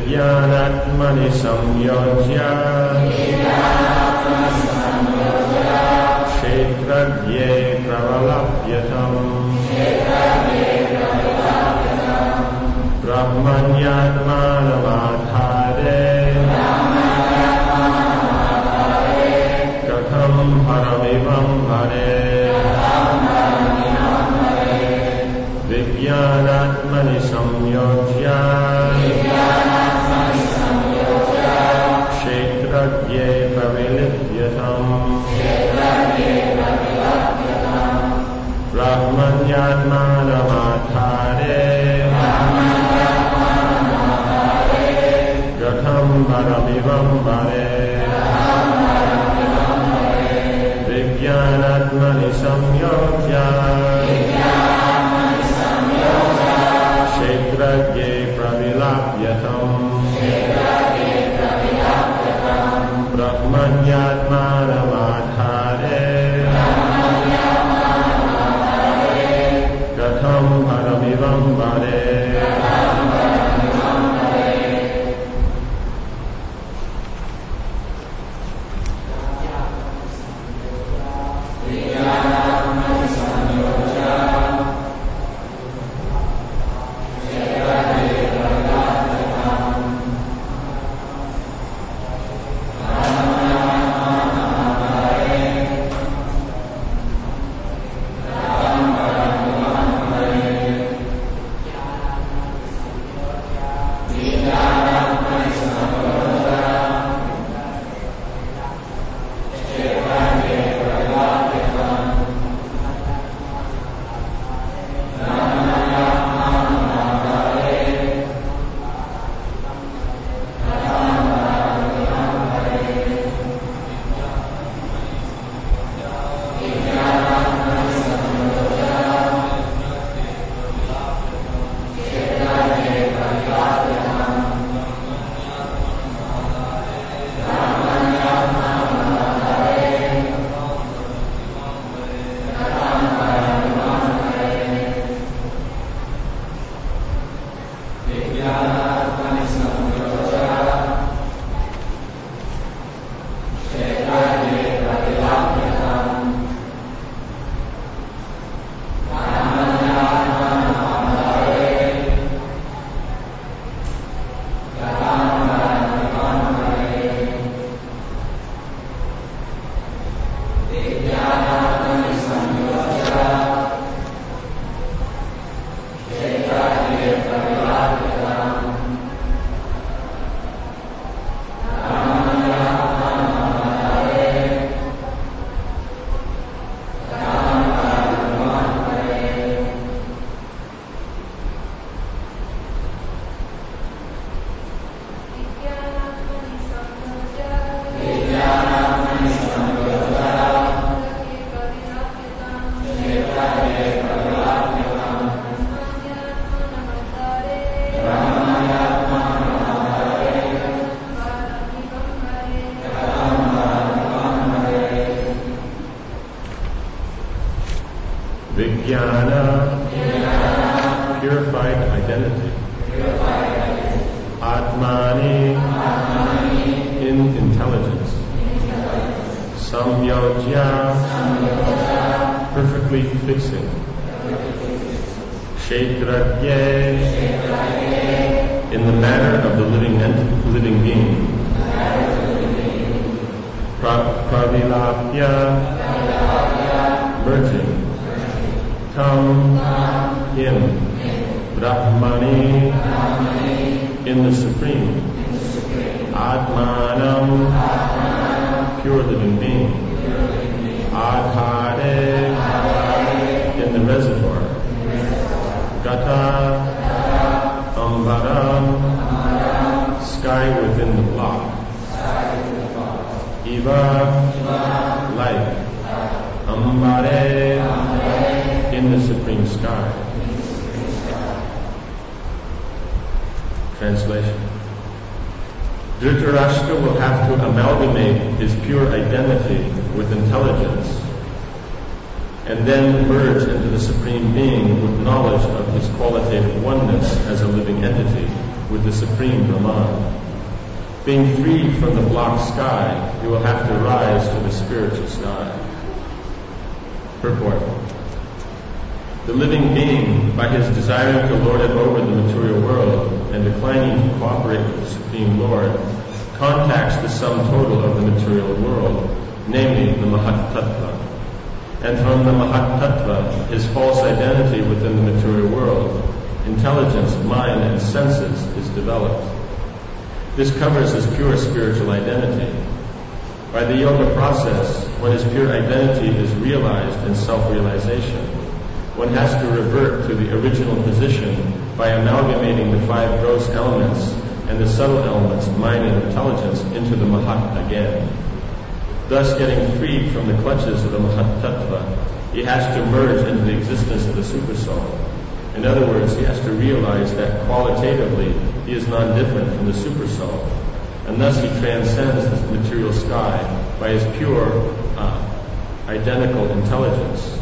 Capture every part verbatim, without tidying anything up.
Vijnanatmani samyojya Kshetradye pravalapyatam Brahmanyatmanamadhare Katham paramivam hare Vijnanatmani samyojya Kshetradye pravilipyatam Brahmanyatmanamadhare Gatham paramivam hare Vijnanatmani samyojya Kshetradye pravilapyatam Brahmanyatmanamadhare Gatham paramivam hare Vijnana, purified identity. Atmani, in intelligence. Samyojya, perfectly fixing. Kshetradye, in the manner of the living ent- living being. Pra- Pravilapya, merging. Tam, him. Brahmani, in the Supreme. Atmanam, pure living being. Adhare, in the reservoir. Gata, Ambaram, sky within the block. Iva, light. Ambare, in the supreme sky. Translation. Dhritarashtra will have to amalgamate his pure identity with intelligence and then merge into the Supreme Being with knowledge of his qualitative oneness as a living entity. with the Supreme Brahman. Being freed from the blocked sky, you will have to rise to the spiritual sky. Purport. The living being, by his desiring to lord it over the material world and declining to cooperate with the Supreme Lord, contacts the sum total of the material world, namely the Mahat Tattva. And from the Mahat Tattva, his false identity within the material world, intelligence, mind, and senses is developed. This covers his pure spiritual identity. By the yoga process, when his pure identity is realized in self-realization, one has to revert to the original position by amalgamating the five gross elements and the subtle elements, mind and intelligence, into the Mahat again. Thus, getting freed from the clutches of the Mahat Tattva, he has to merge into the existence of the Supersoul. In other words, he has to realize that qualitatively he is non-different from the Supersoul, and thus he transcends the material sky by his pure, uh, identical intelligence,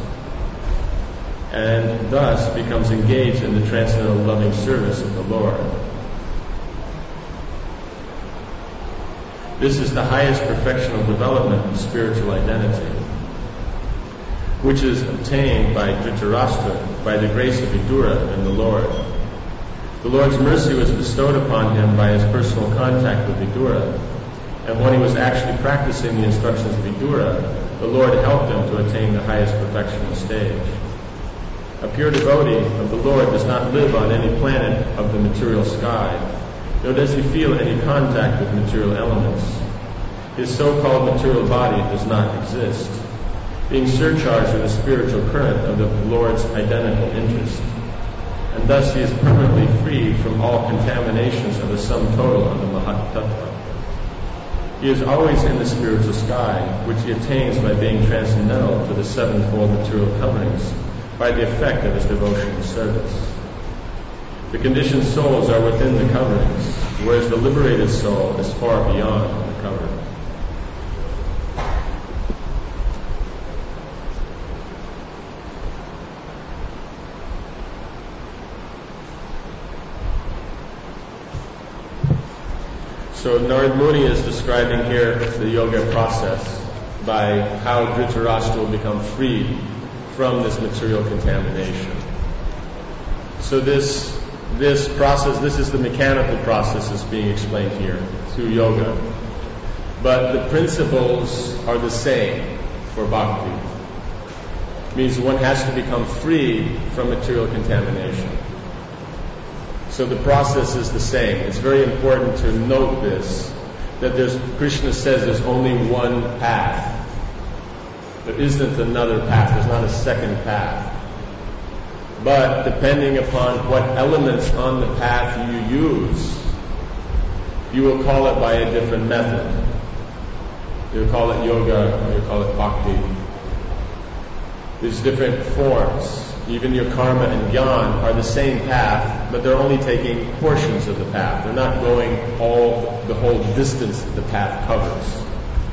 and thus becomes engaged in the transcendental loving service of the Lord. This is the highest perfectional development of spiritual identity, which is obtained by Dhritarashtra by the grace of Vidura and the Lord. The Lord's mercy was bestowed upon him by his personal contact with Vidura, and when he was actually practicing the instructions of Vidura, the Lord helped him to attain the highest perfectional stage. A pure devotee of the Lord does not live on any planet of the material sky, nor does he feel any contact with material elements. His so-called material body does not exist, being surcharged with the spiritual current of the Lord's identical interest, and thus he is permanently freed from all contaminations of the sum total of the Mahat Tattva. He is always in the spiritual sky, which he attains by being transcendental to the sevenfold material coverings, by the effect of his devotional service. The conditioned souls are within the coverings, whereas the liberated soul is far beyond the covering. So Narad Muni is describing here the yoga process by how Dhritarashtra will become freed from this material contamination. So this this process, this is the mechanical process that's being explained here through yoga. But the principles are the same for bhakti. It means one has to become free from material contamination. So the process is the same. It's very important to note this, that there's, Krishna says there's only one path. There isn't another path. There's not a second path. But depending upon what elements on the path you use, you will call it by a different method. You'll call it yoga, or you'll call it bhakti. There's different forms. Even your karma and jnana are the same path, but they're only taking portions of the path. They're not going all the whole distance that the path covers.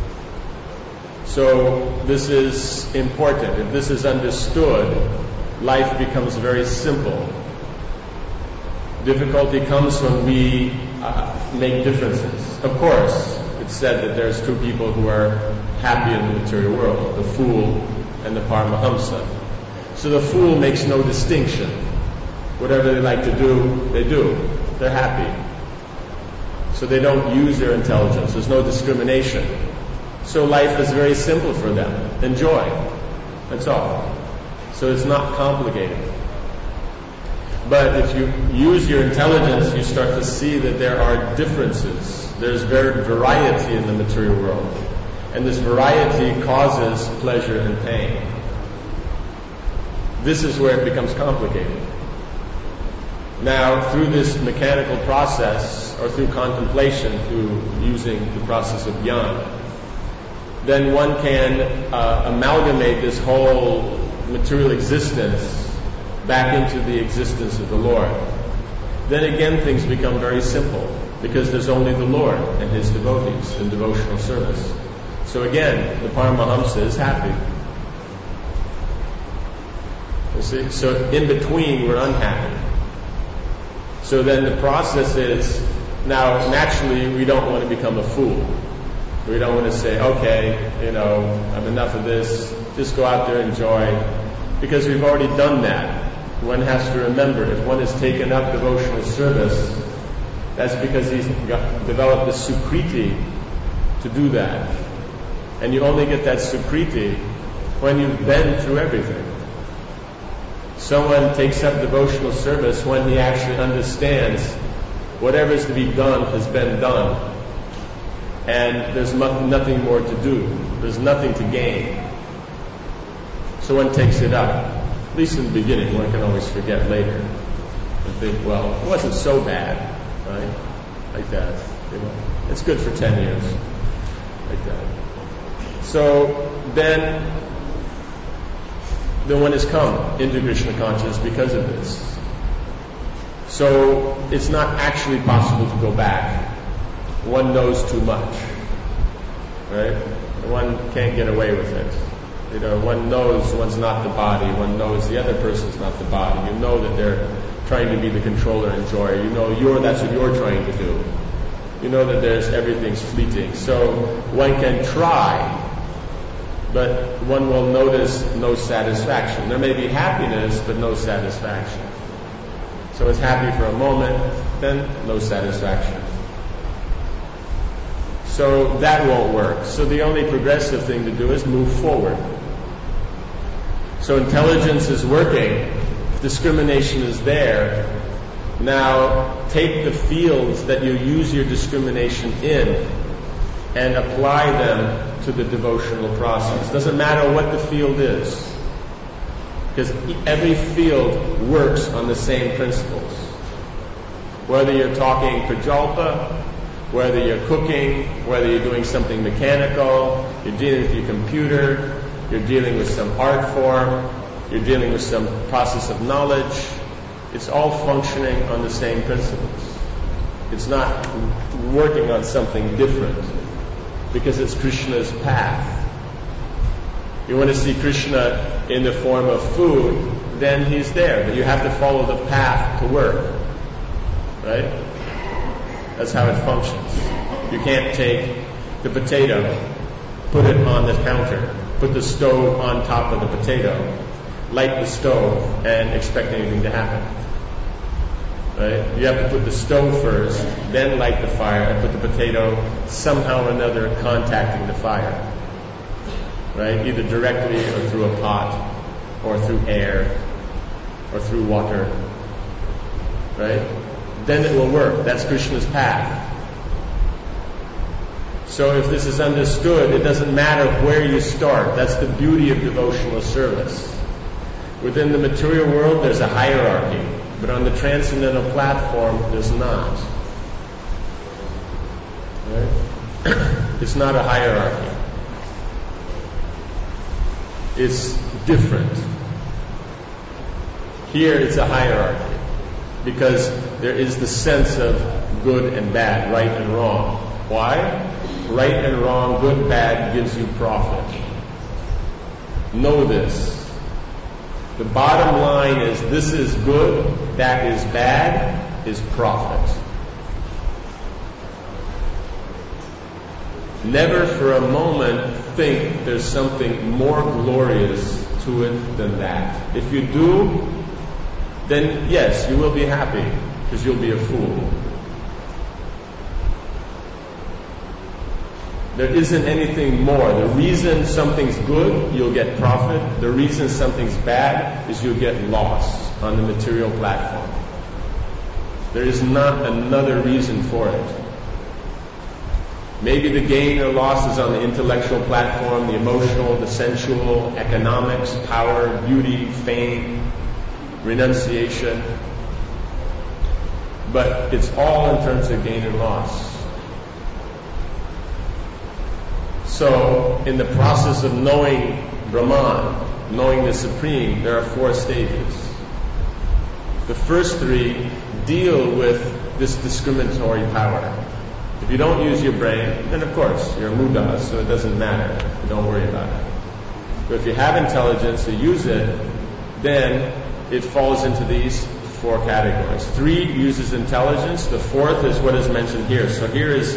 So this is important. If this is understood, life becomes very simple. Difficulty comes when we uh, make differences. Of course, it's said that there's two people who are happy in the material world, the fool and the Paramahamsa. So the fool makes no distinction. Whatever they like to do, they do. They're happy. So they don't use their intelligence. There's no discrimination. So life is very simple for them. Enjoy. That's all. So it's not complicated. But if you use your intelligence, you start to see that there are differences. There's very variety in the material world. And this variety causes pleasure and pain. This is where it becomes complicated. Now, through this mechanical process, or through contemplation, through using the process of jnana, then one can uh, amalgamate this whole material existence back into the existence of the Lord. Then again things become very simple, because there's only the Lord and His devotees in devotional service. So again, the Paramahamsa is happy. You see? So in between we're unhappy. So then the process is, now naturally we don't want to become a fool. We don't want to say, okay, you know, I've enough of this, just go out there and enjoy. Because we've already done that. One has to remember, if one has taken up devotional service, that's because he's got, developed the sukriti to do that. And you only get that sukriti when you've been through everything. Someone takes up devotional service when he actually understands whatever is to be done has been done. And there's nothing more to do. There's nothing to gain. So one takes it up. At least in the beginning, one can always forget later. And think, well, it wasn't so bad, right? Like that. You know, it's good for ten years. Like that. So then, then one has come into Krishna consciousness because of this. So it's not actually possible to go back. One knows too much, right? One can't get away with it. You know, one knows one's not the body. One knows the other person's not the body. You know that they're trying to be the controller and enjoyer. You know you're that's what you're trying to do. You know that there's everything's fleeting. So one can try, but one will notice no satisfaction. There may be happiness, but no satisfaction. So it's happy for a moment, then no satisfaction. So that won't work. So the only progressive thing to do is move forward. So intelligence is working, discrimination is there. Now take the fields that you use your discrimination in and apply them to the devotional process. Doesn't matter what the field is, because every field works on the same principles. Whether you're talking prajalpa, whether you're cooking, whether you're doing something mechanical, you're dealing with your computer, you're dealing with some art form, you're dealing with some process of knowledge, it's all functioning on the same principles. It's not working on something different, because it's Krishna's path. You want to see Krishna in the form of food, then he's there, but you have to follow the path to work. Right? That's how it functions. You can't take the potato, put it on the counter, put the stove on top of the potato, light the stove, and expect anything to happen. Right? You have to put the stove first, then light the fire, and put the potato somehow or another contacting the fire. Right? Either directly or through a pot, or through air, or through water. Right? Then it will work. That's Krishna's path. So if this is understood, it doesn't matter where you start. That's the beauty of devotional service. Within the material world, there's a hierarchy, but on the transcendental platform, there's not. Right? It's not a hierarchy. It's different. Here, it's a hierarchy. Because there is the sense of good and bad, right and wrong. Why? Right and wrong, good, bad gives you profit. Know this. The bottom line is this is good, that is bad, is profit. Never for a moment think there's something more glorious to it than that. If you do, then yes, you will be happy, because you'll be a fool. There isn't anything more. The reason something's good, you'll get profit. The reason something's bad is you'll get lost on the material platform. There is not another reason for it. Maybe the gain or loss is on the intellectual platform, the emotional, the sensual, economics, power, beauty, fame, renunciation, but it's all in terms of gain and loss. So, in the process of knowing Brahman, knowing the Supreme, there are four stages. The first three deal with this discriminatory power. If you don't use your brain, then of course, you're a muda, so it doesn't matter. Don't worry about it. But if you have intelligence to use it, then it falls into these four categories. Three uses intelligence. The fourth is what is mentioned here. So here is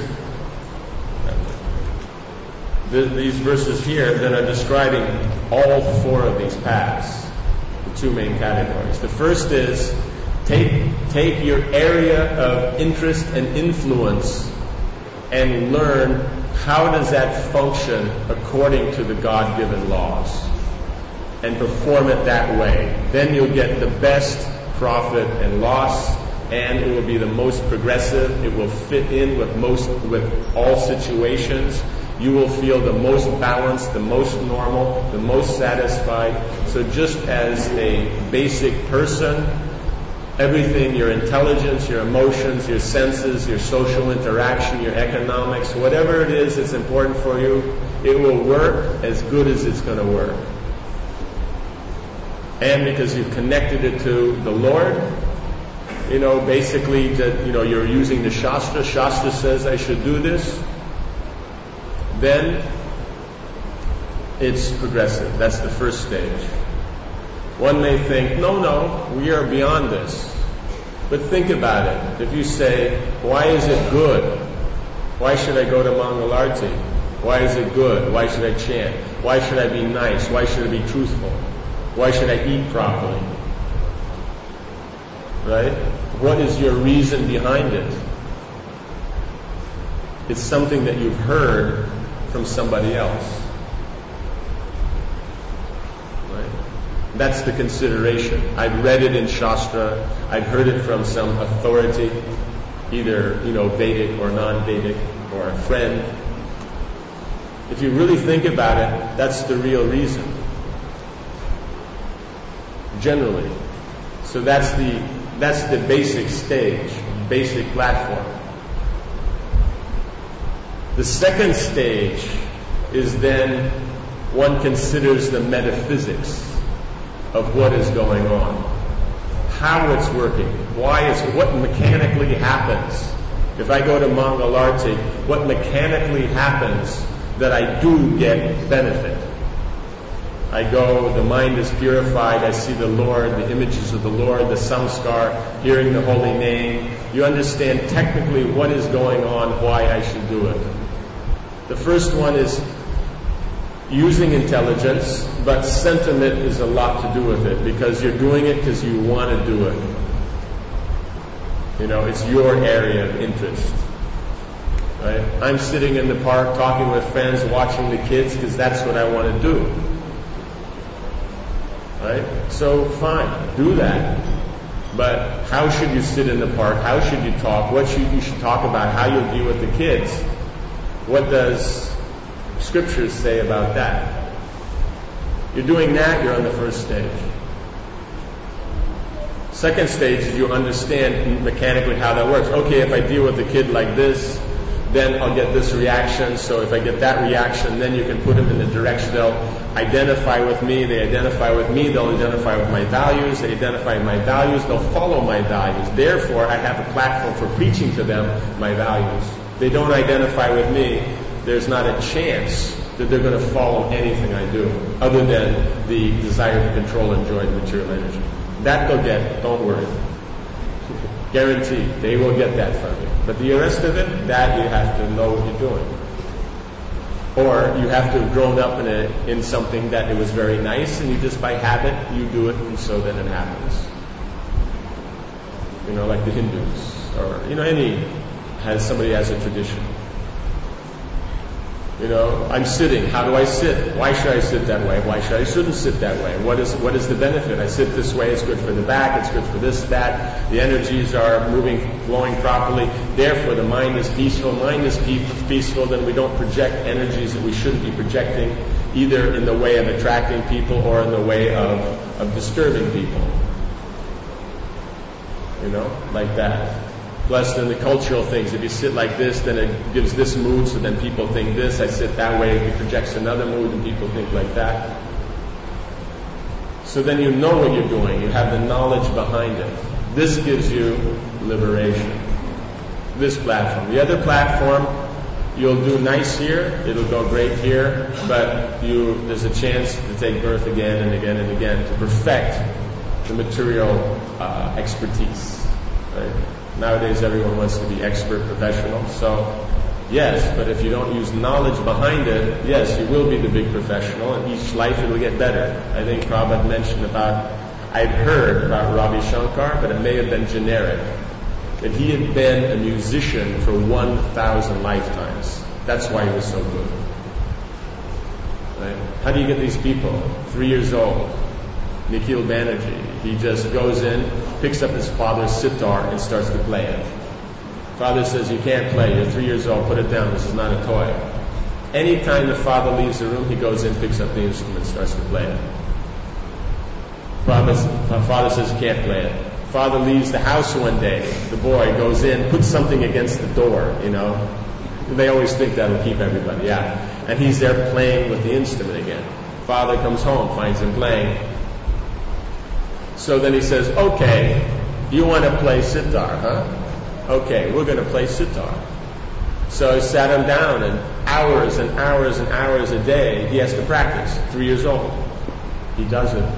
the, these verses here that are describing all four of these paths, the two main categories. The first is take, take your area of interest and influence and learn how does that function according to the God-given laws, and perform it that way. Then you'll get the best profit and loss, and it will be the most progressive. It will fit in with most, with all situations. You will feel the most balanced, the most normal, the most satisfied. So just as a basic person, everything, your intelligence, your emotions, your senses, your social interaction, your economics, whatever it is that's important for you, it will work as good as it's going to work. And because you've connected it to the Lord, you know, basically that, you know, you're using the Shastra. Shastra says I should do this. Then it's progressive. That's the first stage. One may think, no, no, we are beyond this. But think about it. If you say, why is it good? Why should I go to Mangal Arti? Why is it good? Why should I chant? Why should I be nice? Why should I be truthful? Why should I eat properly? Right? What is your reason behind it? It's something that you've heard from somebody else. Right? That's the consideration. I've read it in Shastra. I've heard it from some authority, either, you know, Vedic or non-Vedic, or a friend. If you really think about it, that's the real reason. Generally. So that's the that's the basic stage, basic platform. The second stage is then one considers the metaphysics of what is going on, how it's working, why is what mechanically happens. If I go to Mangal Arti, what mechanically happens that I do get benefit? I go, the mind is purified, I see the Lord, the images of the Lord, the samskar, hearing the holy name. You understand technically what is going on, why I should do it. The first one is using intelligence, but sentiment is a lot to do with it, because you're doing it because you want to do it. You know, it's your area of interest. Right? I'm sitting in the park talking with friends, watching the kids, because that's what I want to do. Right? So fine, do that. But how should you sit in the park? How should you talk? What should you should talk about? How you'll deal with the kids? What does Scriptures say about that? You're doing that, you're on the first stage. Second stage is you understand mechanically how that works. Okay, if I deal with the kid like this, then I'll get this reaction. So if I get that reaction, then you can put them in the direction. They'll identify with me. They identify with me. They'll identify with my values. They identify with my values. They'll follow my values. Therefore, I have a platform for preaching to them my values. They don't identify with me. There's not a chance that they're going to follow anything I do, other than the desire to control and enjoy the material energy. That they'll get. Don't worry. Guaranteed. They will get that from you. But the rest of it, that you have to know what you're doing. Or you have to have grown up in a, in something that it was very nice, and you just by habit, you do it, and so then it happens. You know, like the Hindus, or, you know, any, has somebody has a tradition. You know, I'm sitting. How do I sit? Why should I sit that way? Why should I shouldn't sit that way? What is what is the benefit? I sit this way. It's good for the back. It's good for this, that. The energies are moving, flowing properly. Therefore, the mind is peaceful. Mind is peaceful. Then we don't project energies that we shouldn't be projecting, either in the way of attracting people or in the way of of disturbing people. You know, like that. Plus, then the cultural things. If you sit like this, then it gives this mood, so then people think this. I sit that way, it projects another mood, and people think like that. So then you know what you're doing. You have the knowledge behind it. This gives you liberation. This platform. The other platform, you'll do nice here, it'll go great here, but you there's a chance to take birth again and again and again to perfect the material uh, expertise. Right? Nowadays, everyone wants to be expert, professional. So, yes, but if you don't use knowledge behind it, yes, you will be the big professional, and each life it will get better. I think Prabhupada mentioned about, I'd heard about Ravi Shankar, but it may have been generic, that he had been a musician for one thousand lifetimes. That's why he was so good. Right? How do you get these people? Three years old, Nikhil Banerjee, he just goes in, picks up his father's sitar and starts to play it. Father says, you can't play, you're three years old, put it down, this is not a toy. Anytime the father leaves the room, he goes in, picks up the instrument, starts to play it. Father, father says, you can't play it. Father leaves the house one day, the boy goes in, puts something against the door, you know. They always think that'll keep everybody out. And he's there playing with the instrument again. Father comes home, finds him playing. So then he says, okay, you want to play sitar, huh? Okay, we're going to play sitar. So he sat him down, and hours and hours and hours a day, he has to practice. Three years old. He does it.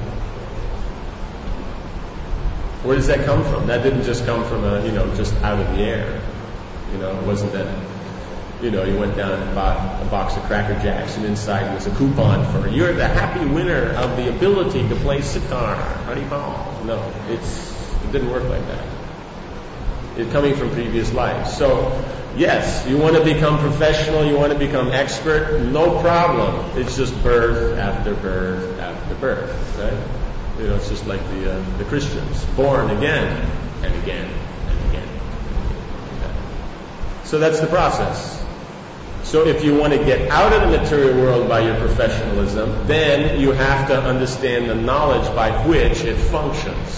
Where does that come from? That didn't just come from a, you know, just out of the air. You know, it wasn't that, you know, he went down and bought a box of Cracker Jacks, and inside was a coupon for, you're the happy winner of the ability to play sitar. Hari Bol. No, it's, it didn't work like that. It's coming from previous lives. So, yes, you want to become professional, you want to become expert, no problem. It's just birth after birth after birth, right? You know, it's just like the uh, the Christians, born again and again and again. Okay. So that's the process. So if you want to get out of the material world by your professionalism, then you have to understand the knowledge by which it functions.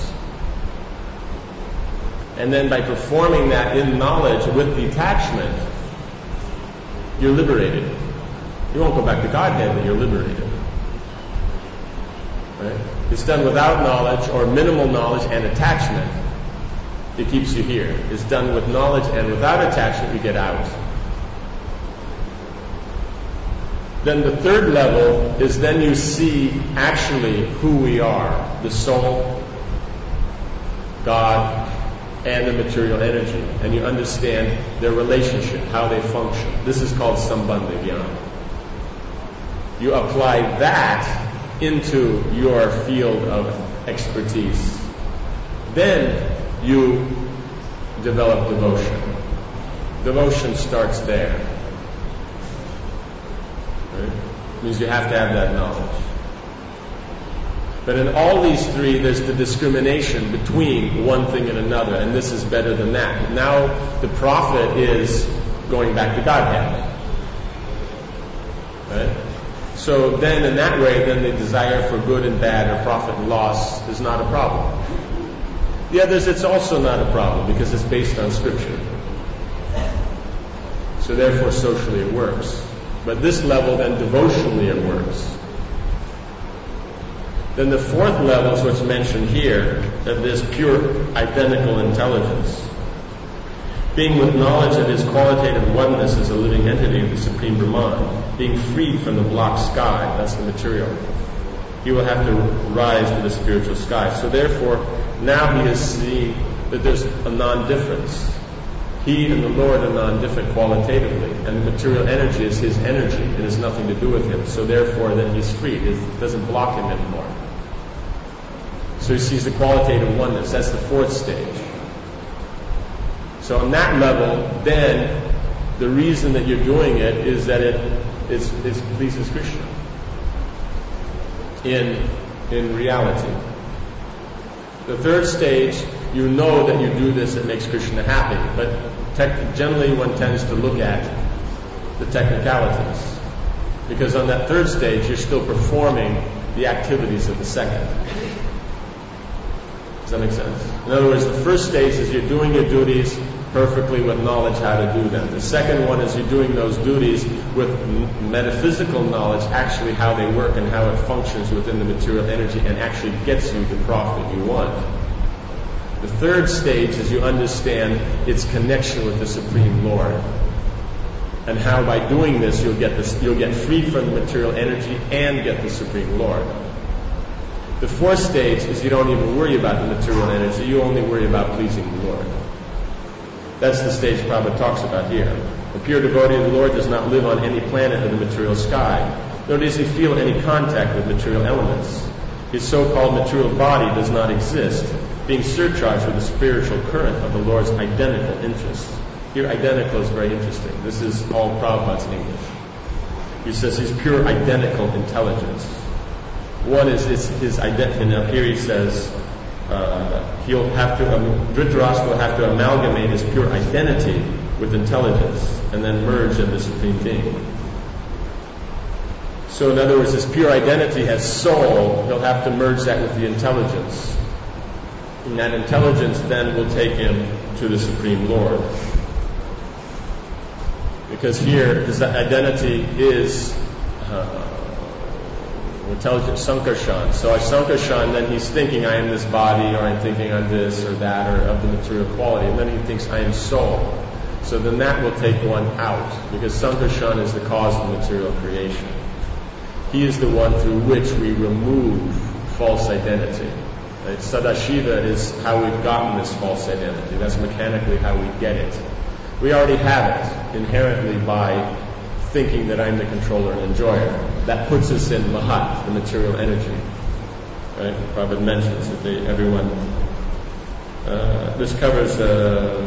And then by performing that in knowledge with detachment, you're liberated. You won't go back to Godhead, but you're liberated. Right? It's done without knowledge or minimal knowledge and attachment. It keeps you here. It's done with knowledge and without attachment, you get out. Then the third level is then you see actually who we are. The soul, God, and the material energy, and you understand their relationship, how they function. This is called Sambandha Jnana. You apply that into your field of expertise. Then you develop devotion. Devotion starts there. Right? It means you have to have that knowledge. But in all these three, there's the discrimination between one thing and another, and this is better than that. Now the profit is going back to Godhead. Right? So then in that way, then the desire for good and bad or profit and loss is not a problem. The others, it's also not a problem because it's based on Scripture. So therefore, socially it works. But this level, then devotionally it works. Then the fourth level is what's mentioned here, of this pure identical intelligence. Being with knowledge of his qualitative oneness as a living entity of the Supreme Brahman, being freed from the block sky, that's the material. He will have to rise to the spiritual sky. So therefore, now he has seen that there's a non-difference. He and the Lord are non-different qualitatively, and the material energy is his energy. It has nothing to do with him. So therefore, then he's freed. It doesn't block him anymore. So he sees the qualitative oneness. That's the fourth stage. So on that level, then the reason that you're doing it is that it is, is pleases Krishna in in reality. The third stage, you know that you do this, it makes Krishna happy. But tech, generally one tends to look at the technicalities. Because on that third stage, you're still performing the activities of the second. Does that make sense? In other words, the first stage is you're doing your duties perfectly with knowledge how to do them. The second one is you're doing those duties with metaphysical knowledge, actually how they work and how it functions within the material energy and actually gets you the profit you want. The third stage is you understand its connection with the Supreme Lord, and how by doing this you'll get this, you'll get free from the material energy and get the Supreme Lord. The fourth stage is you don't even worry about the material energy, you only worry about pleasing the Lord. That's the stage Prabhupada talks about here. The pure devotee of the Lord does not live on any planet of the material sky, nor does he feel any contact with material elements. His so-called material body does not exist, being surcharged with the spiritual current of the Lord's identical interests. Here, identical is very interesting. This is all Prabhupada's English. He says he's pure identical intelligence. One is his, his identity. And up here he says uh, he'll have to, um, Dhritarashtra will have to amalgamate his pure identity with intelligence and then merge in the Supreme Being. So in other words, his pure identity has soul. He'll have to merge that with the intelligence. And that intelligence then will take him to the Supreme Lord. Because here, his identity is uh, intelligent Sankarshan. So as Sankarshan, then he's thinking, I am this body, or I'm thinking I'm this or that, or of the material quality. And then he thinks, I am soul. So then that will take one out, because Sankarshan is the cause of material creation. He is the one through which we remove false identity. Right? Sadashiva is how we've gotten this false identity. That's mechanically how we get it. We already have it inherently by thinking that I'm the controller and enjoyer. That puts us in Mahat, the material energy. Right? Prabhupada mentions that they, everyone, uh, this covers the,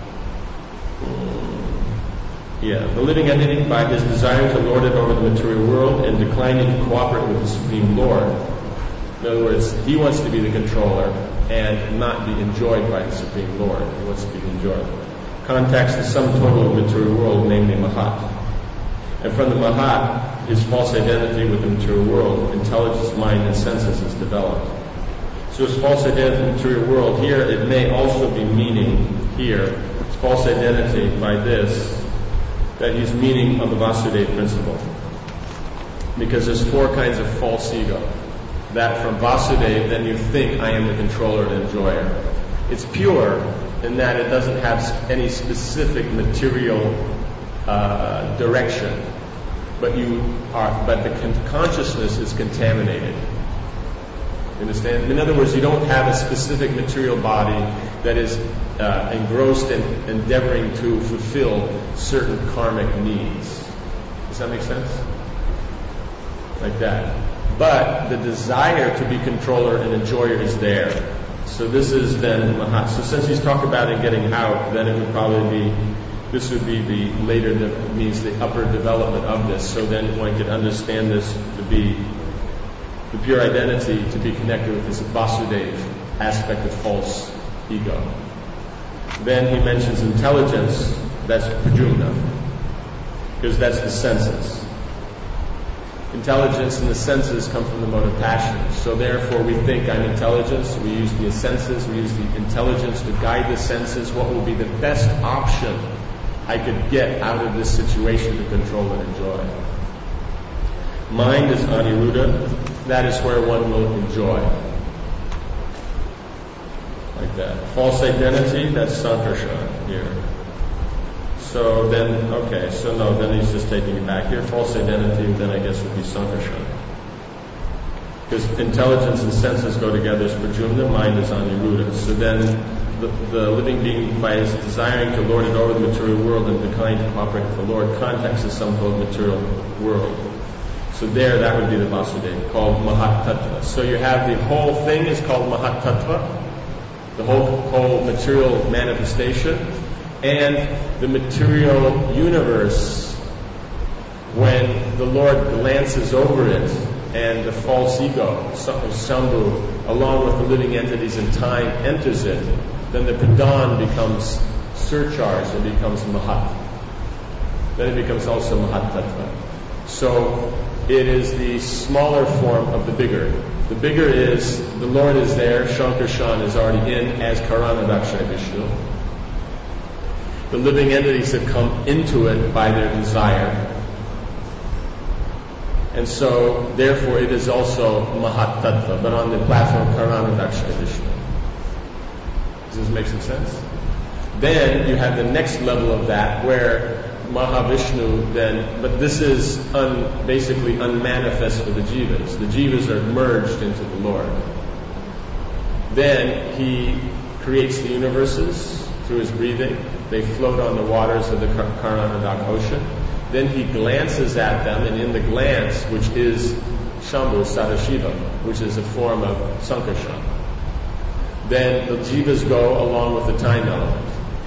yeah, the living entity by his desire to lord it over the material world and declining to cooperate with the Supreme Lord. In other words, he wants to be the controller and not be enjoyed by the Supreme Lord. He wants to be enjoyed. Contacts the sum total of the material world, namely Mahat. And from the Mahat, his false identity with the material world, intelligence, mind, and senses is developed. So his false identity with the material world, here it may also be meaning, here, his false identity by this, that he's meaning of the Vasudeva principle. Because there's four kinds of false ego. That from Vasudeva, then you think, I am the controller and enjoyer. It's pure in that it doesn't have any specific material uh, direction, but you are, but the con- consciousness is contaminated. You understand? In other words, you don't have a specific material body that is uh, engrossed in endeavoring to fulfill certain karmic needs. Does that make sense? Like that. But the desire to be controller and enjoyer is there. So this is then Mahat. So since he's talked about it getting out, then it would probably be, this would be the later, de- means the upper development of this. So then one could understand this to be the pure identity, to be connected with this Vasudeva aspect of false ego. Then he mentions intelligence, that's Prajumna, because that's the senses. Intelligence and the senses come from the mode of passion. So therefore we think I'm intelligence, we use the senses, we use the intelligence to guide the senses. What will be the best option I could get out of this situation to control and enjoy? Mind is Aniruddha. That is where one will enjoy. Like that. False identity, that's Sankarshan here. So then, okay, so no, then he's just taking it back here. False identity, then I guess would be Sankarshan. Because intelligence and senses go together as Prajumna, mind is Aniruddha. So then the, the living being, by his desiring to lord it over the material world and declining to cooperate with the Lord, contacts the sum total material world. So there, that would be the Vasudeva, called Mahat Tattva. So you have the whole thing is called Mahat Tattva, the whole, whole material manifestation, and the material universe, when the Lord glances over it, and the false ego, Sambhu, along with the living entities in time, enters it, then the Pradhan becomes surcharged and becomes Mahat. Then it becomes also Mahat Tattva. So it is the smaller form of the bigger. The bigger is, the Lord is there, Shankarshan is already in as Karanadaksha Vishnu. The living entities have come into it by their desire. And so, therefore, it is also Mahat Tattva, but on the platform Karanadaksha Vishnu. Does this make some sense? Then you have the next level of that, where Mahavishnu then, but this is un, basically unmanifest for the jivas. The jivas are merged into the Lord. Then he creates the universes through his breathing. They float on the waters of the Karnataka ocean. Then he glances at them, and in the glance, which is Shambhu Sadashiva, which is a form of Sankarshan, then the jivas go along with the time element.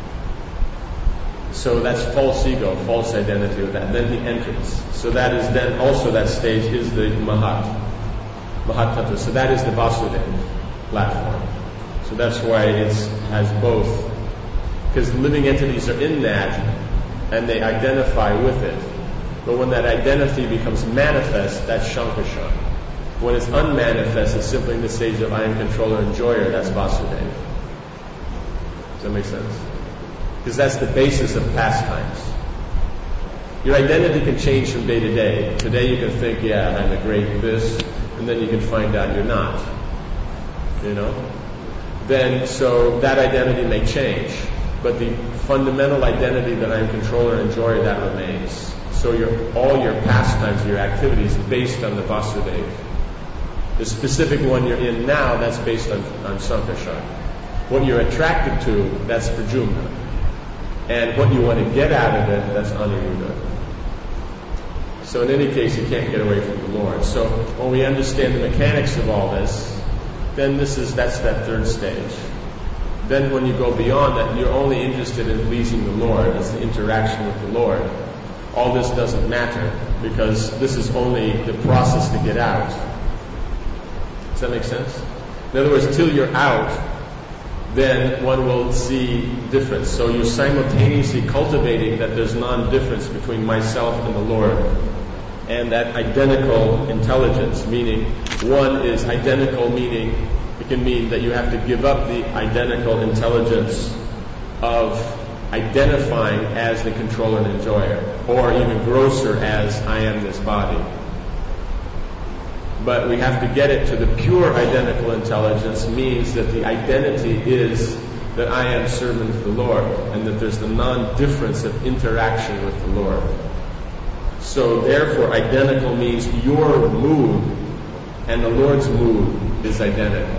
So that's false ego, false identity with that. Then he enters. So that is then also that stage is the Mahat, Mahat Tattva. So that is the Vasudeva platform. So that's why it has both. Because living entities are in that, and they identify with it. But when that identity becomes manifest, that's Shankarshan. When it's unmanifest, it's simply in the stage of I am controller, enjoyer, that's Vasudeva. Does that make sense? Because that's the basis of pastimes. Your identity can change from day to day. Today you can think, yeah, I'm a great this, and then you can find out you're not. You know? Then, so that identity may change. But the fundamental identity that I'm controller, enjoyer, that remains. So your, all your pastimes, your activities, based on the Vasudeva. The specific one you're in now, that's based on, on Sankarshan. What you're attracted to, that's Pradyumna. And what you want to get out of it, that's Aniruddha. So in any case, you can't get away from the Lord. So when we understand the mechanics of all this, then this is that's that third stage. Then when you go beyond that, you're only interested in pleasing the Lord. It's the interaction with the Lord. All this doesn't matter because this is only the process to get out. Does that make sense? In other words, till you're out, then one will see difference. So you're simultaneously cultivating that there's non-difference between myself and the Lord. And that identical intelligence, meaning one is identical, meaning it can mean that you have to give up the identical intelligence of identifying as the controller and enjoyer, or even grosser as I am this body. But we have to get it to the pure identical intelligence, means that the identity is that I am servant of the Lord, and that there's the non-difference of interaction with the Lord. So therefore, identical means your mood and the Lord's mood is identical.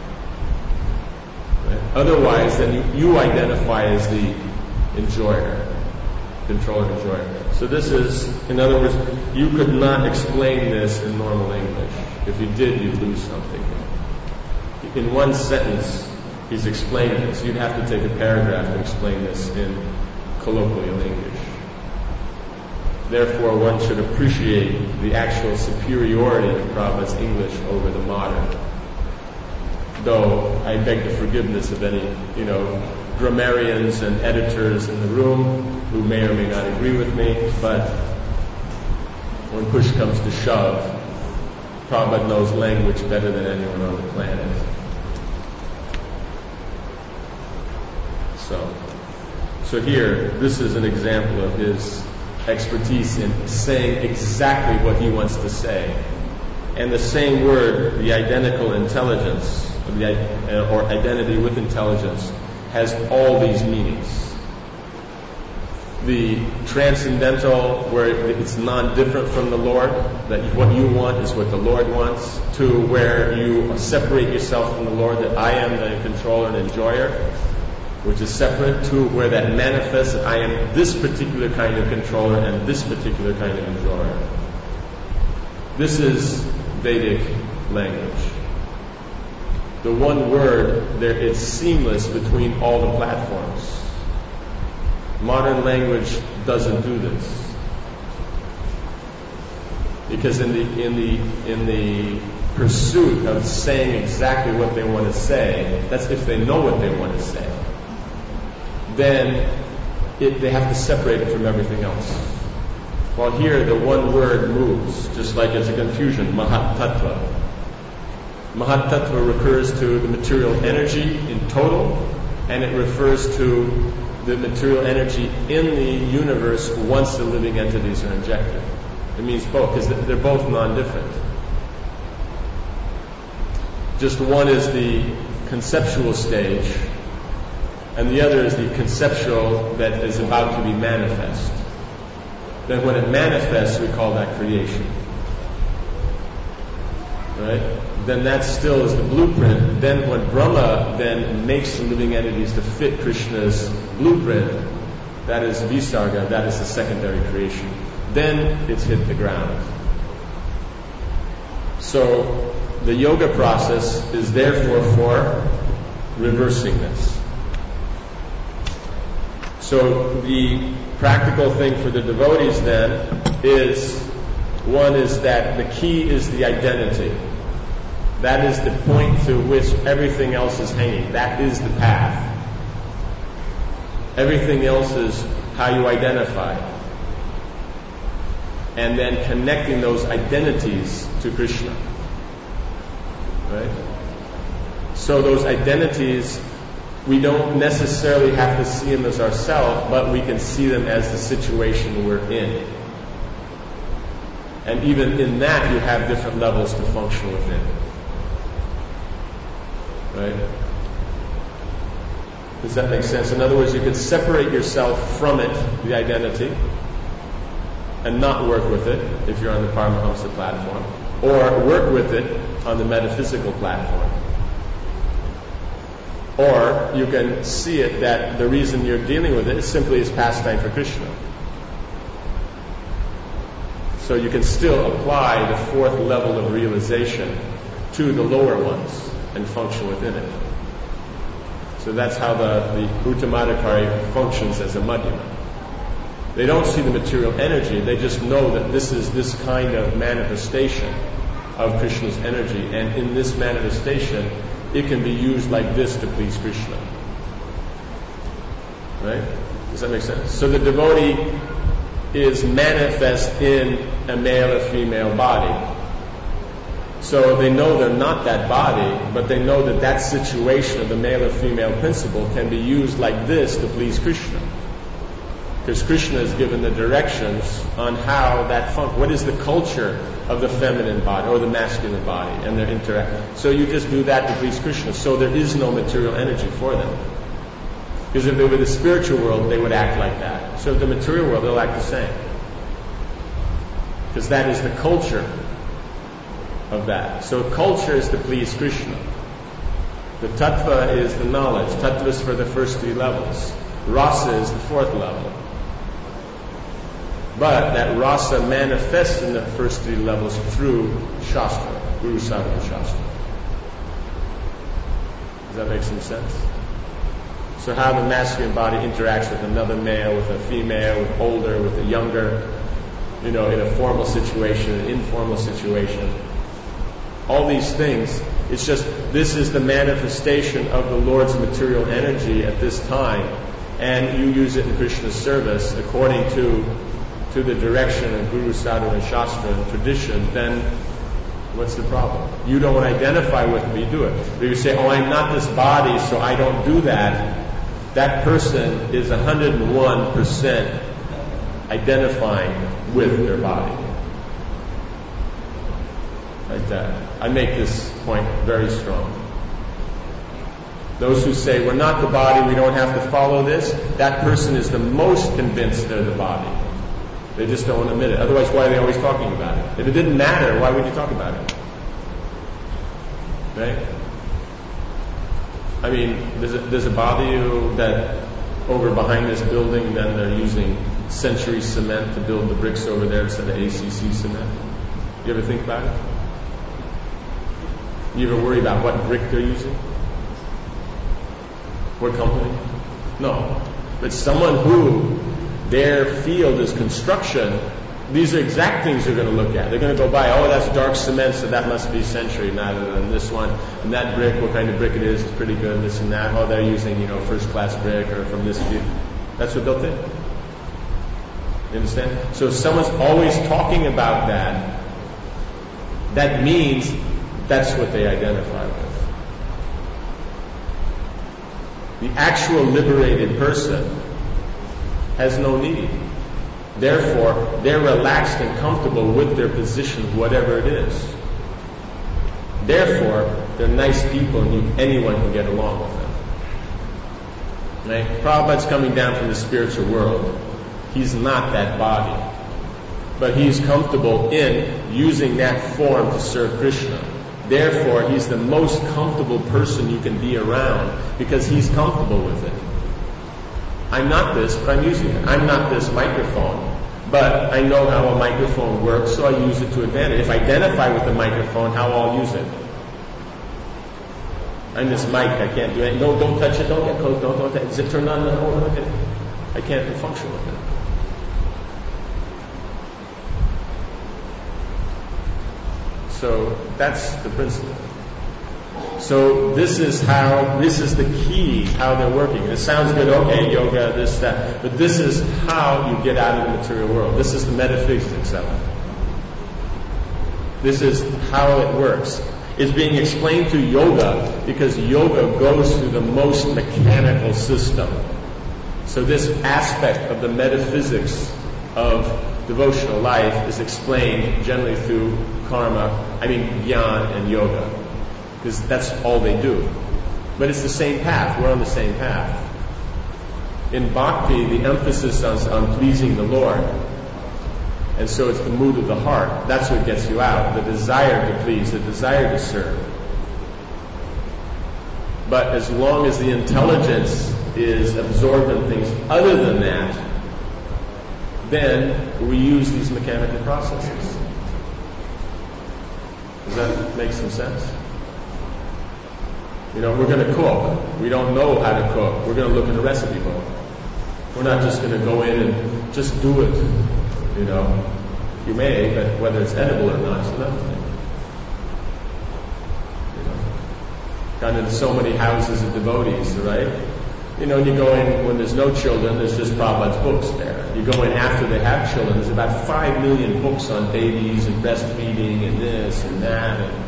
Right? Otherwise, then you, you identify as the enjoyer, controller enjoyer. So this is, in other words, you could not explain this in normal English. If you did, you'd lose something. In one sentence, he's explaining this. You'd have to take a paragraph to explain this in colloquial English. Therefore, one should appreciate the actual superiority of Prabhupada's English over the modern. Though I beg the forgiveness of any, you know, grammarians and editors in the room who may or may not agree with me, but when push comes to shove, Prabhupada knows language better than anyone on the planet. So, so here, this is an example of his expertise in saying exactly what he wants to say. And the same word, the identical intelligence, or, the, or identity with intelligence, has all these meanings. The transcendental, where it's non-different from the Lord, that what you want is what the Lord wants, to where you separate yourself from the Lord, that I am the controller and enjoyer, which is separate, to where that manifests that I am this particular kind of controller and this particular kind of enjoyer. This is Vedic language. The one word, there, it's seamless between all the platforms. Modern language doesn't do this. Because in the in the in the pursuit of saying exactly what they want to say, that's if they know what they want to say, then it, they have to separate it from everything else. While here, the one word moves, just like it's a confusion, Mahat Tattva. Mahat Tattva refers to the material energy in total, and it refers to the material energy in the universe once the living entities are injected. It means both, because they're both non-different. Just one is the conceptual stage, and the other is the conceptual that is about to be manifest. then when it manifests, we call that creation. Right? Then that still is the blueprint. Then when Brahma then makes the living entities to fit Krishna's blueprint, that is Visarga, that is the secondary creation. Then it's hit the ground. So the yoga process is therefore for reversing this. So the practical thing for the devotees then is, one is that the key is the identity. That is the point to which everything else is hanging. That is the path. Everything else is how you identify. And then connecting those identities to Krishna. Right? So those identities, we don't necessarily have to see them as ourselves, but we can see them as the situation we're in. And even in that, you have different levels to function within. Right? Does that make sense? In other words, you can separate yourself from it, the identity, and not work with it if you're on the Paramahamsa platform, or work with it on the metaphysical platform. Or you can see it that the reason you're dealing with it is simply as pastime for Krishna. So you can still apply the fourth level of realization to the lower ones and function within it. So that's how the, the Uttamadhikari functions as a Madhyama. They don't see the material energy, they just know that this is this kind of manifestation of Krishna's energy, and in this manifestation, it can be used like this to please Krishna. Right? Does that make sense? So the devotee is manifest in a male or female body. So they know they're not that body, but they know that that situation of the male or female principle can be used like this to please Krishna. Because Krishna has given the directions on how that functions. What is the culture of the feminine body or the masculine body and their interaction. So you just do that to please Krishna. So there is no material energy for them. Because if they were the spiritual world, they would act like that. So if the material world, they'll act the same. Because that is the culture of that. So culture is to please Krishna. The tattva is the knowledge. Tattva is for the first three levels. Rasa is the fourth level. But that rasa manifests in the first three levels through Shastra, Guru Sadhana Shastra. Does that make some sense? So how the masculine body interacts with another male, with a female, with older, with a younger, you know, in a formal situation, an informal situation. All these things, it's just, this is the manifestation of the Lord's material energy at this time, and you use it in Krishna's service according to to the direction of Guru, Sadhu, and Shastra and tradition, then what's the problem? You don't identify with me, do it. But you say, oh, I'm not this body, so I don't do that. That person is one hundred one percent identifying with their body. Like that. I make this point very strong. Those who say, we're not the body, we don't have to follow this, that person is the most convinced they're the body. They just don't want to admit it. Otherwise, why are they always talking about it? If it didn't matter, why would you talk about it? Right? I mean, does it, does it bother you that over behind this building, then they're using Century Cement to build the bricks over there instead of A C C cement? You ever think about it? You ever worry about what brick they're using? What company? No. But someone who their field is construction, these are exact things they're going to look at. They're going to go by, oh, that's dark cement, so that must be Century rather than this one. And that brick, what kind of brick it is, is pretty good, this and that. Oh, they're using, you know, first-class brick or from this field. That's what they'll think. You understand? So if someone's always talking about that, that means that's what they identify with. The actual liberated person has no need. Therefore, they're relaxed and comfortable with their position, whatever it is. Therefore, they're nice people and you, anyone can get along with them. Right? Prabhupada's coming down from the spiritual world. He's not that body. but he's comfortable in using that form to serve Krishna. Therefore, he's the most comfortable person you can be around because he's comfortable with it. I'm not this, but I'm using it. I'm not this microphone, but I know how a microphone works, so I use it to advantage. If I identify with the microphone, how I'll use it. I'm this mic, I can't do it. No, don't touch it, don't get close, don't, don't touch it. Is it turned on? No, look at it. I can't function with it. So that's the principle. So this is how, this is the key, how they're working. It sounds good, okay, yoga, this, that, but this is how you get out of the material world. This is the metaphysics of it. This is how it works. It's being explained through yoga because yoga goes through the most mechanical system. So this aspect of the metaphysics of devotional life is explained generally through karma, I mean jnana and yoga, because that's all they do. But it's the same path. We're on the same path. In bhakti, the emphasis is on pleasing the Lord. And so it's the mood of the heart. That's what gets you out. The desire to please, the desire to serve. But as long as the intelligence is absorbed in things other than that, then we use these mechanical processes. Does that make some sense? You know, we're going to cook. We don't know how to cook. We're going to look in the recipe book. We're not just going to go in and just do it. You know, you may, but whether it's edible or not is another thing. You know, gone into so many houses of devotees, right? You know, you go in when there's no children, there's just Prabhupada's books there. You go in after they have children, there's about five million books on babies and breastfeeding and this and that. And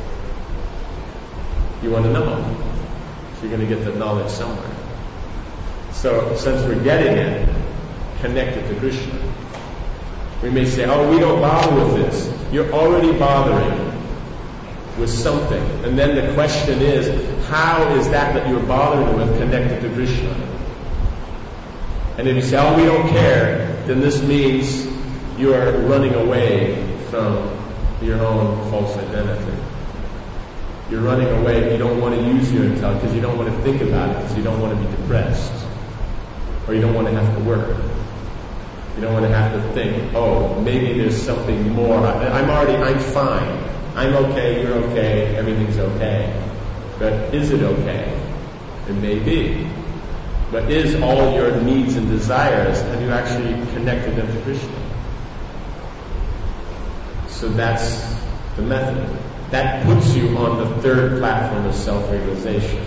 you want to know. So you're going to get the knowledge somewhere. So since we're getting it, connected to Krishna, we may say, oh, we don't bother with this. You're already bothering with something. And then the question is, how is that that you're bothering with connected to Krishna? And if you say, oh, we don't care, then this means you are running away from your own false identity. You're running away, you don't want to use your intelligence because you don't want to think about it, because you don't want to be depressed. Or you don't want to have to work. You don't want to have to think, oh, maybe there's something more. I'm already, I'm fine. I'm okay, you're okay, everything's okay. But is it okay? It may be. But is all your needs and desires, have you actually connected them to Krishna? So that's the method. That puts you on the third platform of self-realization.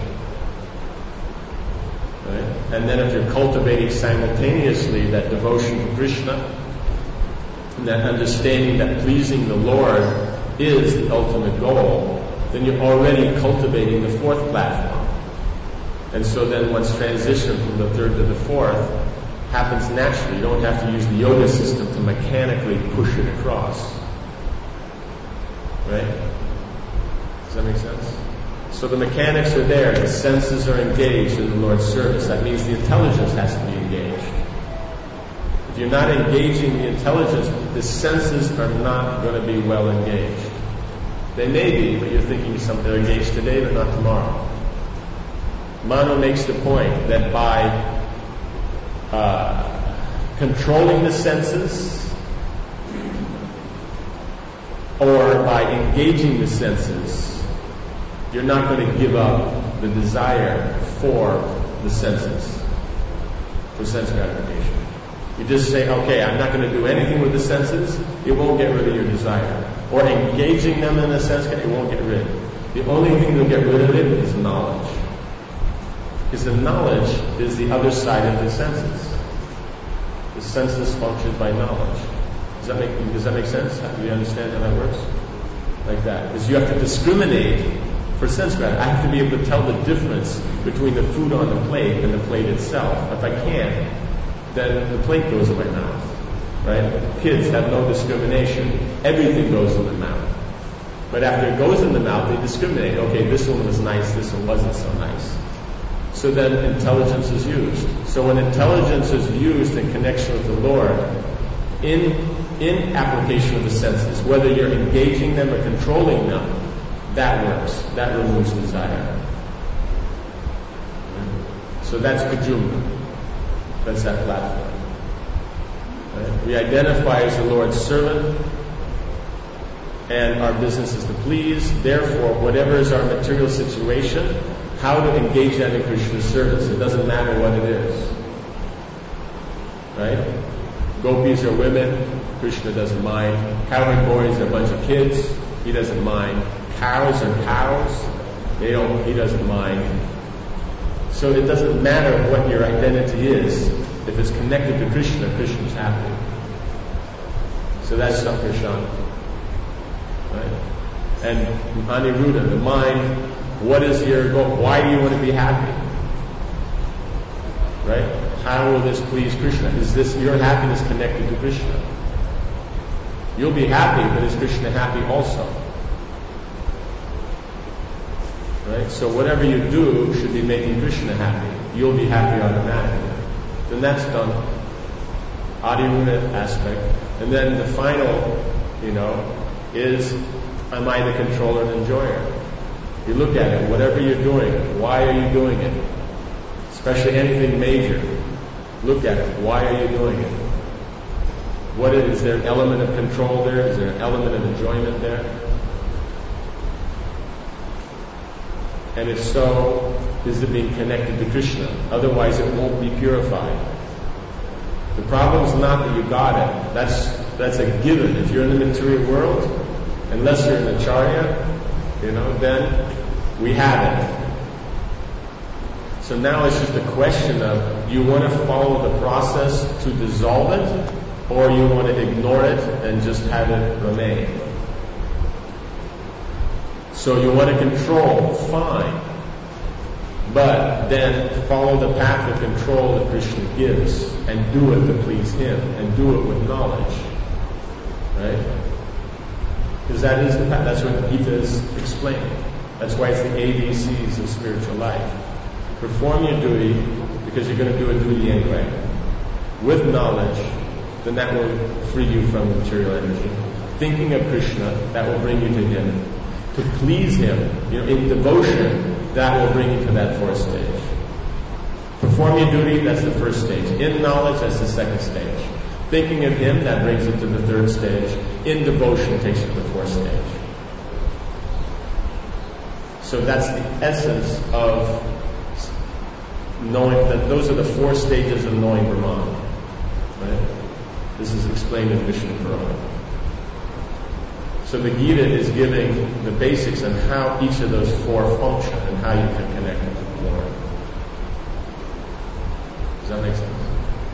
Right? And then if you're cultivating simultaneously that devotion to Krishna, and that understanding that pleasing the Lord is the ultimate goal, then you're already cultivating the fourth platform. And so then once transition from the third to the fourth happens naturally, you don't have to use the yoga system to mechanically push it across. Right? Does that make sense? So the mechanics are there, the senses are engaged in the Lord's service. That means the intelligence has to be engaged. If you're not engaging the intelligence, the senses are not going to be well engaged. They may be, but you're thinking something, they're engaged today, but not tomorrow. Manu makes the point that by uh, controlling the senses or by engaging the senses, you're not going to give up the desire for the senses, for sense gratification. You just say, okay, I'm not going to do anything with the senses, it won't get rid of your desire. Or engaging them in a sense, it won't get rid. The only thing that'll get rid of it is knowledge. Because the knowledge is the other side of the senses. The senses function by knowledge. Does that make, does that make sense? Do you understand how that works? Like that. Because you have to discriminate for sense gratification. I have to be able to tell the difference between the food on the plate and the plate itself. If I can't, then the plate goes in my mouth. Right? Kids have no discrimination. Everything goes in the mouth. But after it goes in the mouth, they discriminate. Okay, this one was nice, this one wasn't so nice. So then intelligence is used. So when intelligence is used in connection with the Lord, in in application of the senses, whether you're engaging them or controlling them, that works. That removes desire. So that's Kajumba. That's that platform. Right? We identify as the Lord's servant, and our business is to please. Therefore, whatever is our material situation, how to engage that in Krishna's service. It doesn't matter what it is. Right? Gopis are women, Krishna doesn't mind. Cowherd boys are a bunch of kids, he doesn't mind. Cows are cows, they don't, he doesn't mind. So it doesn't matter what your identity is. If it's connected to Krishna, Krishna's happy. So that's Sankarshan. Right? And Aniruddha, the mind, what is your goal? Why do you want to be happy? Right? How will this please Krishna? Is this your happiness connected to Krishna? You'll be happy, but is Krishna happy also? Right? So whatever you do should be making Krishna happy. You'll be happy automatically. Then that's done. Adiruddha aspect. And then the final, you know, is, am I the controller and enjoyer? You look at it, whatever you're doing, why are you doing it? Especially anything major. Look at it, why are you doing it? What is, is there an element of control there? Is there an element of enjoyment there? And if so, is it being connected to Krishna? Otherwise it won't be purified. The problem is not that you got it. That's that's a given. If you're in the material world, unless you're an acharya, you know, then we have it. So now it's just a question of, you want to follow the process to dissolve it, or you want to ignore it and just have it remain. So you want to control, fine. But then follow the path of control that Krishna gives and do it to please Him and do it with knowledge. Right? Because that is the path. That's what Gita is explaining. That's why it's the A B Cs of spiritual life. Perform your duty because you're going to do a duty anyway. With knowledge, then that will free you from material energy. Thinking of Krishna, that will bring you to Him. To please Him, you know, in devotion, that will bring you to that fourth stage. Perform your duty, that's the first stage. In knowledge, that's the second stage. Thinking of Him, that brings you to the third stage. In devotion takes you to the fourth stage. So that's the essence of knowing that those are the four stages of knowing Brahman. Right? This is explained in Vishnu Purana. So the Gita is giving the basics on how each of those four function and how you can connect them to the Lord. Does that make sense?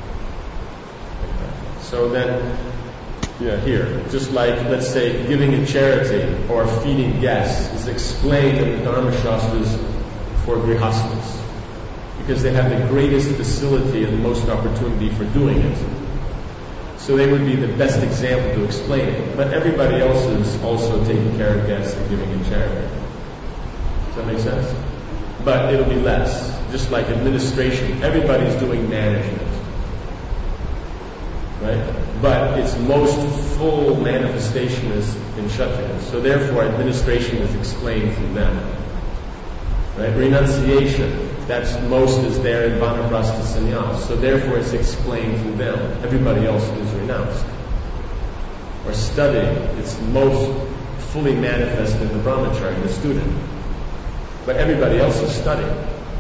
Okay. So then, yeah, here, just like, let's say, giving in charity or feeding guests is explained in the Dharma Shastras for Grihastas, because they have the greatest facility and the most opportunity for doing it. So they would be the best example to explain it. But everybody else is also taking care of guests and giving in charity. Does that make sense? But it'll be less. Just like administration, everybody's doing management. Right? But its most full manifestation is in Kshatriyas. So therefore administration is explained through them. Right? Renunciation, that's most is there in Vanaprastha Sannyas. So therefore it's explained through them. Everybody else is renounced. Or studying, it's most fully manifest in the brahmachari, the student. But everybody else is studying.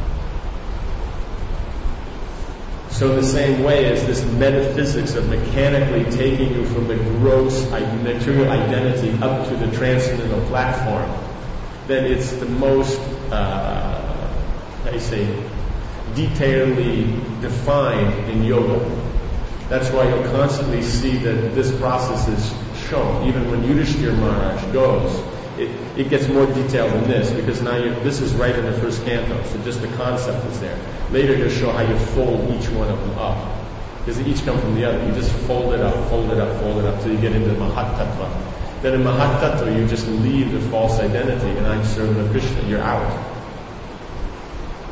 So the same way as this metaphysics of mechanically taking you from the gross material identity up to the transcendental platform, then it's the most uh, how do you say, detailedly defined in yoga. That's why you'll constantly see that this process is shown. Even when Yudhishthira Maharaj goes, it, it gets more detailed than this, because now you, this is right in the first canto, so just the concept is there. Later he'll show how you fold each one of them up, because they each come from the other. You just fold it up, fold it up, fold it up, till you get into Mahat Tattva. Then in Mahat Tattva, you just leave the false identity, and I'm servant of Krishna. You're out.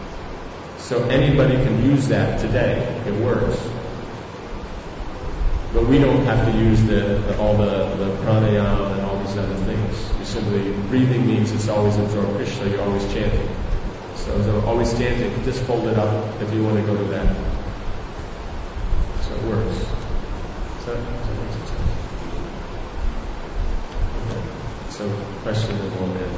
So anybody can use that today. It works. But we don't have to use the, the all the, the pranayama and all these other things. You simply, breathing means it's always absorb Krishna, you're always chanting. So, so always chanting, just fold it up if you want to go to that. So it works. So, so question in one minute.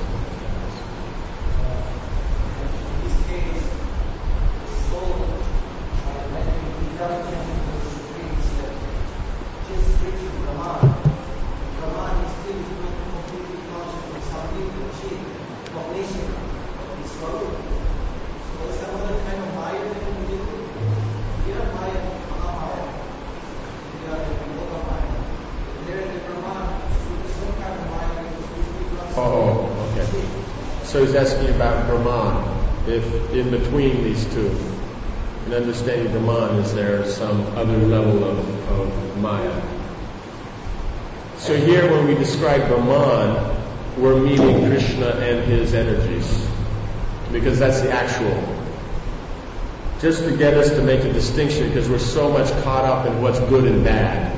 In this case, the soul, uh, when we love chanting those things, uh, just reaching Brahman. Brahman is still not completely conscious of some people achieve cognition of this world. So it's another kind of Maya that we do. We are Maya, Mahamaya. We are the Yoga Maya. There in the Brahman, so there's some kind of Maya that is completely conscious. Oh, okay. So he's asking about Brahman. If in between these two, in understanding Brahman, is there some other level of, of Maya? So here when we describe Brahman, we're meeting Krishna and his energies, because that's the actual. Just to get us to make a distinction, because we're so much caught up in what's good and bad.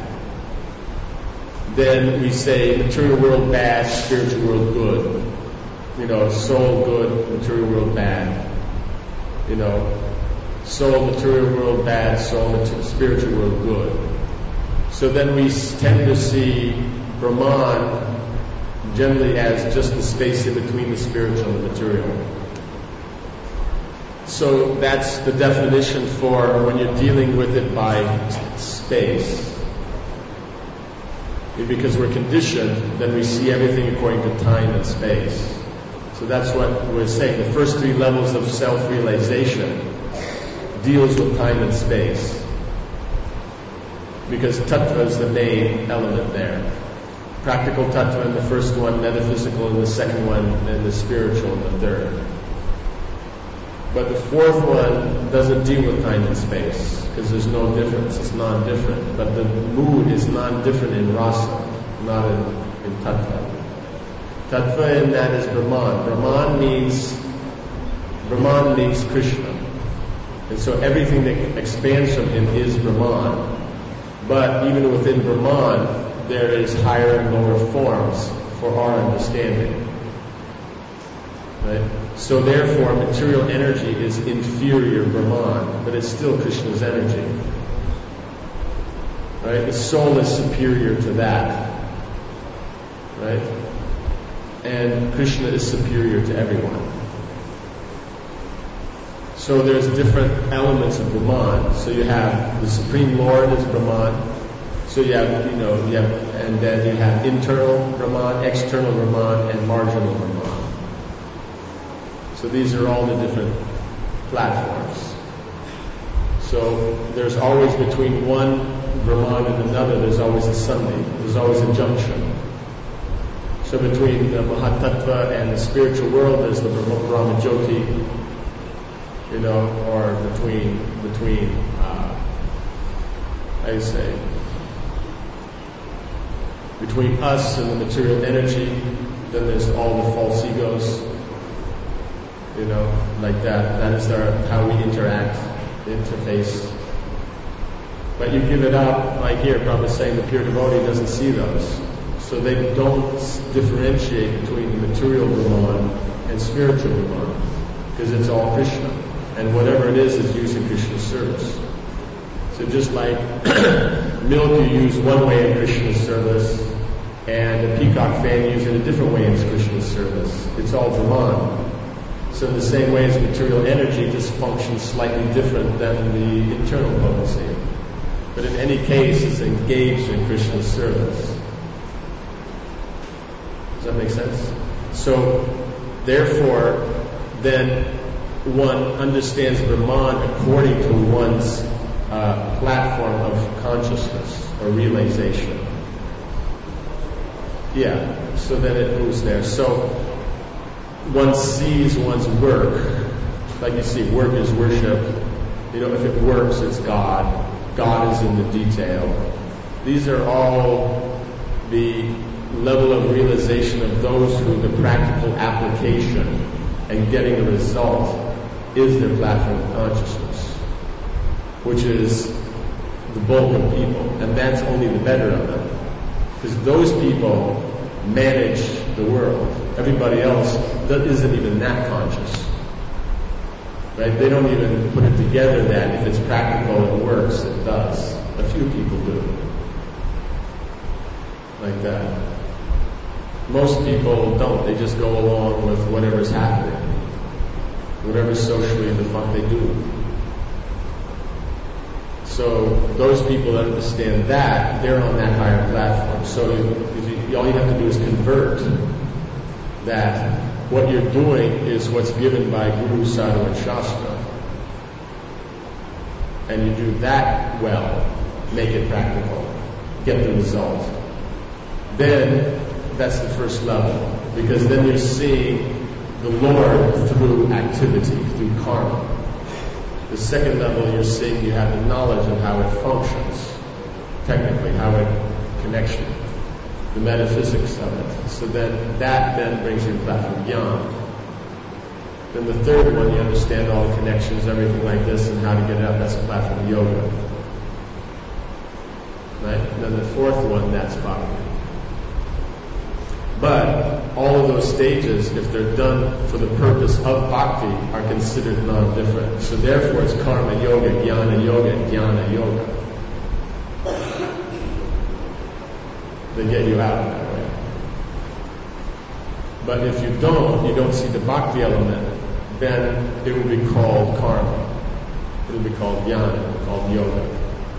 Then we say material world bad, spiritual world good. You know, soul good, material world bad. You know, soul, material world bad, soul, material, spiritual world good. So then we tend to see Brahman generally as just the space in between the spiritual and the material. So that's the definition for when you're dealing with it by space. Because we're conditioned, then we see everything according to time and space. So that's what we're saying. The first three levels of self-realization deals with time and space. Because tattva is the main element there. Practical tattva in the first one, metaphysical in the second one, and the spiritual in the third. But the fourth one doesn't deal with time and space, because there's no difference, it's non-different. But the mood is non-different in rasa, not in, in tattva. Tattva in that is Brahman. Brahman means, Brahman means Krishna. And so everything that expands from him is Brahman. But even within Brahman, there is higher and lower forms for our understanding. Right? So therefore, material energy is inferior Brahman, but it's still Krishna's energy. Right? The soul is superior to that. Right? And Krishna is superior to everyone. So there's different elements of Brahman. So you have the Supreme Lord is Brahman. So you have, you know, you have, and then you have internal Brahman, external Brahman, and marginal Brahman. So these are all the different platforms. So there's always between one Brahman and another, there's always a sandhi, there's always a junction. So between the Mahatattva and the spiritual world, there's the Brahma Jyoti, you know, or between, between, uh, how do you say, between us and the material energy, then there's all the false egos. You know, like that. That is our, how we interact, the interface. But you give it up, like here, Prabhupada is saying the pure devotee doesn't see those. So they don't differentiate between the material Brahman and spiritual Brahman, because it's all Krishna. And whatever it is, is used in Krishna's service. So just like milk you use one way in Krishna's service, and a peacock fan used in a different way in Krishna's service. It's all Brahman. So in the same way as material energy just functions slightly different than the internal potency. But in any case, it's engaged in Krishna's service. Does that make sense? So, therefore, then one understands Brahman according to one's uh, platform of consciousness or realization. Yeah, so then it moves there. So, one sees one's work, like you see, work is worship. You know, if it works, it's God. God is in the detail. These are all the level of realization of those who the practical application and getting a result is their platform of consciousness, which is the bulk of people, and that's only the better of them. Because those people manage the world. Everybody else that isn't even that conscious. Right? They don't even put it together that if it's practical and works, it does. A few people do. Like that. Most people don't. They just go along with whatever's happening. Whatever's socially the fuck they do. So those people that understand that, they're on that higher platform. So if you, all you have to do is convert that what you're doing is what's given by Guru, Sadhu, and Shastra. And you do that well, make it practical, get the result. Then that's the first level, because then you're seeing the Lord through activity, through karma. The second level, you're seeing you have the knowledge of how it functions, technically, how it connection, the metaphysics of it. So then that then brings you to the platform Jnana. Then the third one, you understand all the connections, everything like this, and how to get it out. That's the platform Yoga. Right? And then the fourth one, that's Bhakti. But all of those stages, if they're done for the purpose of Bhakti, are considered non-different. So therefore it's Karma Yoga, Jnana Yoga, and Jnana Yoga. They get you out that way. But if you don't, you don't see the Bhakti element, then it will be called Karma. It will be called Jnana, it will be called Yoga.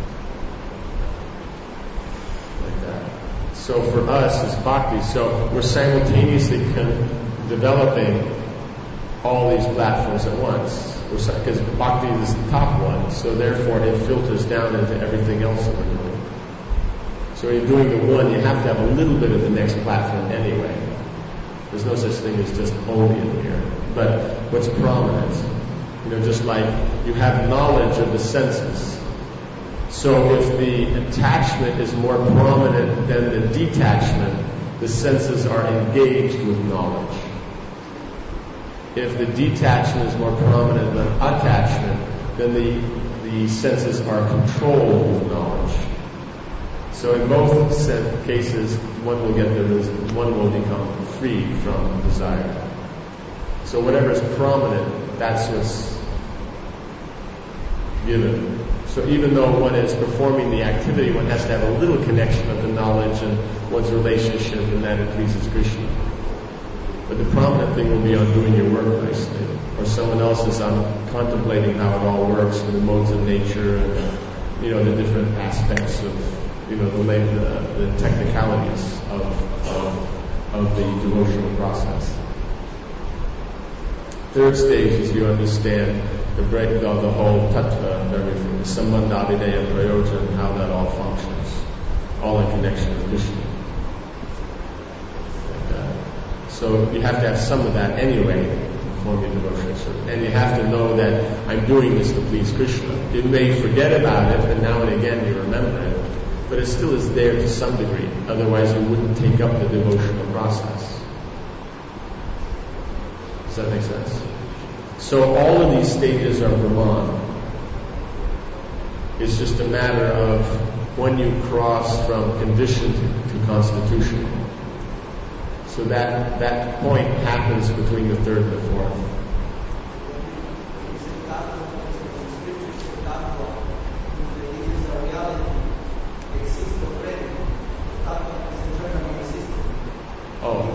So for us, it's Bhakti. So we're simultaneously con- developing all these platforms at once. Because Bhakti is the top one, so therefore it filters down into everything else that we're doing. So when you're doing the one, you have to have a little bit of the next platform anyway. There's no such thing as just only in here. But what's prominent? You know, just like you have knowledge of the senses. So if the attachment is more prominent than the detachment, the senses are engaged with knowledge. If the detachment is more prominent than attachment, then the, the senses are controlled with knowledge. So in both cases, one will get the one will become free from desire. So whatever is prominent, that's what's given. So even though one is performing the activity, one has to have a little connection of the knowledge and one's relationship, and that it pleases Krishna. But the prominent thing will be on doing your work nicely. Or someone else is on contemplating how it all works, and the modes of nature, and you know the different aspects of you know the the, the technicalities of, of of the devotional process. Third stage is you understand the breakdown of the whole tattva and everything, the sambandha, avideya, prayoja, and how that all functions, all in connection with Krishna. Like that. So you have to have some of that anyway to perform your devotional service. And you have to know that I'm doing this to please Krishna. You may forget about it, and now and again you remember it, but it still is there to some degree. Otherwise you wouldn't take up the devotional process. Does that make sense? So all of these stages are Brahman. It's just a matter of when you cross from conditioned to constitutional. So that, that point happens between the third and the fourth. Oh.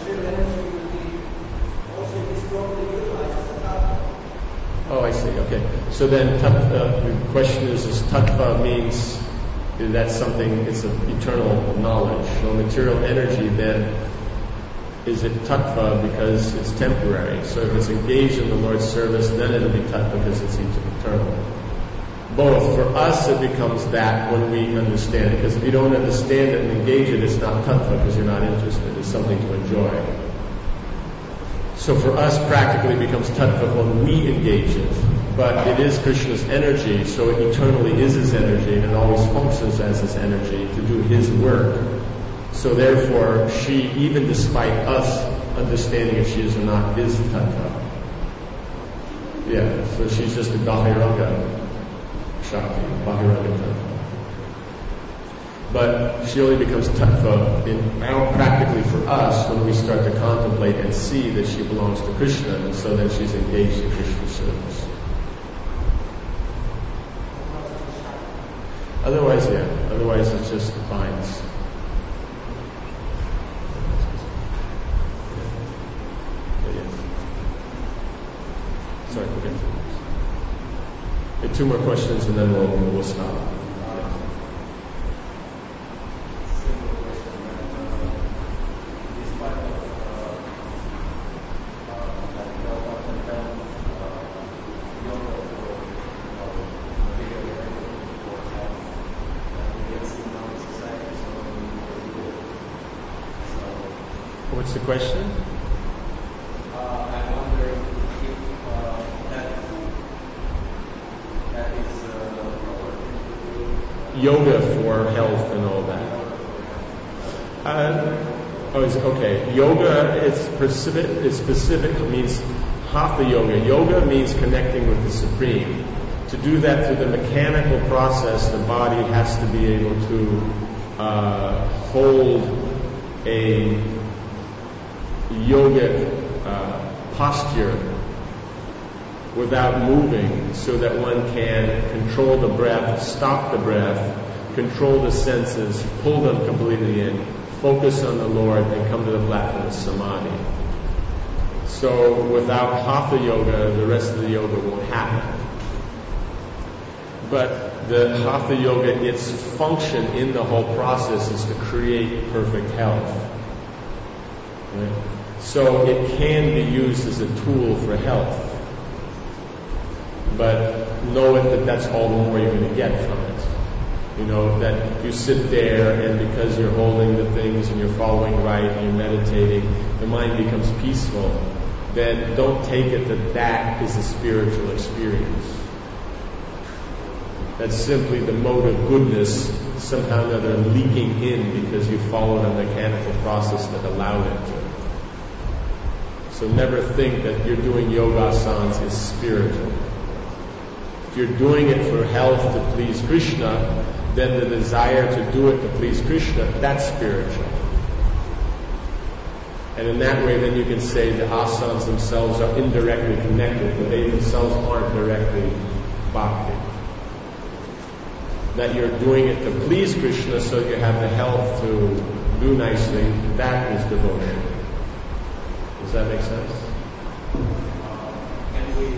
Oh, I see. Okay. So then, tattva, the question is: is tattva means that's something? It's an eternal knowledge. So material energy then is it tattva because it's temporary. So if it's engaged in the Lord's service, then it'll be tattva because it's eternal. Both. For us, it becomes that when we understand it. Because if you don't understand it and engage it, it's not tattva because you're not interested. It's something to enjoy. So for us, practically it becomes tattva when we engage it. But it is Krishna's energy, so it eternally is his energy, and it always functions as his energy to do his work. So therefore, she, even despite us understanding if she is or not, is tattva. Yeah, so she's just a Bahiranga. Shakti, Bhagiragata. But she only becomes tattva in, now practically for us when we start to contemplate and see that she belongs to Krishna, and so then she's engaged in Krishna service. Otherwise, yeah. Otherwise, it's just binds. Sorry, okay. Okay, two more questions and then we'll we'll stop. What's the question? Uh, I wonder if uh, that, that is uh, yoga for health and all that. Uh, oh, it's, okay. Yoga is specific. It's specific. It means hatha yoga. Yoga means connecting with the Supreme. To do that through the mechanical process, the body has to be able to uh, hold a yogic uh, posture without moving, so that one can control the breath, stop the breath, control the senses, pull them completely in, focus on the Lord, and come to the platform of samadhi. So without hatha yoga, the rest of the yoga won't happen. But the hatha yoga, its function in the whole process is to create perfect health. Right? So it can be used as a tool for health. But know it that that's all the more you're going to get from it. You know, that you sit there and because you're holding the things and you're following right and you're meditating, the mind becomes peaceful. Then don't take it that that is a spiritual experience. That's simply the mode of goodness somehow or other leaking in because you followed a mechanical process that allowed it to. So never think that you're doing yoga asanas is spiritual. If you're doing it for health to please Krishna, then the desire to do it to please Krishna, that's spiritual. And in that way, then you can say the asanas themselves are indirectly connected, but they themselves aren't directly bhakti. That you're doing it to please Krishna so you have the health to do nicely, that is devotion. Does that make sense? uh, can we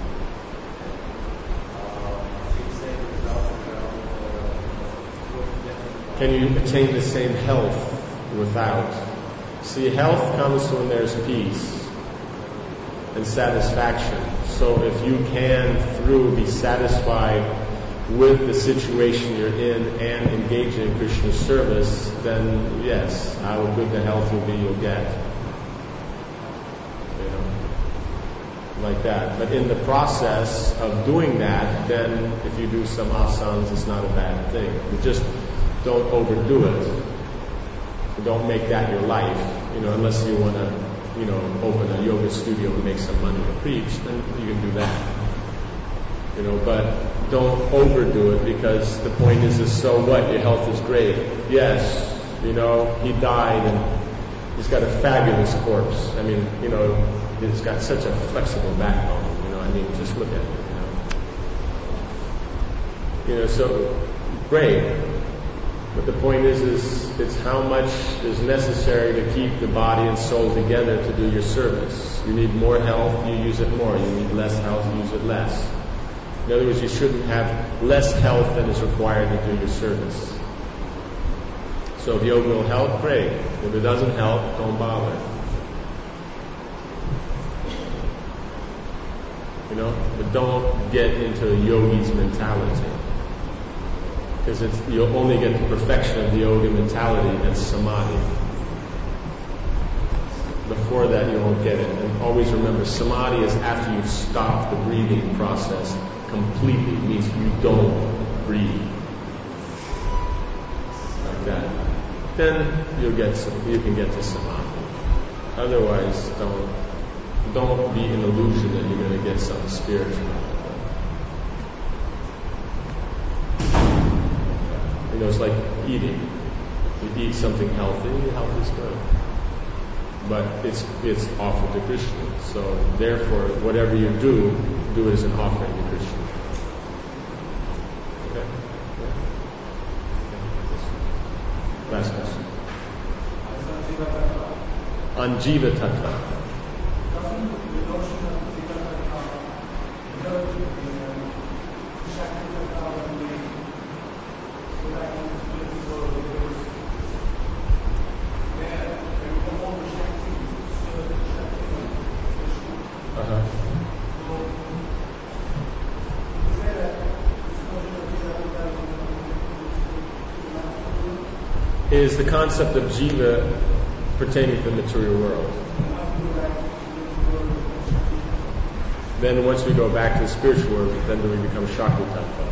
uh, Can you attain the same health without? See, health comes when there's peace and satisfaction. So if you can, through, be satisfied with the situation you're in and engage in Krishna's service, then yes, how good the health will be you'll get. You know, like that. But in the process of doing that, then if you do some asanas, it's not a bad thing. You just don't overdo it. Don't make that your life. You know, unless you want to, you know, open a yoga studio and make some money to preach, then you can do that. You know, but don't overdo it, because the point is, is so what? Your health is great. Yes, you know, he died and he's got a fabulous corpse. I mean, you know, he's got such a flexible backbone. You know, I mean, just look at it. You know, you know, so great. But the point is, is it's how much is necessary to keep the body and soul together to do your service. You need more health, you use it more. You need less health, you use it less. In other words, you shouldn't have less health than is required to do your service. So if yoga will help, great. If it doesn't help, don't bother. You know, but don't get into a yogi's mentality. Because it's, you'll only get the perfection of the yoga mentality and samadhi. Before that, you won't get it. And always remember, samadhi is after you've stopped the breathing process completely. It means you don't breathe. Like that. Then you'll get some, you can get to samadhi. Otherwise, don't don't be an illusion that you're going to get something spiritual. You know, it's like eating. You eat something healthy, health is good. But it's it's offered to Krishna. So therefore, whatever you do, do it as an offering to Krishna. Okay? Yeah. Last question. On Jiva Tattva. Is the concept of jiva pertaining to the material world. Then once we go back to the spiritual world, then do we become Shakti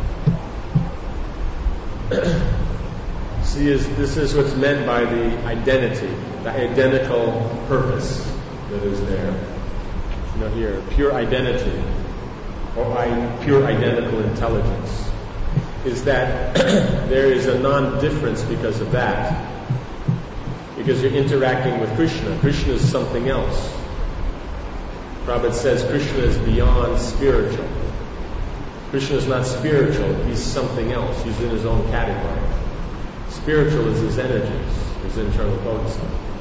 Tattva. See, is, this is what's meant by the identity, the identical purpose that is there. You know, here, pure identity, or I, pure identical intelligence, is that there is a non-difference because of that. Because you're interacting with Krishna. Krishna is something else. Prabhupada says Krishna is beyond spiritual. Krishna is not spiritual, he's something else. He's in his own category. Spiritual is his energies, his internal potency.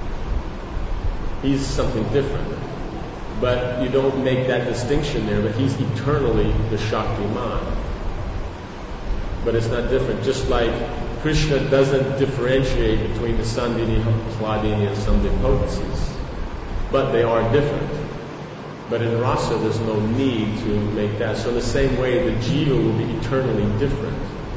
He's something different. But you don't make that distinction there, but he's eternally the Shaktiman. But it's not different. Just like Krishna doesn't differentiate between the Sandhini, Hladini, and Samdhi potencies. But they are different. But in rasa, there's no need to make that. So in the same way, the jiva will be eternally different.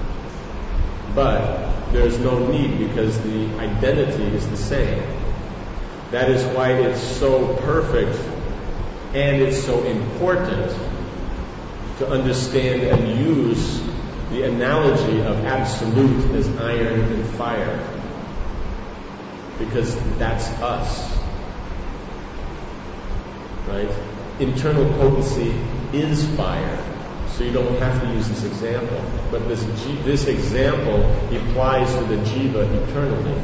But there's no need because the identity is the same. That is why it's so perfect and it's so important to understand and use the analogy of absolute as iron and fire. Because that's us. Right? Internal potency is fire. So you don't have to use this example. But this this example applies to the jiva eternally.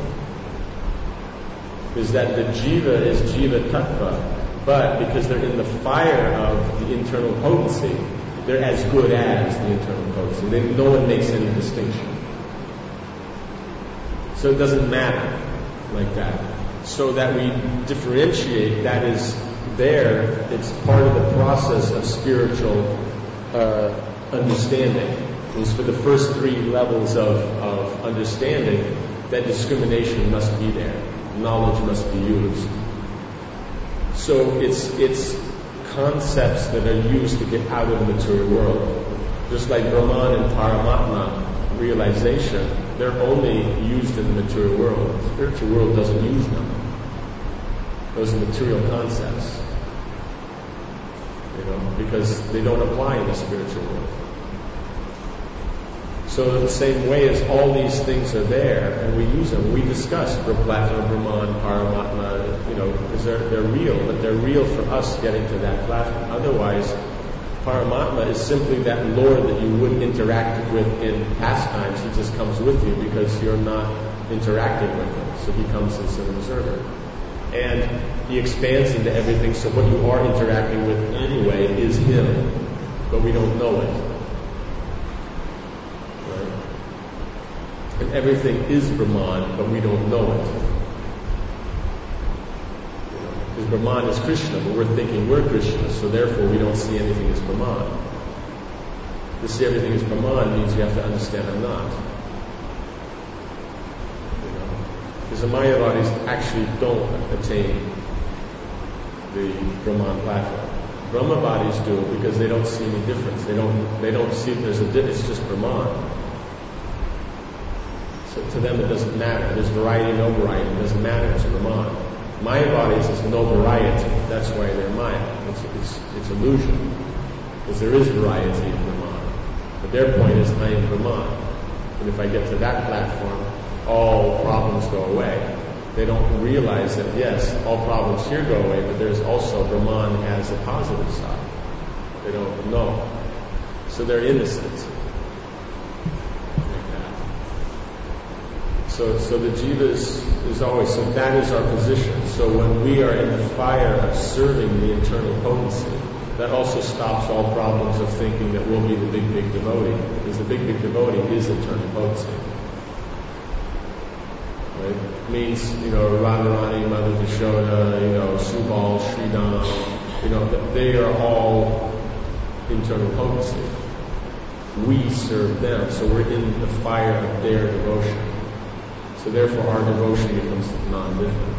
Is that the jiva is jiva tattva, but because they're in the fire of the internal potency, they're as good as the internal potency. They, no one makes any distinction. So it doesn't matter like that. So that we differentiate, that is there, it's part of the process of spiritual uh, understanding. Is for the first three levels of, of understanding, that discrimination must be there. Knowledge must be used. So it's it's concepts that are used to get out of the material world. Just like Brahman and Paramatma realization, they're only used in the material world. The spiritual world doesn't use them. Those are material concepts. You know, because they don't apply in the spiritual world. So in the same way as all these things are there, and we use them, we discuss Brahma, Brahman, Paramatma, you know, because they're, they're real, but they're real for us getting to that platform. Otherwise, Paramatma is simply that Lord that you wouldn't interact with in pastimes. He just comes with you because you're not interacting with him. So he comes as an observer. And he expands into everything, so what you are interacting with anyway is him, but we don't know it. And everything is Brahman, but we don't know it. Because Brahman is Krishna, but we're thinking we're Krishna, so therefore we don't see anything as Brahman. To see everything as Brahman means you have to understand I'm not. You know? Because the Mayavadis actually don't attain the Brahman platform. Brahmavadis do because they don't see any difference. They don't. They don't see there's a difference. It's just Brahman. So to them it doesn't matter. There's variety, no variety. It doesn't matter. It's Brahman. Mayavadis is no variety. That's why they're Maya. It's, it's, it's illusion. Because there is variety in Brahman. But their point is I am Brahman. And if I get to that platform, all problems go away. They don't realize that, yes, all problems here go away, but there's also Brahman has a positive side. They don't know. So they're innocent. So, so the jiva is, is always, so that is our position. So when we are in the fire of serving the internal potency, that also stops all problems of thinking that we'll be the big, big devotee, because the big, big devotee is internal potency. Right? It means, you know, Radharani, Mother Yashoda, you know, Subal, Sridham, you know, they are all internal potency. We serve them, so we're in the fire of their devotion. So therefore our devotion becomes non-different.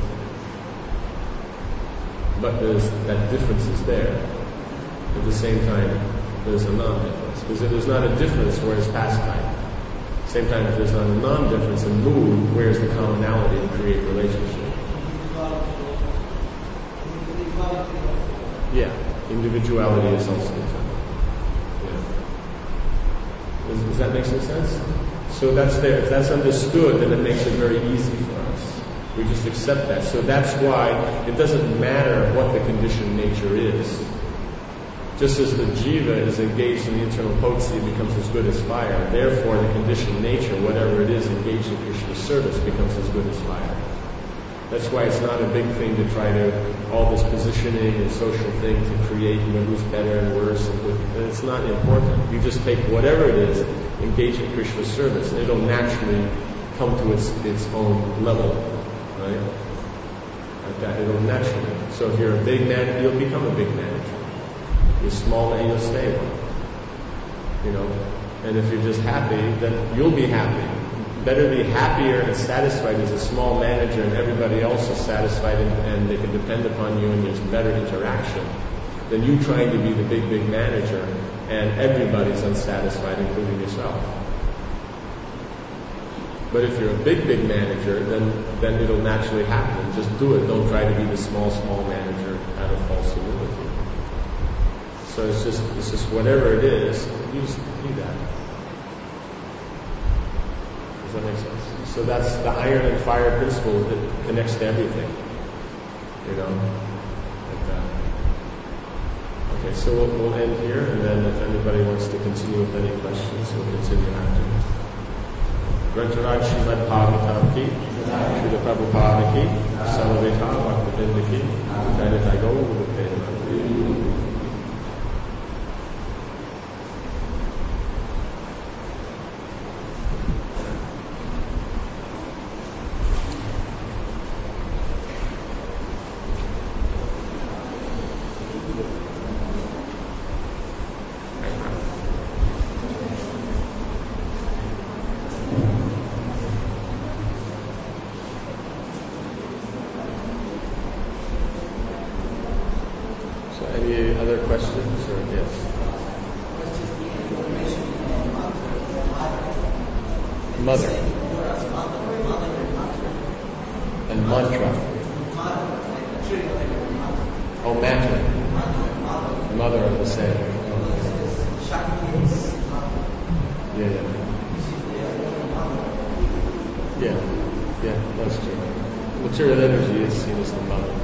But there's, that difference is there. At the same time, there's a non-difference. Because if there's not a difference, where's pastime? At the same time, if there's not a non-difference in mood, where's the commonality in create relationship? Yeah, individuality is also internal. Yeah. Does, does that make some sense? So that's there. If that's understood, then it makes it very easy for us. We just accept that. So that's why it doesn't matter what the conditioned nature is. Just as the jiva is engaged in the internal potency, it becomes as good as fire. Therefore, the conditioned nature, whatever it is, engaged in Krishna's service, becomes as good as fire. That's why it's not a big thing to try to, all this positioning and social thing to create, you know, who's better and worse. And, and it's not important. You just take whatever it is, engage in Krishna's service, and it'll naturally come to its, its own level, right? Like that, it'll naturally. So if you're a big man, you'll become a big manager. You're small and you'll stay one. You know, and if you're just happy, then you'll be happy. Better be happier and satisfied as a small manager and everybody else is satisfied and, and they can depend upon you and there's better interaction than you trying to be the big, big manager and everybody's unsatisfied, including yourself. But if you're a big, big manager, then, then it'll naturally happen. Just do it. Don't try to be the small, small manager out of false humility. So it's just, it's just whatever it is, you just do that. Does that make sense? So that's the iron and fire principle that connects to everything. You know? Like that. Okay, so we'll, we'll end here, and then if anybody wants to continue with any questions, we'll continue after. Grantaraj Srimad Bhagavatam ki, Srila Prabhupada ki, Salaveta Bhaktivinda ki, Daidatai Gaur Mother and mantra. Oh, mantra. Mother are the same. Yeah, yeah. Yeah, yeah, that's true. Material energy is seen as the mother.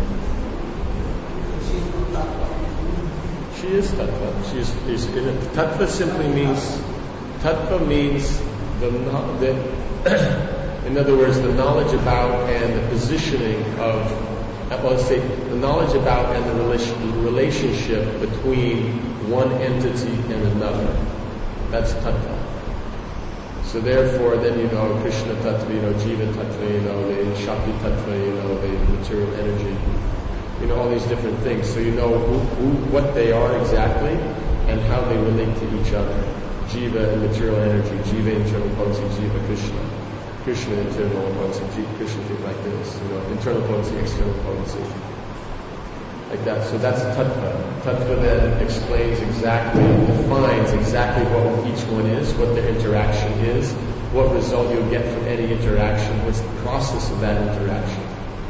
She is tattva. She is, is tattva simply means, tattva means The, the, in other words, the knowledge about and the positioning of, well, let's say, the knowledge about and the relation, relationship between one entity and another. That's tattva. So therefore, then you know Krishna tattva, you know Jiva tattva, you know the Shakti tattva, you know the material energy, you know all these different things. So you know who, who, what they are exactly and how they relate to each other. Jiva and material energy, Jiva internal potency, Jiva Krishna, Krishna internal potency, Jiva Krishna, things like this, you know, internal potency, external potency, like that. So that's tattva. Tattva then explains exactly, defines exactly what each one is, what their interaction is, what result you'll get from any interaction, what's the process of that interaction.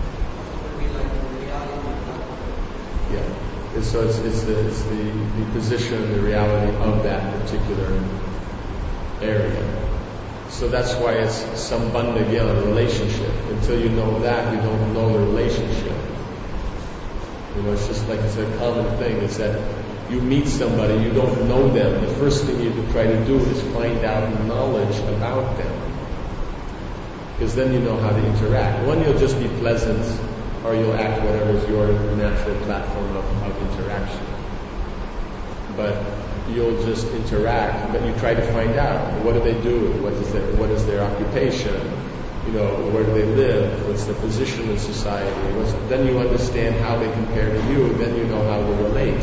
Yeah. And so it's, it's, the, it's the, the position and the reality of that particular area. So that's why it's sambandha jnana, relationship. Until you know that, you don't know the relationship. You know, it's just like it's a common thing, is that you meet somebody, you don't know them. The first thing you try to do is find out knowledge about them. because then you know how to interact. One, you'll just be pleasant, or you'll act whatever is your natural platform of, of interaction. But you'll just interact, but you try to find out, what do they do? What is their, what is their occupation? You know, where do they live? What's their position in society? What's, then you understand how they compare to you, then you know how to relate.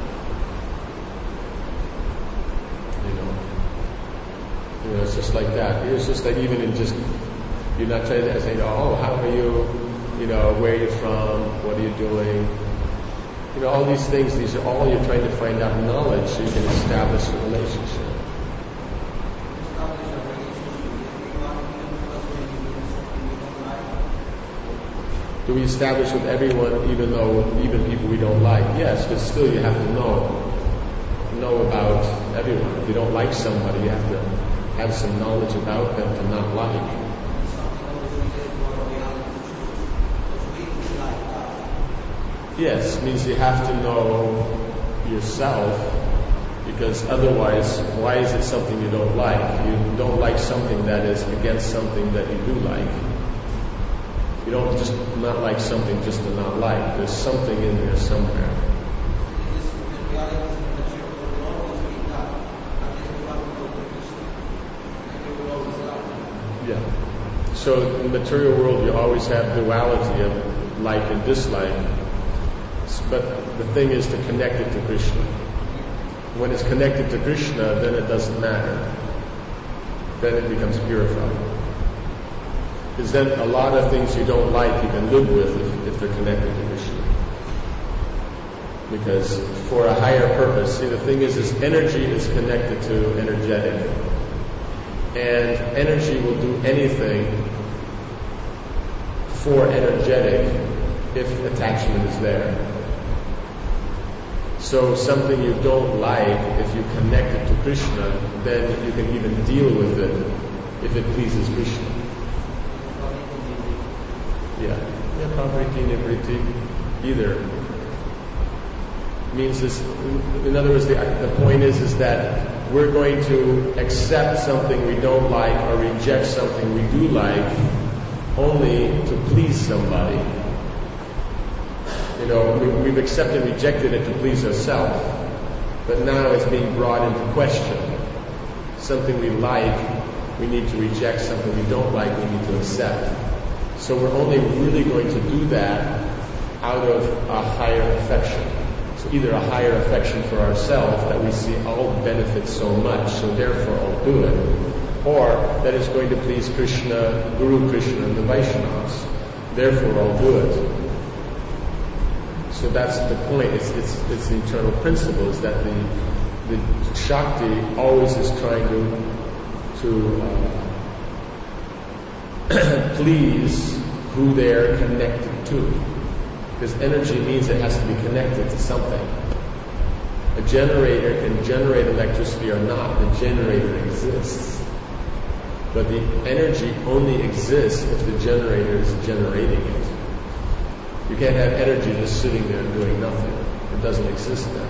You know, you know, it's just like that. It's just like even in just, you're not trying to say, oh, how are you? You know, where are you from? What are you doing? You know, all these things, these are all you're trying to find out knowledge so you can establish a relationship. Do we establish with everyone, even though, even people we don't like? Yes, but still you have to know, know about everyone. If you don't like somebody, you have to have some knowledge about them to not like. Yes, means you have to know yourself, because otherwise, why is it something you don't like? You don't like something that is against something that you do like. You don't just not like something just to not like. There's something in there somewhere. Yeah. So in the material world, you always have duality of like and dislike. But the thing is to connect it to Krishna. When it's connected to Krishna, then it doesn't matter. Then it becomes purified. Because then a lot of things you don't like you can live with if, if they're connected to Krishna. Because for a higher purpose, see the thing is, is energy is connected to energetic. And energy will do anything for energetic if attachment is there. So something you don't like, if you connect it to Krishna, then you can even deal with it if it pleases Krishna. Yeah, yeah, pravriti, nivriti, either. Means this, in other words, the, the point is, is that we're going to accept something we don't like or reject something we do like only to please somebody. You know, we, we've accepted and rejected it to please ourselves, but now it's being brought into question. Something we like, we need to reject. Something we don't like, we need to accept. So we're only really going to do that out of a higher affection. So either a higher affection for ourselves, that we see all benefit so much, so therefore I'll do it, or that it's going to please Krishna, Guru Krishna, and the Vaishnavas, therefore I'll do it. So that's the point. It's, it's, it's the eternal principle, is that the, the Shakti always is trying to, to uh, please who they're connected to. Because energy means it has to be connected to something. A generator can generate electricity or not. The generator exists. But the energy only exists if the generator is generating it. You can't have energy just sitting there doing nothing. It doesn't exist then.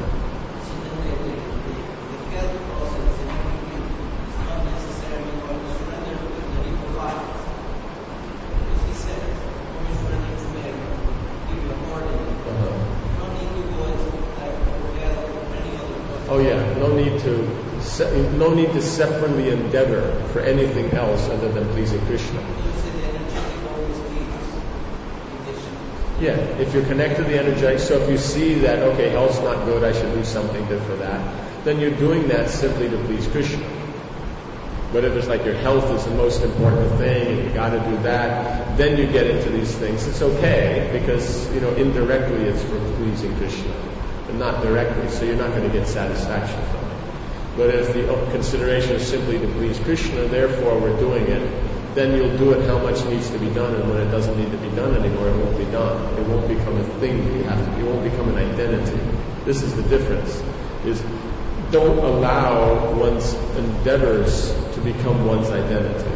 Oh yeah, no need to se- no need to separately endeavor for anything else other than pleasing Krishna. Yeah, if you're connected to the energetic, so if you see that, okay, health's not good, I should do something good for that, then you're doing that simply to please Krishna. But if it's like your health is the most important thing and you got to do that, then you get into these things. It's okay because, you know, indirectly it's for pleasing Krishna, but not directly, so you're not going to get satisfaction from it. But if the consideration is simply to please Krishna, therefore we're doing it, then you'll do it how much needs to be done, and when it doesn't need to be done anymore, it won't be done. It won't become a thing that you have to, it won't become an identity. This is the difference, is don't allow one's endeavors to become one's identity.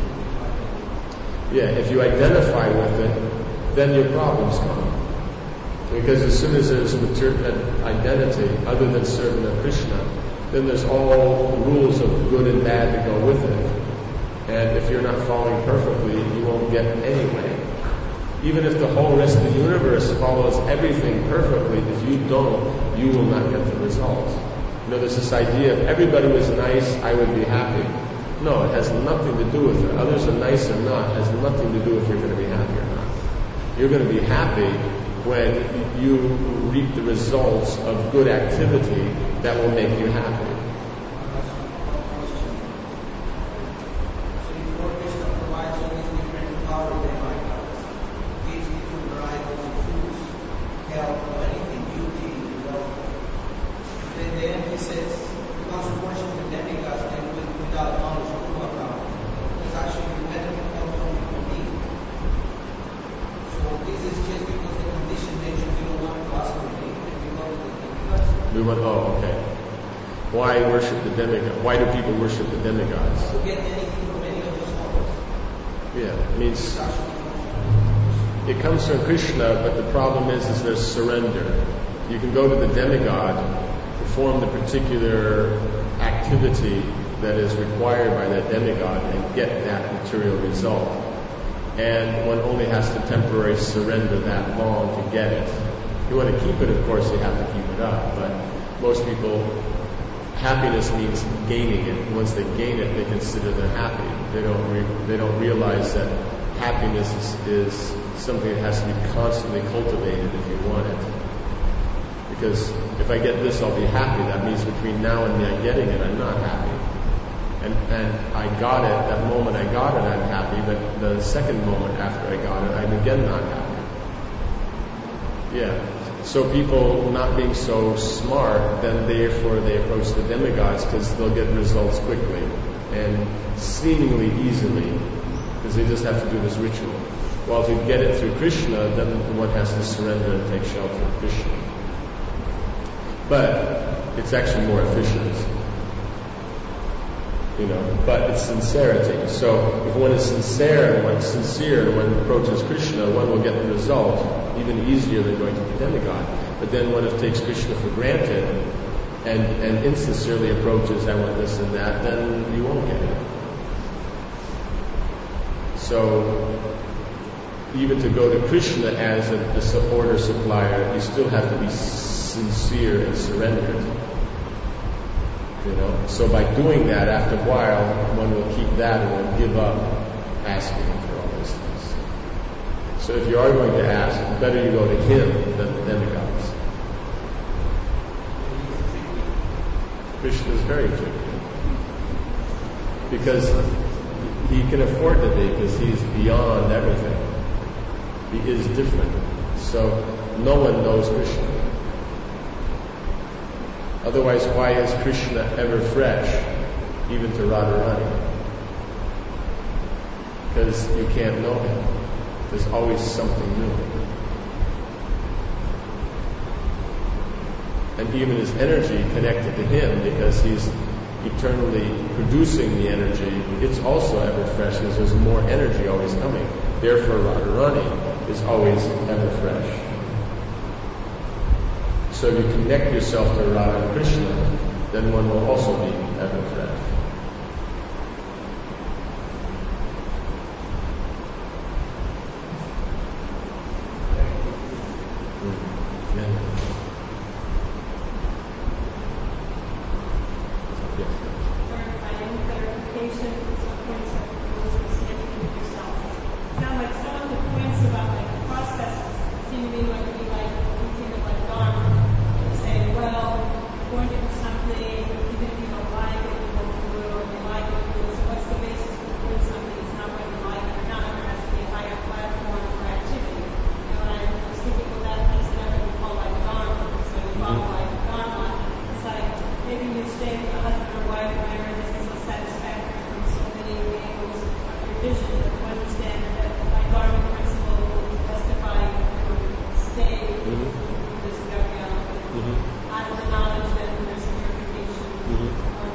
Yeah, if you identify with it, then your problems come. Because as soon as there's an identity other than serving of Krishna, then there's all rules of good and bad to go with it. And if you're not following perfectly, you won't get anyway. Even if the whole rest of the universe follows everything perfectly, if you don't, you will not get the results. You know, there's this idea, if everybody was nice, I would be happy. No, it has nothing to do with it. Others are nice or not. It has nothing to do if you're going to be happy or not. You're going to be happy when you reap the results of good activity that will make you happy. We went, oh, okay. Why worship the demigod? Why do people worship the demigods? To get anything from any of those forms. Yeah, it means it comes from Krishna, but the problem is, is there's surrender. You can go to the demigod, perform the particular activity that is required by that demigod, and get that material result. And one only has to temporarily surrender that long to get it. If you want to keep it, of course, you have to keep it up. But most people, happiness means gaining it. And once they gain it, they consider they're happy. They don't re- they don't realize that happiness is, is something that has to be constantly cultivated if you want it. Because if I get this, I'll be happy. That means between now and me getting it, I'm not happy. And and I got it, that moment I got it, I'm happy. But the second moment after I got it, I'm again not happy. Yeah. So people not being so smart, then therefore they approach the demigods because they'll get results quickly and seemingly easily because they just have to do this ritual. While to get it through Krishna, then one has to surrender and take shelter of Krishna. But it's actually more efficient. You know, but it's sincerity. So if one is sincere and one's sincere and one approaches Krishna, one will get the result even easier than going to the demigod. But then one if takes Krishna for granted and, and insincerely approaches, I want this and that, then you won't get it. So even to go to Krishna as a, a order supplier, you still have to be sincere and surrendered. You know, so by doing that, after a while, one will keep that and will give up asking for all these things. So if you are going to ask, better you go to him than the demigods. Krishna is very tricky. Because he can afford to be, because he's beyond everything. He is different. So no one knows Krishna. Otherwise, why is Krishna ever fresh, even to Radharani? Because you can't know him. There's always something new. And even his energy connected to him, because he's eternally producing the energy, it's also ever fresh, because there's more energy always coming. Therefore, Radharani is always ever fresh. So if you connect yourself to Radha and Krishna, then one will also be ever fresh. Mm. Yeah. Yes. Clarify any clarification for some points that were understanding with yourself. Now, like some of the points about like the processes seem to me like to be like kind of like Dharma. Say, well, you're going to do something, even if you don't like it, you go through it, or you like it, you do it. So what's the basis for doing something that's not whether you like it or not? There has to be a higher platform for activity. You know, and I was thinking, well, that means that we call like Dharma. So you follow like Dharma. It's like maybe you stay with a husband or wife, or marriage isn't so satisfactory from so many angles of your vision, but to understand that my Dharma principle will justify your stay with this Gabriel. Mm-hmm. Out of the knowledge that there's purification. Mm-hmm.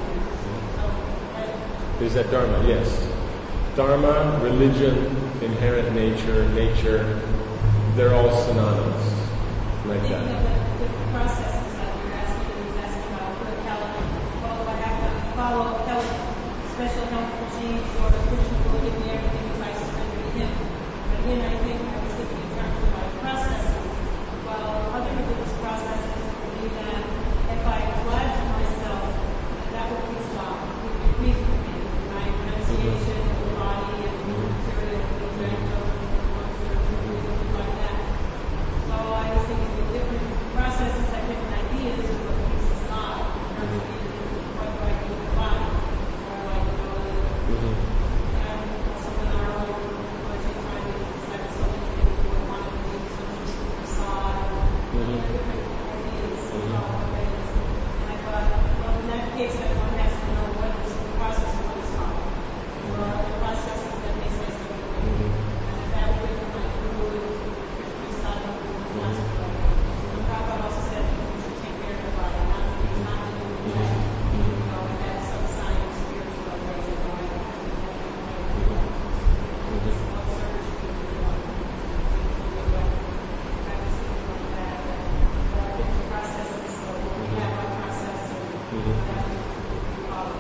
So, is that Dharma? Yes. Dharma, religion, inherent nature, nature, they're all synonymous. Like thinking that. of the, the processes that you're asking, you're asking about the California. Well, I have to follow health, special health regime. needs or Krishna will give me everything if I surrender to him. But again, I think I was thinking in terms of like processes. Well, other religious processes would be that if I pledge myself, that would be stop, would be free for me. My renunciation of the body and the material and the grandchildren and things like that. So I was thinking of different processes have different ideas of what peace is not. In terms of what do I do with the body? Or like, you know, and also in our own budget time, we decided something that we would want to do, some sort of facade, different ideas of how it is. And I thought, well, in that case, that one has to know what is the process of what is not. Or the processes that may say something. And if that would be like food, facade, lots of things. And Prabhupada also said we should take care of the body, not to be not to do the head. You know, and that's some sign of spiritual ways of going. Just what service you do, you know, practicing like that. There are different processes, so we have our process, so that we follow.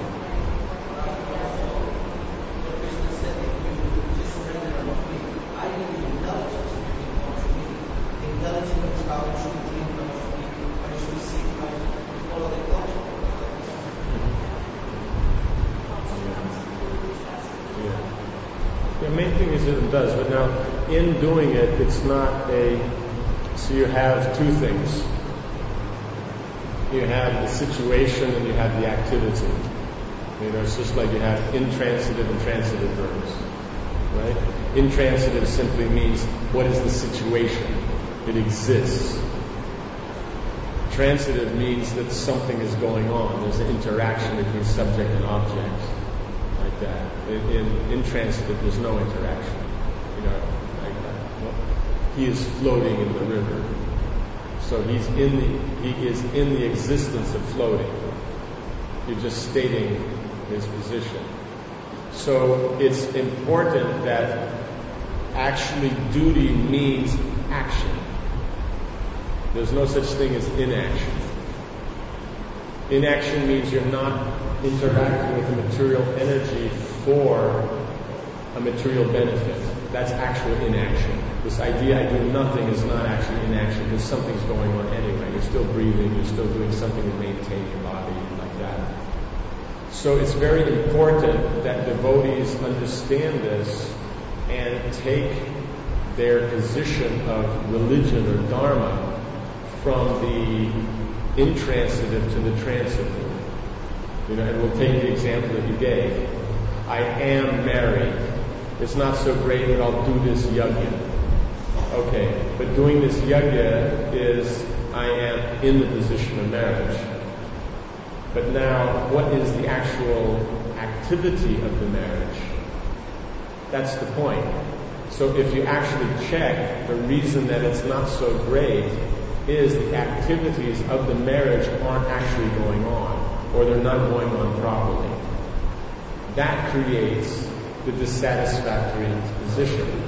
What Krishna said, if you just surrender and obey, I need intelligence to be more to me. Intelligence is how it should be, how it should be, how it should see, how it should follow the culture. The main thing is that it does, but now in doing it, it's not a, so you have two things. You have the situation and you have the activity. You know, it's just like you have intransitive and transitive verbs, right? Intransitive simply means what is the situation? It exists. Transitive means that something is going on. There's an interaction between subject and object. Like that. In, in intransitive, there's no interaction. You know, like that. Well, he is floating in the river, so he's in the he is in the existence of floating. You're just stating his position. So it's important that actually duty means action. There's no such thing as inaction. Inaction means you're not interacting with the material energy for a material benefit. That's actual inaction. This idea I do nothing is not actually inaction because something's going on anyway. You're still breathing, you're still doing something to maintain your body like that. So it's very important that devotees understand this and take their position of religion or dharma from the intransitive to the transitive. You know, and we'll take the example that you gave. I am married. It's not so great that I'll do this yajna. Okay, but doing this yajna is I am in the position of marriage. But now, what is the actual activity of the marriage? That's the point. So if you actually check, the reason that it's not so great is the activities of the marriage aren't actually going on, or they're not going on properly. That creates the dissatisfactory position.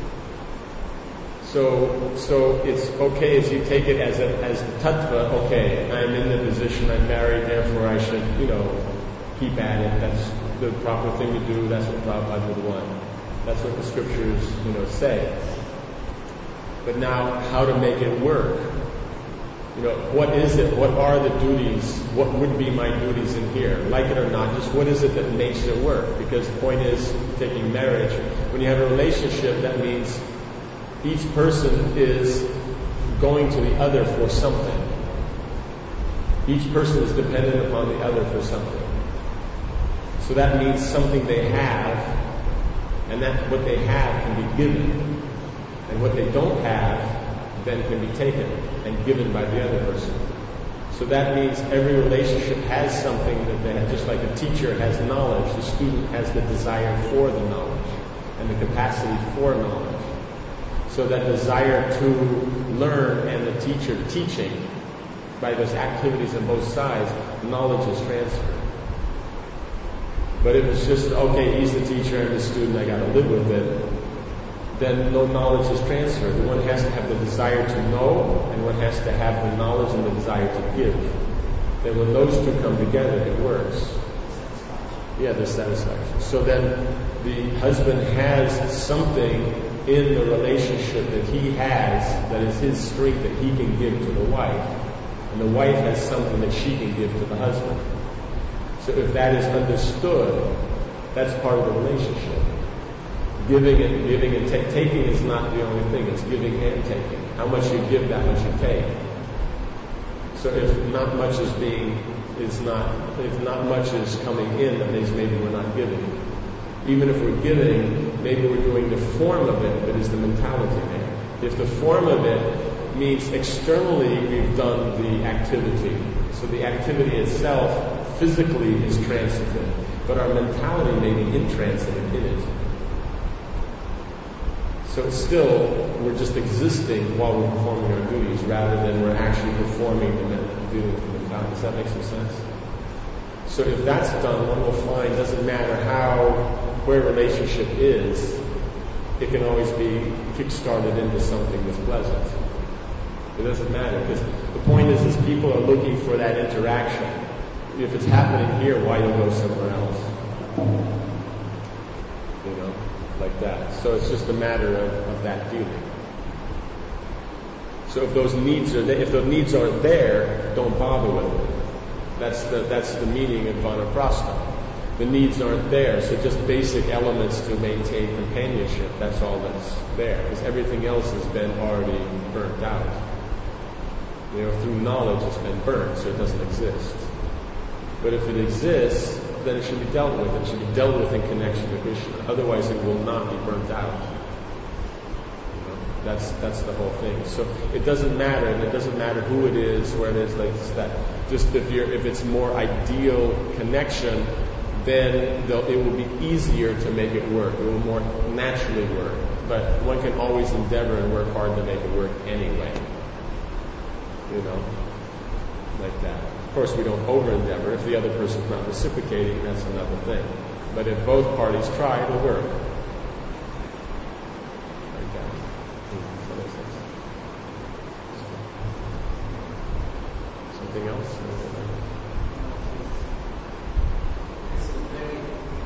So, so it's okay as you take it as a, as tattva, okay, I'm in the position, I'm married, therefore I should, you know, keep at it. That's the proper thing to do. That's what Prabhupada would want. That's what the scriptures, you know, say. But now, how to make it work? You know, what is it? What are the duties? What would be my duties in here? Like it or not, just what is it that makes it work? Because the point is, taking marriage, when you have a relationship, that means each person is going to the other for something. Each person is dependent upon the other for something. So that means something they have, and that what they have can be given. And what they don't have then can be taken and given by the other person. So that means every relationship has something that they have, just like a teacher has knowledge, the student has the desire for the knowledge and the capacity for knowledge. So that desire to learn and the teacher teaching, by those activities on both sides, knowledge is transferred. But if it's just, okay, he's the teacher and the student, I gotta live with it, then no knowledge is transferred. One has to have the desire to know, and one has to have the knowledge and the desire to give. Then when those two come together, it works. Yeah, there's satisfaction. So then the husband has something in the relationship that he has that is his strength that he can give to the wife. And the wife has something that she can give to the husband. So if that is understood, that's part of the relationship. Giving and giving and ta- taking is not the only thing. It's giving and taking. How much you give, that much you take. So if not much is being, is not, if not much is coming in, that means maybe we're not giving. Even if we're giving, maybe we're doing the form of it, but is the mentality there? If the form of it means externally we've done the activity, so the activity itself physically is transitive, but our mentality may be intransitive in it. So it's still, we're just existing while we're performing our duties, rather than we're actually performing the duty of the mentality. Does that make some sense? So if that's done, one will find it doesn't matter how, where relationship is, it can always be kick-started into something that's pleasant. It doesn't matter, because the point is, is people are looking for that interaction. If it's happening here, why you go somewhere else? You know, like that. So it's just a matter of, of that feeling. So if those needs are there, if the needs aren't there, don't bother with it. That's the that's the meaning of vanaprastha. The needs aren't there, so just basic elements to maintain companionship. That's all that's there, because everything else has been already burnt out. You know, through knowledge, it's been burnt, so it doesn't exist. But if it exists, then it should be dealt with. It should be dealt with in connection to Krishna. Otherwise, it will not be burnt out. You know, that's that's the whole thing. So it doesn't matter, and it doesn't matter who it is, where it is, like that. Just if you're, if it's more ideal connection, then it will be easier to make it work. It will more naturally work. But one can always endeavor and work hard to make it work anyway. You know, like that. Of course, we don't over-endeavor. If the other person's not reciprocating, that's another thing. But if both parties try, it'll work. Like that. Something else? It's a very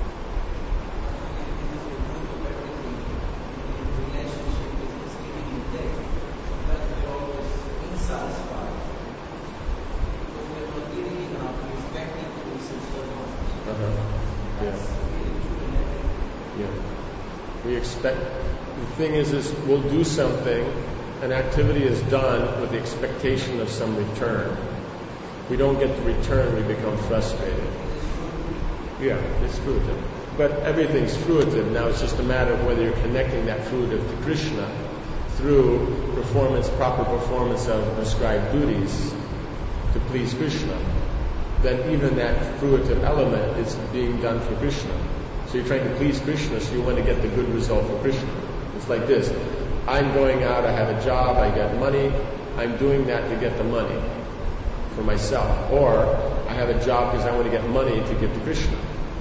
relationship is giving and taking, but we're always insatisfied. Because we're not giving enough, we're expecting to receive so much. Uh-huh. Yeah. That's really true in everything. Yeah. We expect, the thing is, is we'll do something, an activity is done with the expectation of some return. We don't get the return, we become frustrated. Yeah, it's fruitive. But everything's fruitive. Now it's just a matter of whether you're connecting that fruitive to Krishna through performance, proper performance of prescribed duties to please Krishna. Then even that fruitive element is being done for Krishna. So you're trying to please Krishna, so you want to get the good result for Krishna. It's like this. I'm going out, I have a job, I get money. I'm doing that to get the money for myself. Or I have a job because I want to get money to give to Krishna.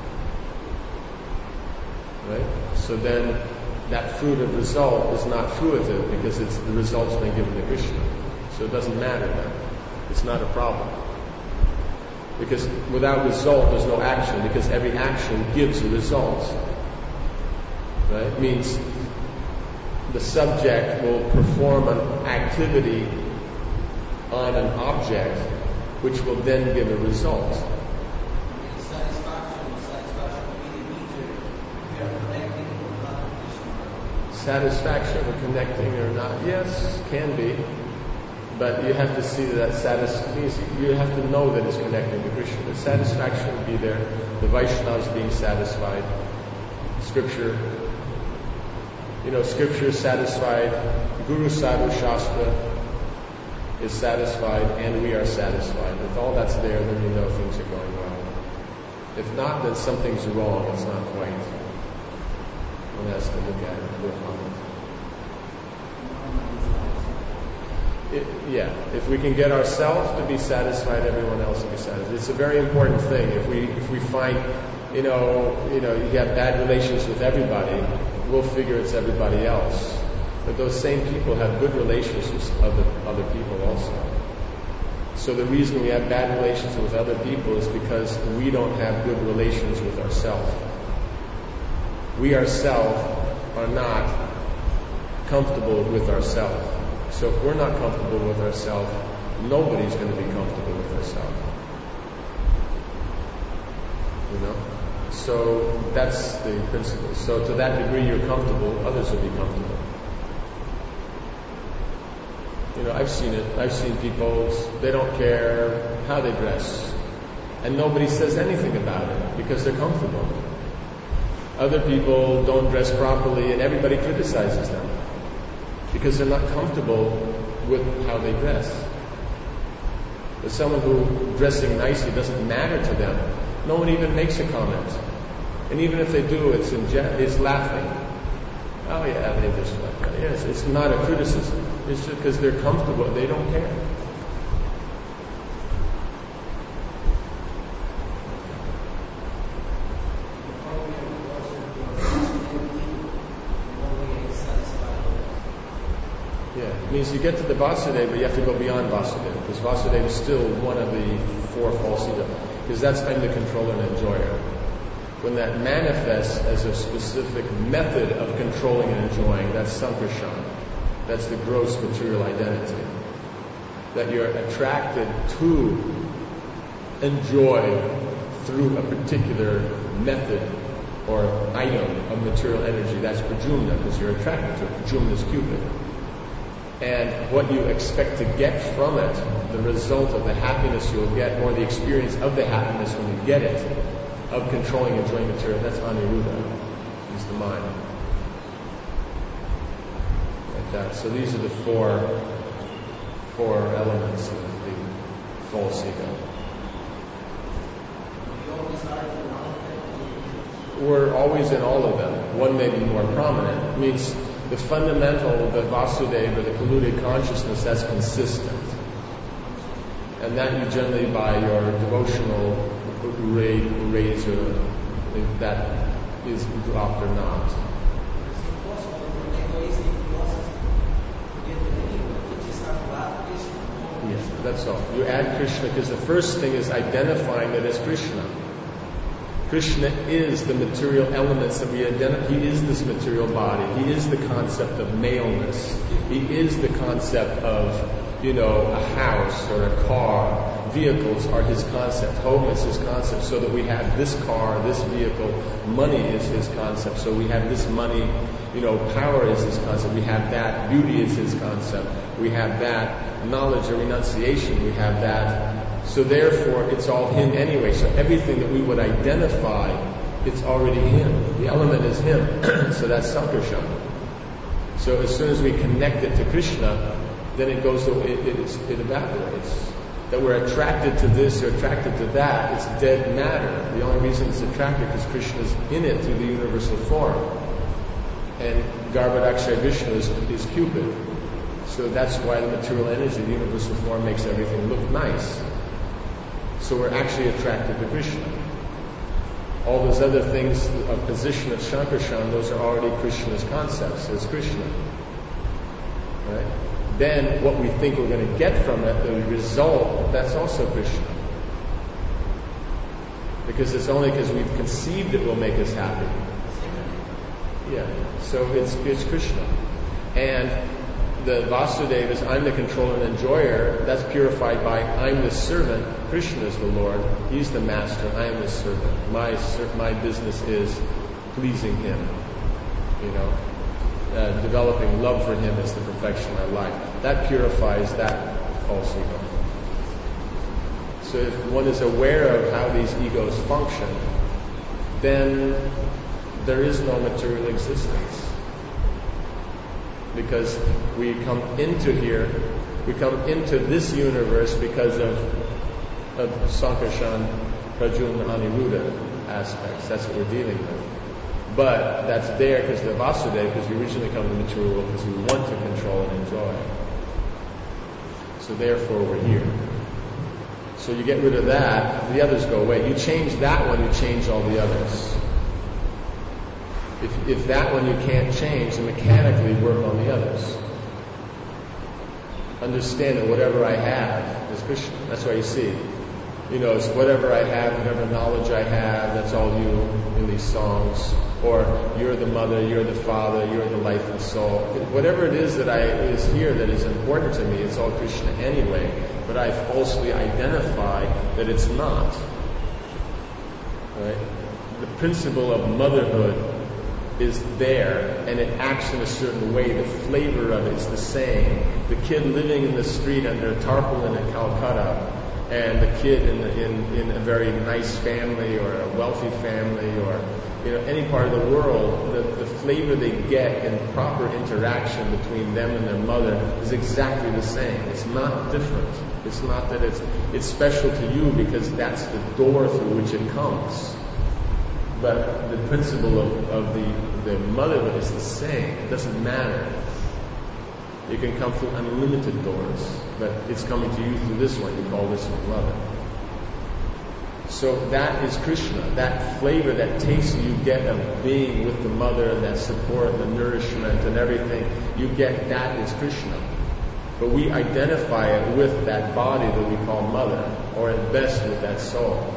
Right? So then that fruitive result is not fruitive because it's the result's been given to Krishna. So it doesn't matter then. It's not a problem. Because without result, there's no action, because every action gives a result. Right? It means the subject will perform an activity on an object, which will then give a result. Satisfaction, satisfaction will be the meter. We are connecting or not to Krishna. Satisfaction or connecting or not, yes, can be. But you have to see that satisfaction, you have to know that it's connecting to Krishna. The satisfaction will be there. The Vaishnavas being satisfied. Scripture, you know, Scripture is satisfied. Guru Sadhu Shastra is satisfied, and we are satisfied. If all that's there, then you know things are going well. If not, then something's wrong. It's not quite. One has to look at it and work on it. It, yeah, if we can get ourselves to be satisfied, everyone else will be satisfied. It's a very important thing. If we if we find, you know, you know, you have bad relations with everybody, we'll figure it's everybody else. But those same people have good relations with other other people also. So the reason we have bad relations with other people is because we don't have good relations with ourselves. We ourselves are not comfortable with ourselves. So if we're not comfortable with ourselves, nobody's going to be comfortable with ourselves. You know? So that's the principle. So to that degree you're comfortable, others will be comfortable. You know, I've seen it. I've seen people, they don't care how they dress. And nobody says anything about it because they're comfortable. Other people don't dress properly and everybody criticizes them because they're not comfortable with how they dress. But someone who dressing nicely doesn't matter to them, no one even makes a comment. And even if they do, it's in je- it's laughing. Oh yeah, they just like that. Yes, it's not a criticism. It's just because they're comfortable. They don't care. Yeah, it means you get to the Vasudeva, you have to go beyond Vasudeva, because Vasudeva is still one of the four false ego, because that's I'm the controller and enjoyer. When that manifests as a specific method of controlling and enjoying, that's Sankarshan. That's the gross material identity. That you're attracted to enjoy through a particular method or item of material energy. That's Prajumna, because you're attracted to it. Prajumna is Cupid. And what you expect to get from it, the result of the happiness you'll get, or the experience of the happiness when you get it, of controlling and enjoying material, that's Aniruddha, is the mind. Like that. So these are the four four elements of the false ego. We're always in all of them. One may be more prominent. It means the fundamental, the Vasudeva, the polluted consciousness, that's consistent. And that you generally by your devotional ray, razor, if that is dropped or not. Yes, that's all. You add Krishna because the first thing is identifying that it's Krishna. Krishna is the material elements that we identify. He is this material body. He is the concept of maleness. He is the concept of, you know, a house or a car. Vehicles are his concept. Home is his concept. So that we have this car, this vehicle. Money is his concept. So we have this money. You know, power is his concept. We have that. Beauty is his concept. We have that. Knowledge or renunciation, we have that. So therefore, it's all him anyway. So everything that we would identify, it's already him. The element is him. So that's Sankarshan. So as soon as we connect it to Krishna, then it goes, it, it, it evaporates. That we're attracted to this or attracted to that, it's dead matter. The only reason it's attracted is Krishna's in it through the universal form. And Garbhodakshay Vishnu is, is Cupid. So that's why the material energy, the universal form, makes everything look nice. So we're actually attracted to Krishna. All those other things, a position of Shankarshan, those are already Krishna's concepts as Krishna. Right? Then what we think we're going to get from it, the result, that's also Krishna. Because it's only because we've conceived it will make us happy. Yeah. So it's, it's Krishna. And the Vasudeva is I'm the controller and enjoyer. That's purified by I'm the servant. Krishna is the Lord. He's the master. I am the servant. My my business is pleasing him. You know, uh, developing love for him is the perfection of my life. That purifies that false ego. So if one is aware of how these egos function, then there is no material existence. Because we come into here, we come into this universe because of, of Sankarshan, Prajumna, Aniruddha aspects. That's what we're dealing with. But that's there because the Vasudeva, because we originally come to the material world because we want to control and enjoy. So therefore we're here. So you get rid of that, the others go away. You change that one, you change all the others. If, if that one you can't change, then mechanically work on the others. understand that whatever I have is Krishna. That's why you see, you know, it's whatever I have, whatever knowledge I have, that's all you in these songs. Or you're the mother, you're the father, you're the life and soul. Whatever it is that I is here that is important to me, it's all Krishna anyway. But I falsely identify that it's not. Right? The principle of motherhood is there, and it acts in a certain way. The flavor of it is the same. The kid living in the street under a tarpaulin in Calcutta, and the kid in, the, in in a very nice family or a wealthy family, or you know any part of the world, the, the flavor they get in proper interaction between them and their mother is exactly the same. It's not different. It's not that it's it's special to you because that's the door through which it comes. But the principle of, of the, the motherhood is the same. It doesn't matter. You can come through unlimited doors, but it's coming to you through this one. You call this one mother. So that is Krishna. That flavor, that taste you get of being with the mother, and that support, and the nourishment, and everything, you get that is Krishna. But we identify it with that body that we call mother, or at best with that soul.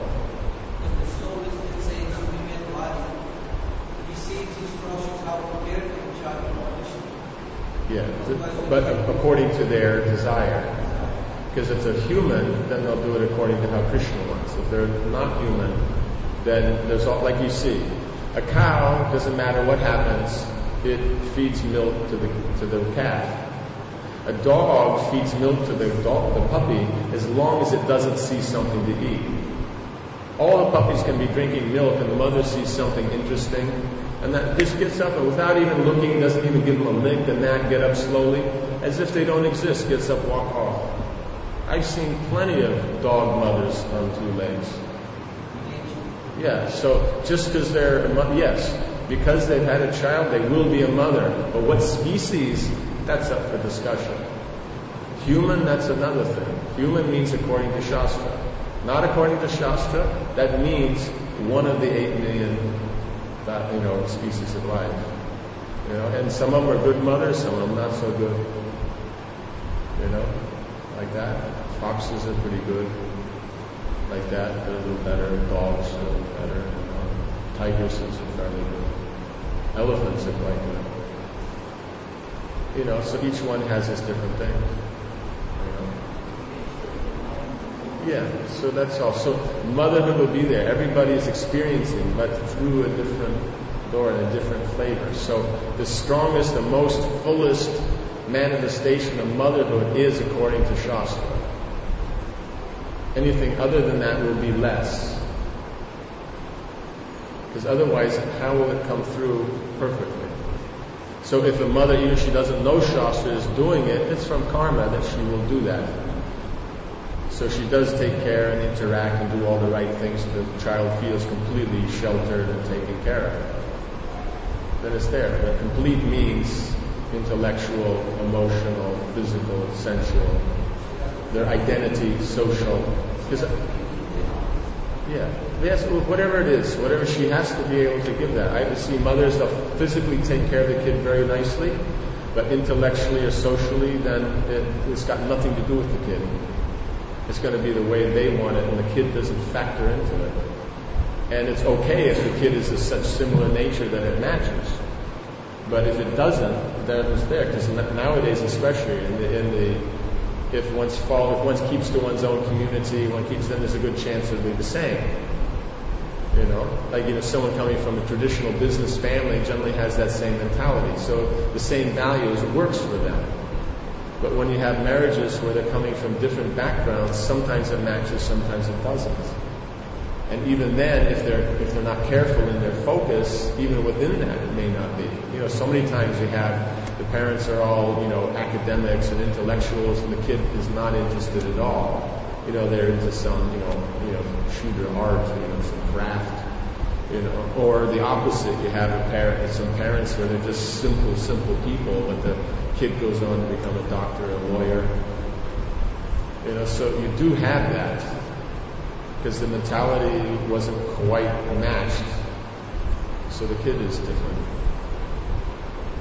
Yeah, but according to their desire. Because if they're human, then they'll do it according to how Krishna wants. If they're not human, then there's all, like you see, a cow, doesn't matter what happens, it feeds milk to the to the calf. A dog feeds milk to the dog, the puppy, as long as it doesn't see something to eat. All the puppies can be drinking milk, and the mother sees something interesting, and that fish gets up and without even looking, doesn't even give them a lick, the gnat get up slowly, as if they don't exist, gets up, walk off. I've seen plenty of dog mothers on two legs. Yeah, so just because they're, a mo- yes, because they've had a child, they will be a mother. But what species, that's up for discussion. Human, that's another thing. Human means according to Shastra. Not according to Shastra, that means one of the eight million That, you know, species of life. You know, and some of them are good mothers, some of them not so good. You know, like that. Foxes are pretty good. Like that, they're a little better. Dogs are a little better. You know. Tigresses are fairly good. Elephants are quite good. You know, so each one has its different thing. You know. Yeah, so that's all. So motherhood will be there. Everybody is experiencing, but through a different door and a different flavor. So the strongest, the most fullest manifestation of motherhood is according to Shastra. Anything other than that will be less. Because otherwise, how will it come through perfectly? So if a mother, even if she doesn't know Shastra, is doing it, it's from karma that she will do that. So she does take care and interact and do all the right things so the child feels completely sheltered and taken care of. Then it's there. But complete means intellectual, emotional, physical, sensual, their identity, social. Because, yeah, yes, whatever it is, whatever she has to be able to give that. I see mothers that physically take care of the kid very nicely, but intellectually or socially, then it, it's got nothing to do with the kid. It's going to be the way they want it, and the kid doesn't factor into it. And it's okay if the kid is of such similar nature that it matches. But if it doesn't, then it's there. Because nowadays, especially in the, in the if one's fall, if one keeps to one's own community, one keeps, then there's a good chance it'll be the same. You know, like you know, someone coming from a traditional business family generally has that same mentality. So the same values works for them. But when you have marriages where they're coming from different backgrounds, sometimes it matches, sometimes it doesn't. And even then, if they're if they're not careful in their focus, even within that, it may not be. You know, so many times we have the parents are all you know academics and intellectuals, and the kid is not interested at all. You know, they're into some you know you know shooter art, you know, some craft. You know, or the opposite. You have a parent, some parents where they're just simple, simple people, but the kid goes on to become a doctor, a lawyer. You know, so you do have that because the mentality wasn't quite matched. So the kid is different. You know,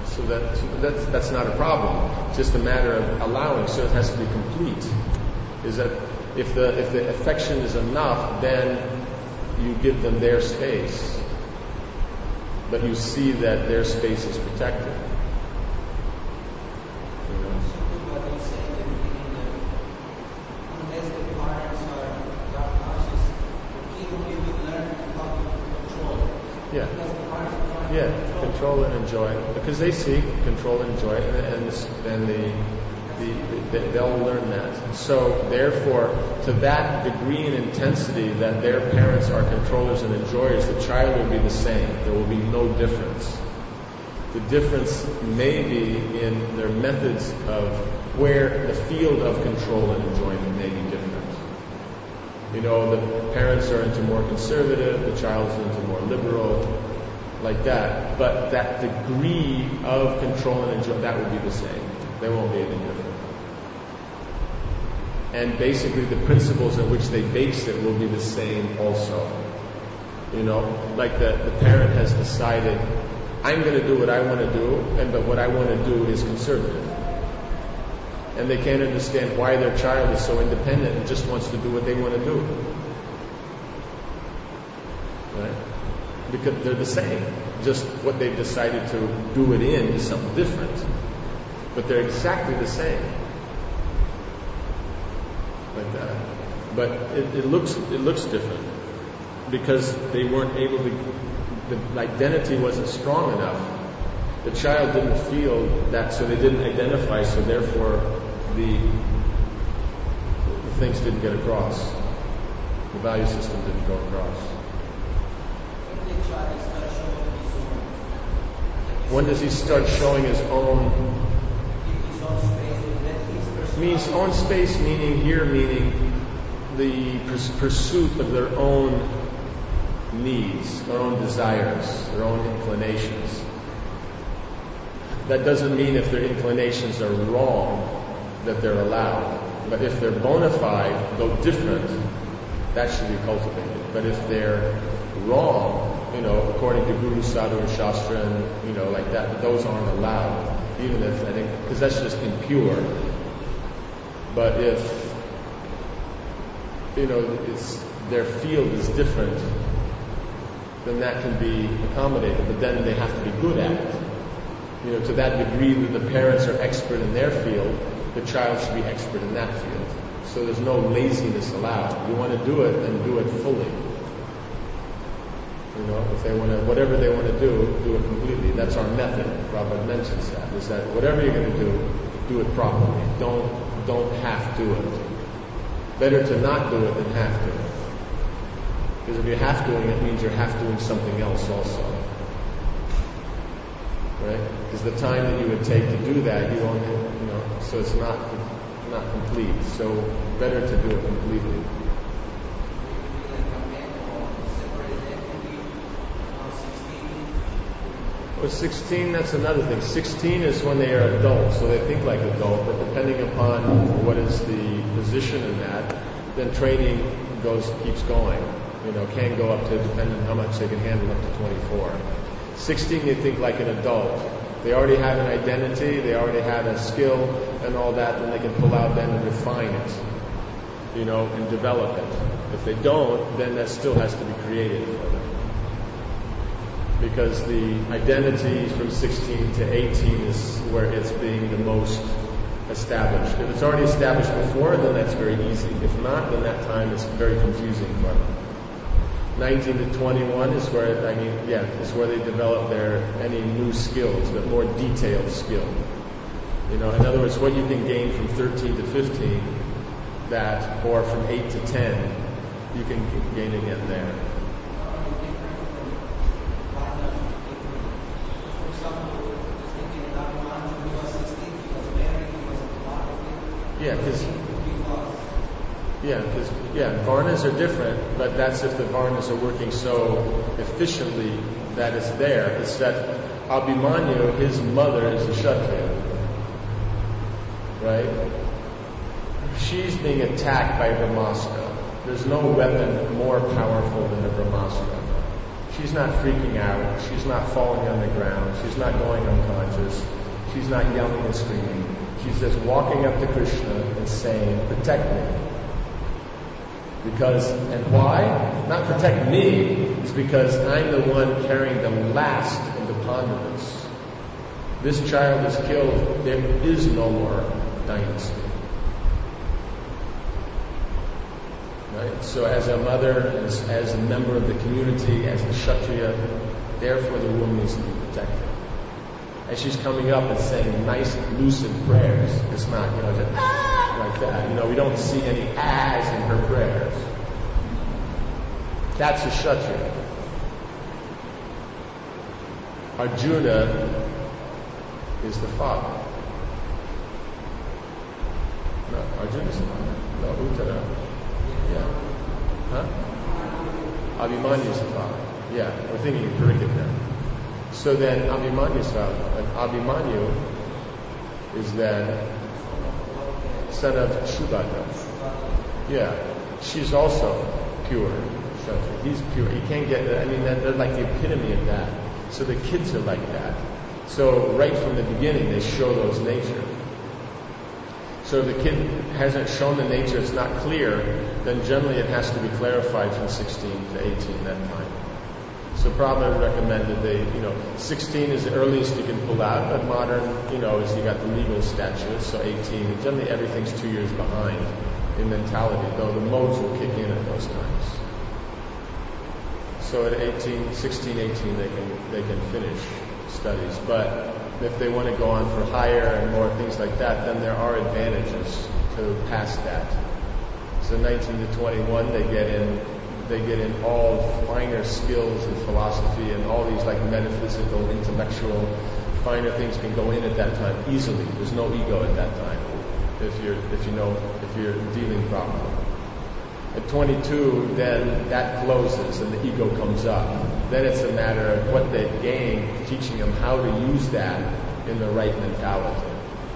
So that so that's that's not a problem. It's just a matter of allowing. So it has to be complete. Is that if the if the affection is enough, then you give them their space, but you see that their space is protected. You know? What you said at the beginning, that unless the parents are obnoxious, the kid will be learn how to control. Yeah. Because the parents are trying to Yeah, control and enjoy, because they seek control and enjoy, and and, and the, the, the they'll learn that. So therefore, to that degree and intensity that their parents are controllers and enjoyers, the child will be the same. There will be no difference. The difference may be in their methods of where the field of control and enjoyment may be different. You know, the parents are into more conservative, the child's into more liberal, like that. But that degree of control and enjoyment, that will be the same. They won't be any different. And basically the principles in which they base it will be the same also. You know, like the, the parent has decided, I'm going to do what I want to do, and but what I want to do is conservative. And they can't understand why their child is so independent and just wants to do what they want to do. Right? Because they're the same. Just what they've decided to do it in is something different. But they're exactly the same. Like that. But it, it looks it looks different. Because they weren't able to, the identity wasn't strong enough. The child didn't feel that, so they didn't identify, so therefore the, the things didn't get across. The value system didn't go across. When does he start showing his own? Means own space, meaning here, meaning the pers- pursuit of their own needs, their own desires, their own inclinations. That doesn't mean if their inclinations are wrong that they're allowed. But if they're bona fide, though different, that should be cultivated. But if they're wrong, you know, according to Guru, Sadhu, and Shastra, and, you know, like that, those aren't allowed. Even if, I think, because that's just impure. But if, you know, it's, their field is different, then that can be accommodated. But then they have to be good at it. You know, to that degree that the parents are expert in their field, the child should be expert in that field. So there's no laziness allowed. You want to do it, then do it fully. You know, if they want to, whatever they want to do, do it completely. That's our method. Prabhupada mentions that, is that whatever you're going to do, do it properly. Don't, don't half do it. Better to not do it than half do it. Because if you're half doing it, it means you're half doing something else also. Right? Because the time that you would take to do that, you only, you know, so it's not not complete. So better to do it completely. Well, sixteen, that's another thing. sixteen is when they are adults, so they think like adult, but depending upon what is the position in that, then training goes keeps going. You know, can go up to, depending on how much they can handle, up to twenty-four. sixteen, they think like an adult. They already have an identity, they already have a skill and all that, and they can pull out then and refine it, you know, and develop it. If they don't, then that still has to be created for them. Because the identity from sixteen to eighteen is where it's being the most established. If it's already established before, then that's very easy. If not, then that time is very confusing for them. nineteen to twenty-one is where, I mean, yeah, is where they develop their, any new skills, but more detailed skill. You know, in other words, what you can gain from thirteen to fifteen, that, or from eight to ten, you can gain again there. Yeah, because yeah, because yeah, varnas are different, but that's if the varnas are working so efficiently that it's there. It's that Abhimanyu, his mother, is a Kshatriya, right? She's being attacked by Brahmastra. There's no weapon more powerful than a Brahmastra. She's not freaking out. She's not falling on the ground. She's not going unconscious. She's not yelling and screaming. She's just walking up to Krishna and saying, protect me. Because, and why? Not protect me, it's because I'm the one carrying the last in the ponderance. This child is killed, there is no more dynasty. Right? So as a mother, as, as a member of the community, as a Kshatriya, therefore the woman needs to be protected. And she's coming up and saying nice, lucid prayers. It's not, you know, just ah, like that. You know, we don't see any ahs in her prayers. That's a Kshatriya. Arjuna is the father. No, Arjuna is the father. No, Uttara. Yeah. Huh? Abhimanyu is the father. Yeah, we're thinking of Parikit now. So then Abhimanyu's father. And Abhimanyu is then son of Subhadra. Yeah. She's also pure. He's pure. He can't get, I mean, they're like the epitome of that. So the kids are like that. So right from the beginning, they show those nature. So if the kid hasn't shown the nature, it's not clear, then generally it has to be clarified from sixteen to eighteen that time. So Prabhupada recommended they, you know, sixteen is the earliest you can pull out, but modern, you know, is you got the legal statutes, so eighteen. And generally everything's two years behind in mentality, though the modes will kick in at those times. So at eighteen, sixteen, eighteen, they can they can finish studies. But if they want to go on for higher and more things like that, then there are advantages to past that. So nineteen to twenty-one, they get in they get in all finer skills in philosophy, and all these like metaphysical, intellectual, finer things can go in at that time easily. There's no ego at that time if you're if you know if you're dealing properly. At twenty-two, then that closes and the ego comes up. Then it's a matter of what they gain, teaching them how to use that in the right mentality.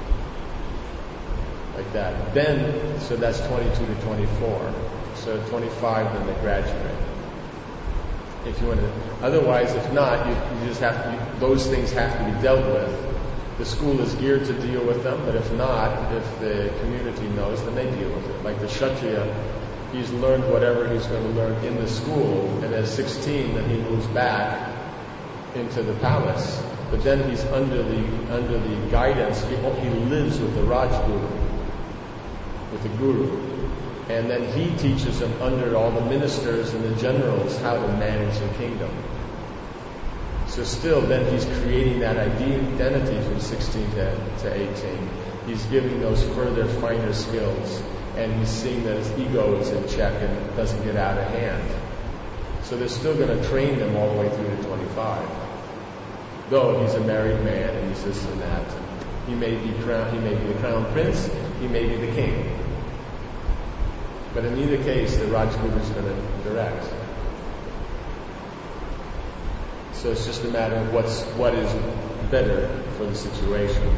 Like that. Then, so that's twenty-two to twenty-four. So at twenty-five, then they graduate. If you want to, otherwise, if not, you, you just have to, you, those things have to be dealt with. The school is geared to deal with them, but if not, if the community knows, then they deal with it. Like the Kshatriya, he's learned whatever he's going to learn in the school, and at sixteen, then he moves back into the palace. But then he's under the under the guidance. He, he lives with the Rajguru, with the Guru, and then he teaches him under all the ministers and the generals how to manage the kingdom. So still, then he's creating that identity from sixteen to, to eighteen. He's giving those further, finer skills. And he's seeing that his ego is in check and doesn't get out of hand. So they're still going to train them all the way through to twenty-five. Though he's a married man and he's this and that. He may be crown, he may be the crown prince, he may be the king. But in either case, the Rajguru is going to direct. So it's just a matter of what's what is better for the situation.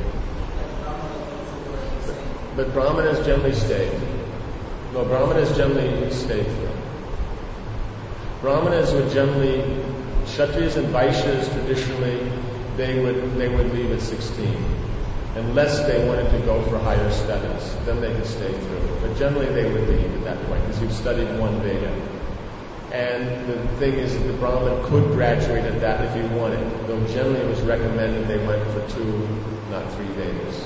But Brahmanas generally stay. No, Brahmanas generally stay through. Brahmanas would generally, Kshatriyas and Vaishyas traditionally, they would they would leave at sixteen. Unless they wanted to go for higher studies, then they could stay through. But generally they would leave at that point, because you've studied one Veda. And the thing is that the Brahmin could graduate at that if he wanted, though generally it was recommended they went for two, not three Vedas.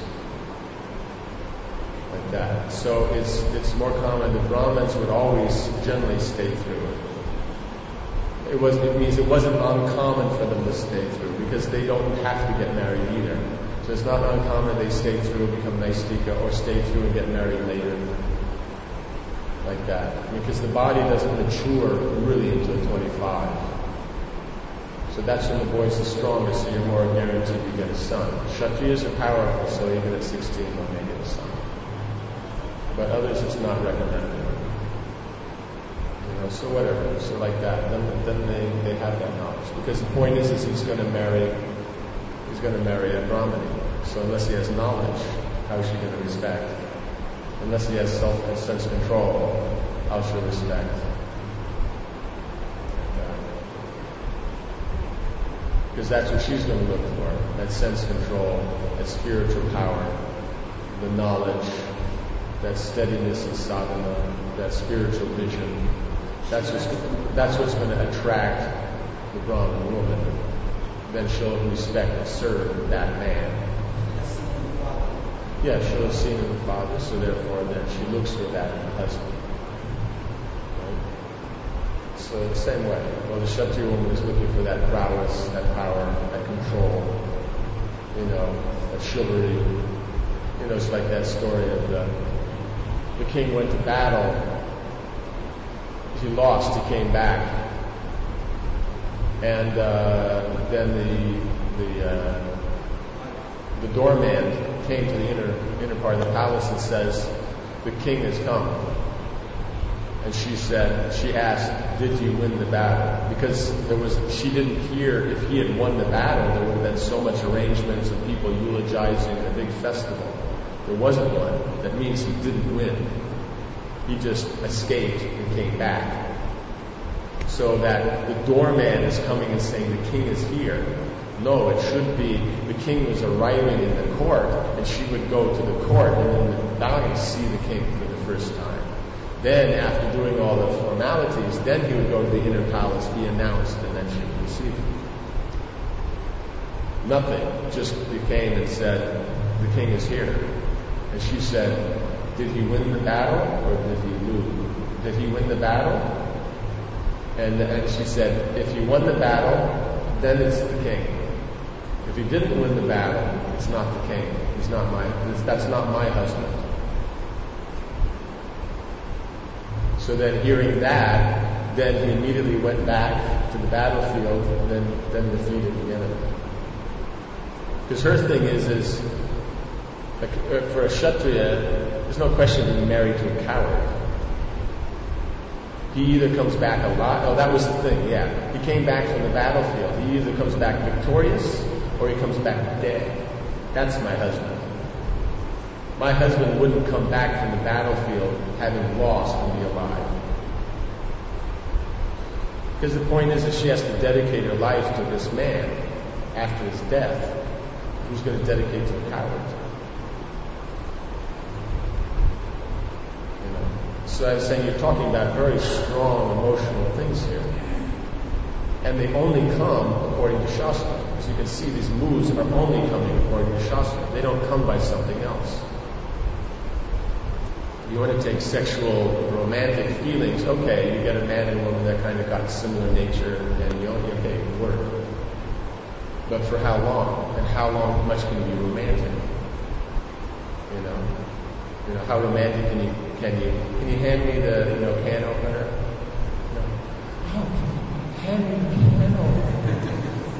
Like that. So it's it's more common. The Brahmins would always generally stay through. It was it means it wasn't uncommon for them to stay through, because they don't have to get married either. So it's not uncommon they stay through, become Naistika, or stay through and get married later. Like that. Because the body doesn't mature really until twenty-five. So that's when the boys are strongest, so you're more guaranteed to get a son. Kshatriyas are powerful, so even at sixteen they'll may get a son. But others it's not recommended. You know, so whatever, so like that. Then then they, they have that knowledge. Because the point is is he's gonna marry he's gonna marry a Brahmani. So unless he has knowledge, how is she gonna respect? Unless he has self and sense control, how should respect? Because that's what she's going to look for. That sense control, that spiritual power, the knowledge, that steadiness in sadhana, that spiritual vision. That's what's, that's what's going to attract the Brahmin woman. Then she'll respect and serve that man. Yeah, she'll have seen in the father, so therefore then she looks for that in the husband. Right? So the same way. Well, the Kshatriya woman is looking for that prowess, that power, that control, you know, that chivalry. You know, it's like that story of the, the king went to battle. He lost, he came back. And uh, then the the uh, the doorman came to the inner inner part of the palace and says, "The king has come." And she said, she asked, "Did you win the battle?" Because there was, she didn't hear if he had won the battle. There would have been so much arrangements of people eulogizing a big festival. There wasn't one. That means he didn't win. He just escaped and came back. So that the doorman is coming and saying, "The king is here." No, it should be the king was arriving in the court, and she would go to the court and then now see the king for the first time. Then, after doing all the formalities, then he would go to the inner palace, be announced, and then she would receive him. Nothing. Just he came and said, "The king is here." And she said, "Did he win the battle or did he lose? Did he win the battle?" And, and she said, "If he won the battle, then it's the king. If he didn't win the battle, it's not the king. He's not my. That's not my husband." So then, hearing that, then he immediately went back to the battlefield and then, then defeated the enemy. Because her thing is, is like, for a Kshatriya, there's no question being married to a coward. He either comes back alive. Oh, that was the thing, yeah. He came back from the battlefield. He either comes back victorious or he comes back dead. That's my husband. My husband wouldn't come back from the battlefield having lost and be alive. Because the point is that she has to dedicate her life to this man after his death. Who's going to dedicate to the coward? You know. So I was saying, you're talking about very strong emotional things here. And they only come according to Shastra. As you can see, these moves are only coming according to Shastra. They don't come by something else. You want to take sexual, romantic feelings, okay, you get a man and woman that kind of got similar nature, and you only, okay, it work. But for how long? And how long much can you be romantic? You know? You know, how romantic can you, can you, can you hand me the, you know, can opener? No. Oh, hand me the can opener.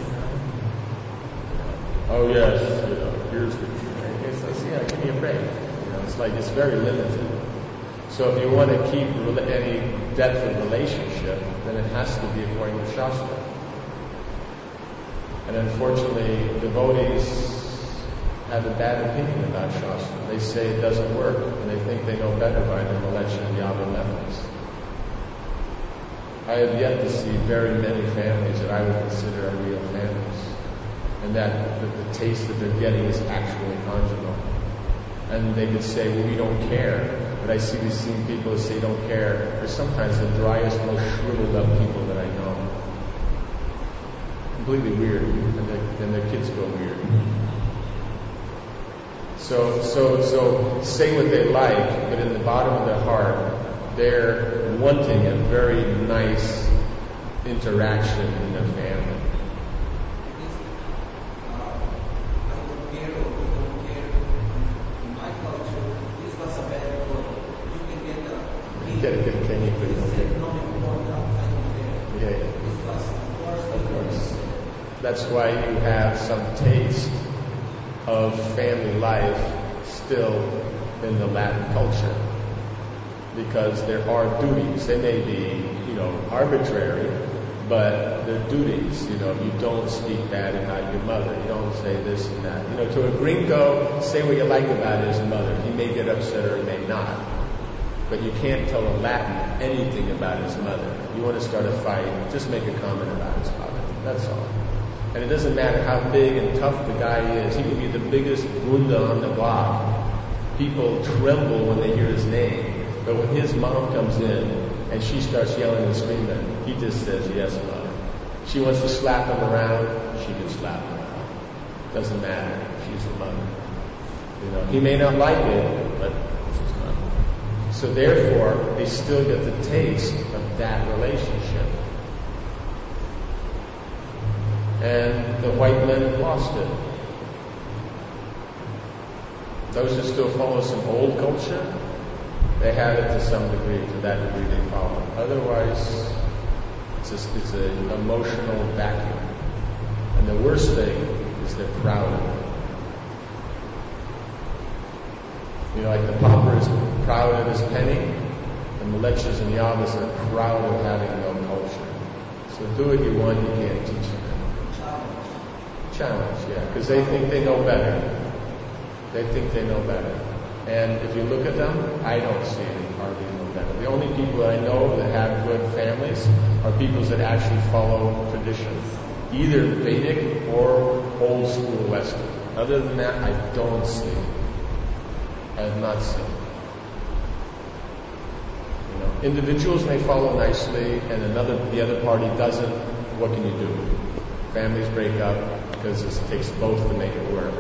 Oh yes, you know, here's the, it's, it's, yeah, give me a break. You know, it's like, it's very limited. So if you want to keep any depth of relationship, then it has to be according to Shastra. And unfortunately, devotees have a bad opinion about Shastra. They say it doesn't work, and they think they know better by the election of the other methods. I have yet to see very many families that I would consider real families, and that the, the taste that they're getting is actually conjugal. And they would say, well, we don't care. But I see these same people who say don't care. They're sometimes the driest, most shriveled up people that I know. Completely weird. And their, and their kids go weird. So, so, so say what they like, but in the bottom of their heart, they're wanting a very nice interaction in their family. Get a good Kenyan food, okay? Yeah, yeah. Of course. That's why you have some taste of family life still in the Latin culture. Because there are duties. They may be, you know, arbitrary, but they're duties. You know, you don't speak bad about your mother. You don't say this and that. You know, to a gringo, say what you like about his mother. He may get upset or he may not. But you can't tell a Latin anything about his mother. You want to start a fight, just make a comment about his father. That's all. And it doesn't matter how big and tough the guy is. He could be the biggest gunda on the block. People tremble when they hear his name. But when his mom comes in and she starts yelling and screaming, he just says, yes, mother. She wants to slap him around, she can slap him around. Doesn't matter. She's a mother. You know, he may not like it, but she's a mother. So therefore, they still get the taste of that relationship. And the white men lost it. Those who still follow some old culture, they have it to some degree. To that degree, they follow. Otherwise, it's a, it's an emotional vacuum. And the worst thing is they're proud of it. You know, like the pauper is proud of his penny, and the lechers and yamas are proud of having no culture. So do what you want, you can't teach them. Challenge, yeah, because they think they know better. They think they know better. And if you look at them, I don't see any hardly know better. The only people that I know that have good families are people that actually follow tradition, either Vedic or old school Western. Other than that, I don't see. I have not seen. You know, individuals may follow nicely, and another the other party doesn't. What can you do? Families break up because it takes both to make it work.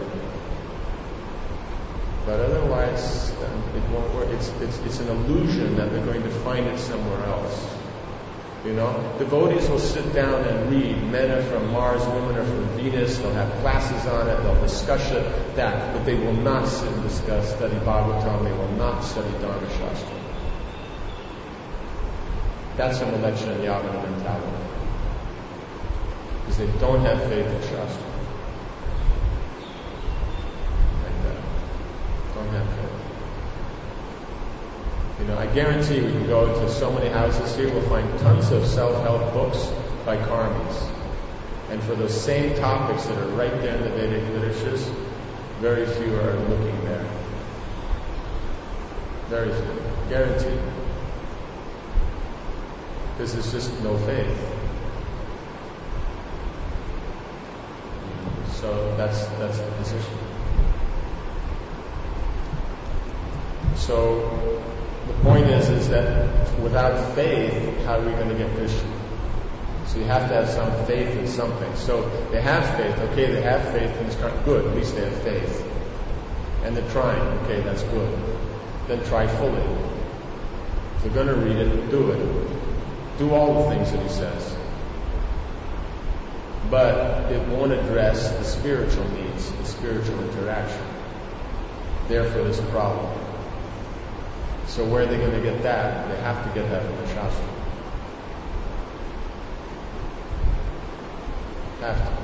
But otherwise, it won't work. It's, it's, it's an illusion that they're going to find it somewhere else. You know, devotees will sit down and read. Men are from Mars, women are from Venus. They'll have classes on it. They'll discuss it, that. But they will not sit and discuss, study Bhagavatam. They will not study Dharma Shastra. That's an election and Yavana mentality. Because they don't have faith in Shastra. Like that. Don't have faith. You know, I guarantee we can go into so many houses here, we'll find tons of self-help books by karmis. And for those same topics that are right there in the Vedic literatures, very few are looking there. Very few. Guaranteed. Because there's just no faith. So that's that's the position. So the point is, is that without faith, how are we going to get Krishna? So you have to have some faith in something. So they have faith. Okay, they have faith in this current. Good, at least they have faith. And they're trying. Okay, that's good. Then try fully. If they're going to read it, do it. Do all the things that he says. But it won't address the spiritual needs, the spiritual interaction. Therefore, there's a problem. So where are they going to get that? They have to get that from the Shastra. Have to.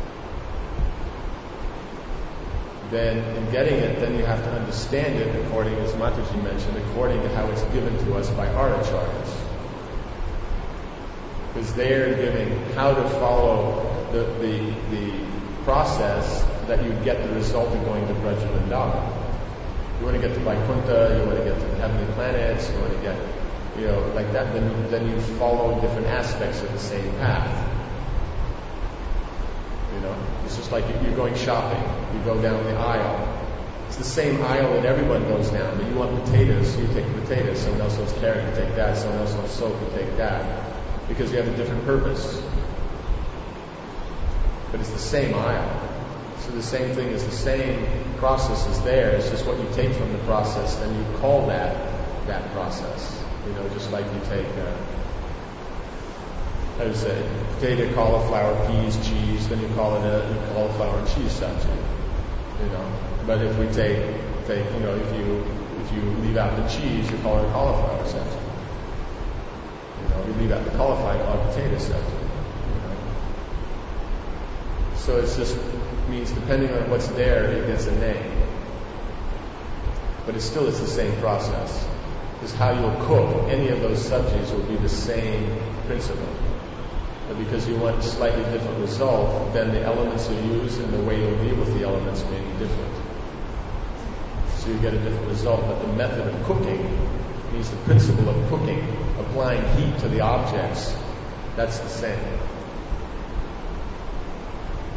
Then, in getting it, then you have to understand it according, as Mataji mentioned, according to how it's given to us by our acharyas. Because they're giving how to follow the, the, the process that you get the result of going to Braj Vrindavan. You want to get to Vaikuntha, you want to get to the heavenly planets, you want to get, you know, like that, then, then you follow different aspects of the same path. You know, it's just like you're going shopping. You go down the aisle. It's the same aisle that everyone goes down, but you want potatoes, you take potatoes. Someone else wants carrot, you take that. Someone else wants soap, you take that. Because you have a different purpose. But it's the same aisle. So the same thing is the same process is there. It's just what you take from the process, then you call that that process. You know, just like you take, uh, how do you say, potato, cauliflower, peas, cheese, then you call it a cauliflower and cheese sabji. You know, but if we take, take, you know, if you if you leave out the cheese, you call it a cauliflower sabji. You know, you leave out the cauliflower, you call it potato sabji. You know? So it's just means depending on what's there, it gets a name. But it still is the same process. Because how you'll cook any of those subjects will be the same principle. But because you want a slightly different result, then the elements you use and the way you'll deal with the elements may be different. So you get a different result. But the method of cooking means the principle of cooking, applying heat to the objects, that's the same.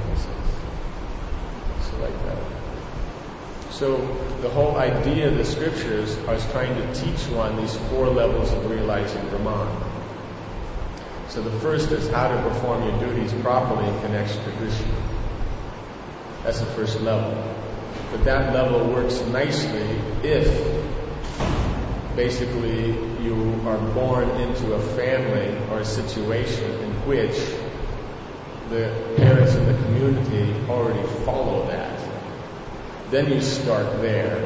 So like that. So the whole idea of the scriptures is trying to teach one these four levels of realizing Brahman. So the first is how to perform your duties properly in connection to Krishna. That's the first level. But that level works nicely if basically you are born into a family or a situation in which the parents in the community already follow that. Then you start there.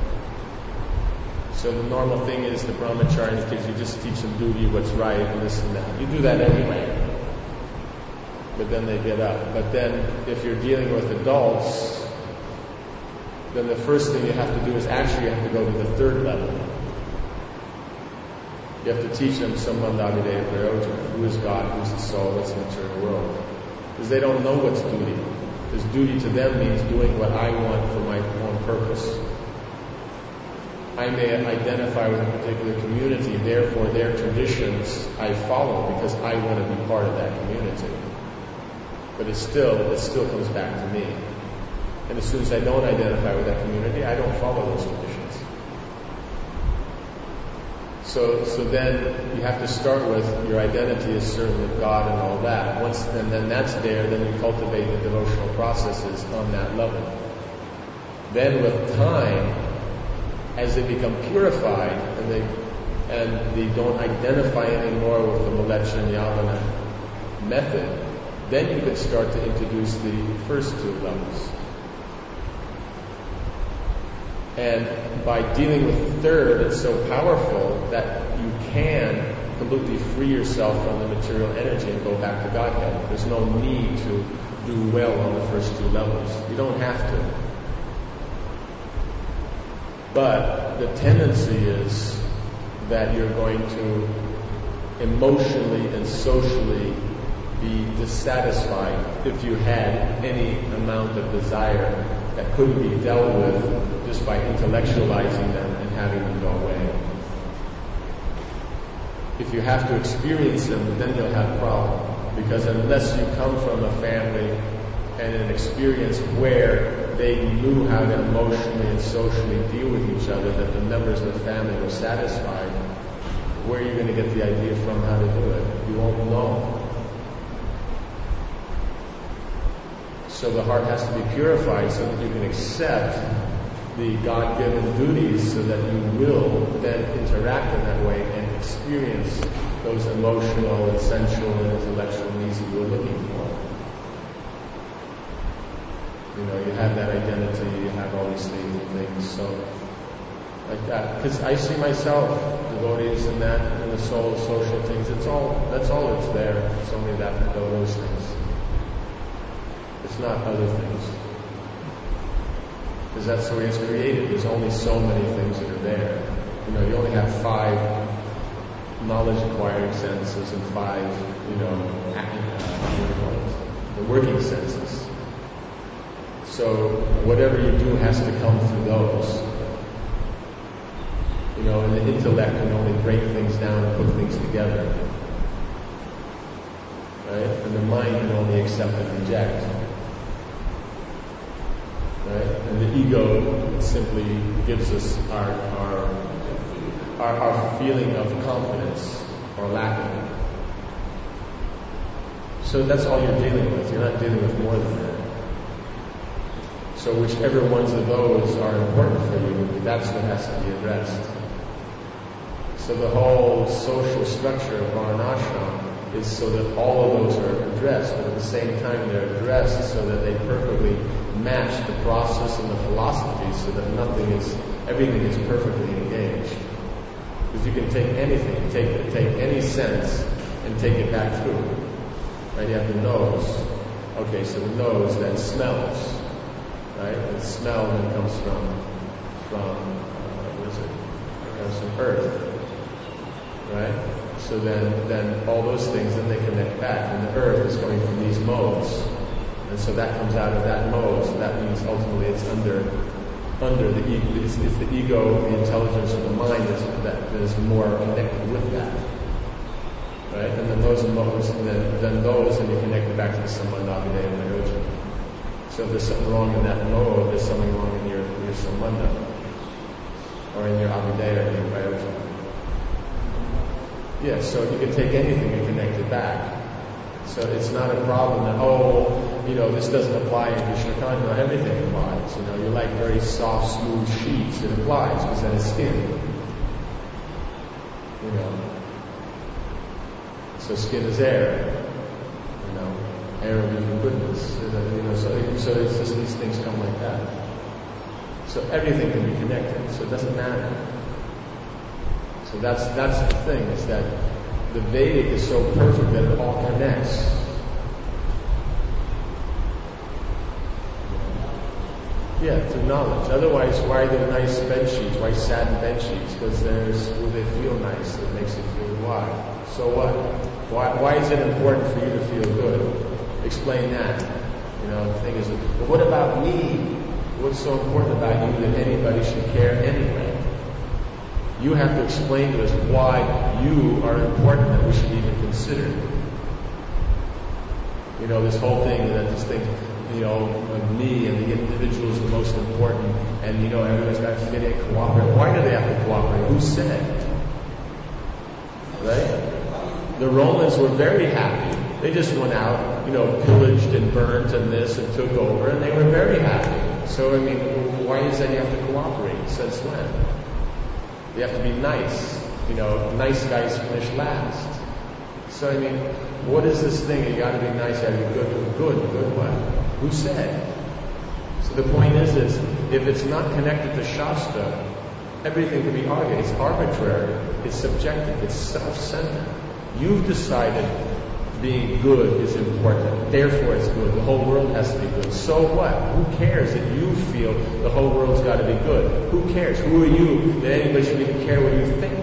So the normal thing is the brahmachari kids, you just teach them duty, what's right, and this and that. You do that anyway. But then they get up. But then if you're dealing with adults, then the first thing you have to do is actually you have to go to the third level. You have to teach them Sambandhavidaya Prayoja, who is God, who is the soul, what's the material world. Because they don't know what's duty. Because duty to them means doing what I want for my own purpose. I may identify with a particular community, therefore their traditions I follow because I want to be part of that community. But it's still, it still comes back to me. And as soon as I don't identify with that community, I don't follow those traditions. So, so then you have to start with your identity is serving with God and all that. Once, and then that's there, then you cultivate the devotional processes on that level. Then with time, as they become purified and they and they don't identify anymore with the Mleccha and Yavana method, then you can start to introduce the first two levels. And by dealing with the third, it's so powerful that you can completely free yourself from the material energy and go back to Godhead. There's no need to do well on the first two levels. You don't have to. But the tendency is that you're going to emotionally and socially be dissatisfied if you had any amount of desire that couldn't be dealt with just by intellectualizing them and having them go away. If you have to experience them, then you'll have a problem. Because unless you come from a family and an experience where they knew how to emotionally and socially deal with each other, that the members of the family were satisfied, where are you going to get the idea from how to do it? You won't know. So the heart has to be purified so that you can accept the God-given duties so that you will then interact in that way and experience those emotional, and sensual, and intellectual needs that you're looking for. You know, you have that identity, you have all these things and things, so like that. Because I see myself, devotees and that, and the soul, social things, it's all, that's all that's there. It's only that, those things. It's not other things. Because that's the way it's created. There's only so many things that are there. You know, you only have five knowledge acquiring senses and five, you know, acting, uh, the working senses. So whatever you do has to come through those. You know, and the intellect can only break things down and put things together. Right? And the mind can only accept and reject. Right? And the ego simply gives us our, our, our, our feeling of confidence or lack of it. So that's all you're dealing with. You're not dealing with more than that. So whichever ones of those are important for you, that's what has to be addressed. So the whole social structure of Varnashram is so that all of those are addressed, but at the same time they're addressed so that they perfectly match the process and the philosophy so that nothing is, everything is perfectly engaged. Because you can take anything, take take any sense and take it back through. Right? You have the nose. Okay, so the nose then smells. Right? And smell then comes from, from uh, what is it? It comes from earth. Right? So then, then all those things, then they connect back. And the earth is coming from these modes. And so that comes out of that mode. So that means ultimately it's under under the ego. It's, it's the ego, the intelligence of the mind that's, that is more connected with that. right? And then those emotions, and then, then those, and you connect it back to the Sambandha Abhidheya Prayojan. So if there's something wrong in that mode, there's something wrong in your, your Sambandha, or in your Abhidheya or your Prayojan. Yeah, so you can take anything and connect it back. So it's not a problem that, oh, you know, this doesn't apply in Krishna consciousness. No, everything applies. You know, you like very soft, smooth sheets. It applies because that is skin. You know. So skin is air. You know, air of your goodness. You know, so, so it's just these things come like that. So everything can be connected. So it doesn't matter. So that's that's the thing, is that the Vedic is so perfect that it all connects. Yeah, through knowledge. Otherwise, why are there nice bed sheets? Why satin bed sheets? Because there's, well, they feel nice. It makes you feel why. So what? Why, why is it important for you to feel good? Explain that. You know, the thing is, well, what about me? What's so important about you that anybody should care anyway? You have to explain to us why you are important that we should even consider. You know, this whole thing that this thing, you know, of me and the individual is the most important, and you know, everyone's got to fit in, cooperate. Why do they have to cooperate? Who said? Right? The Romans were very happy. They just went out, you know, pillaged and burnt and this and took over, and they were very happy. So, I mean, why is that you have to cooperate? Since when? You have to be nice. You know, nice guys finish last. So, I mean, what is this thing? You got to be nice. You got to be good. Good. Good what? Who said? So the point is, is if it's not connected to Shastra, everything can be argued. It's arbitrary. It's subjective. It's self-centered. You've decided being good is important. Therefore, it's good. The whole world has to be good. So what? Who cares that you feel the whole world's got to be good? Who cares? Who are you that anybody should even care what you think?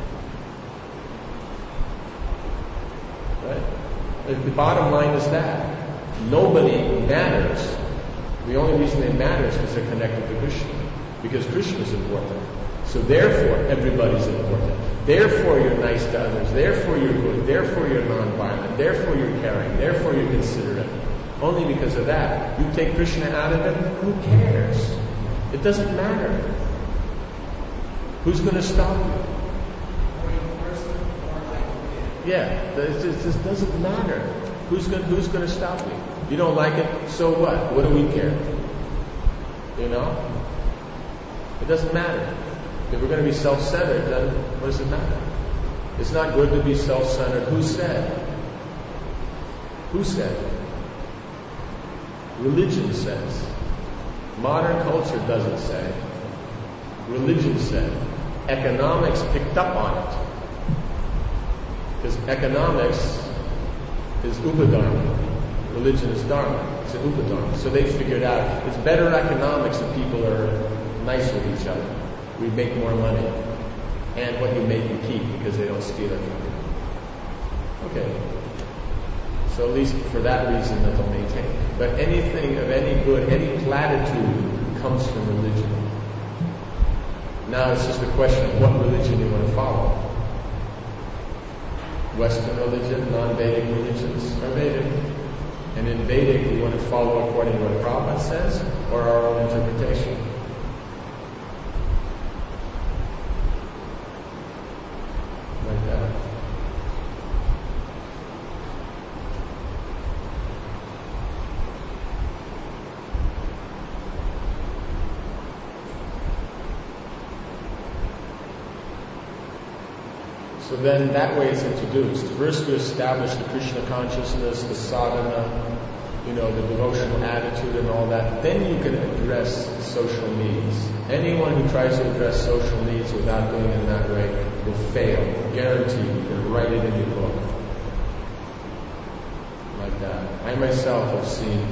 Right? The bottom line is that nobody matters. The only reason they matter is because they're connected to Krishna. Because Krishna is important. So therefore, everybody's important. Therefore, you're nice to others. Therefore, you're good. Therefore, you're non-violent. Therefore, you're caring. Therefore, you're considerate. Only because of that. You take Krishna out of it, who cares? It doesn't matter. Who's going to stop you? Yeah, it just doesn't matter. Who's going, who's going to stop you? You don't like it, so what? What do we care? You know? It doesn't matter. If we're going to be self-centered, then what does it matter? It's not good to be self-centered. Who said? Who said? Religion says. Modern culture doesn't say. Religion said. Economics picked up on it. Because economics is upadharma. Religion is dharma. It's an upadharma. So they figured out it's better economics if people are nice with each other. We make more money. And what you make you keep because they don't steal it from you. Okay. So at least for that reason that they'll maintain. But anything of any good, any platitude comes from religion. Now it's just a question of what religion you want to follow. Western religion, non-Vedic religions are Vedic. And in Vedic we want to follow according to what Prabhupada says or our own interpretation. Like that. So then that way it's introduced. First we establish the Krishna consciousness, the sadhana, you know, the devotional attitude and all that. Then you can address social needs. Anyone who tries to address social needs without doing it in that way will fail. Guaranteed. You can write it in your book. Like that. I myself have seen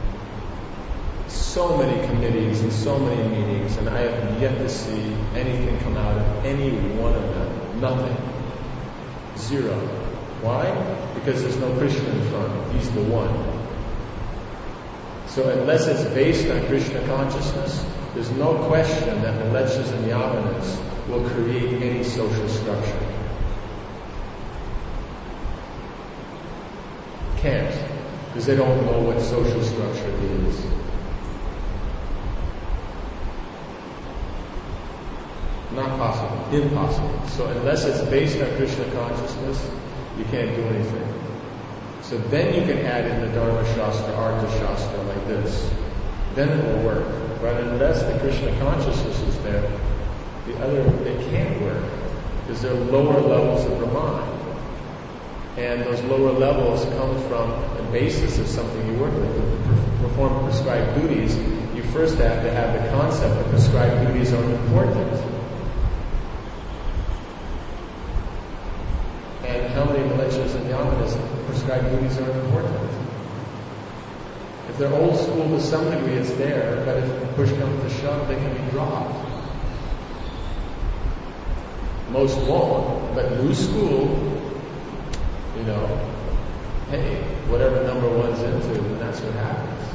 so many committees and so many meetings, and I have yet to see anything come out of any one of them. Nothing. Zero. Why? Because there's no Krishna in front. He's the one. So unless it's based on Krishna consciousness, there's no question that the Mlechas and Yavanas will create any social structure. can't, because they don't know what social structure is. Not possible. Impossible. So unless it's based on Krishna consciousness, you can't do anything. So then you can add in the Dharma Shastra, Artha Shastra like this. Then it will work. But unless the Krishna consciousness is there, the other, it can't work. Because there are lower levels of Brahman. And those lower levels come from the basis of something you work with. To perform prescribed duties, you first have to have the concept that prescribed duties are important. And how many militias and yamanas prescribed duties are important? If they're old school to some degree, it's there, but if push comes to shove, they can be dropped. Most won't, but new school, you know, hey, whatever number one's into, and that's what happens.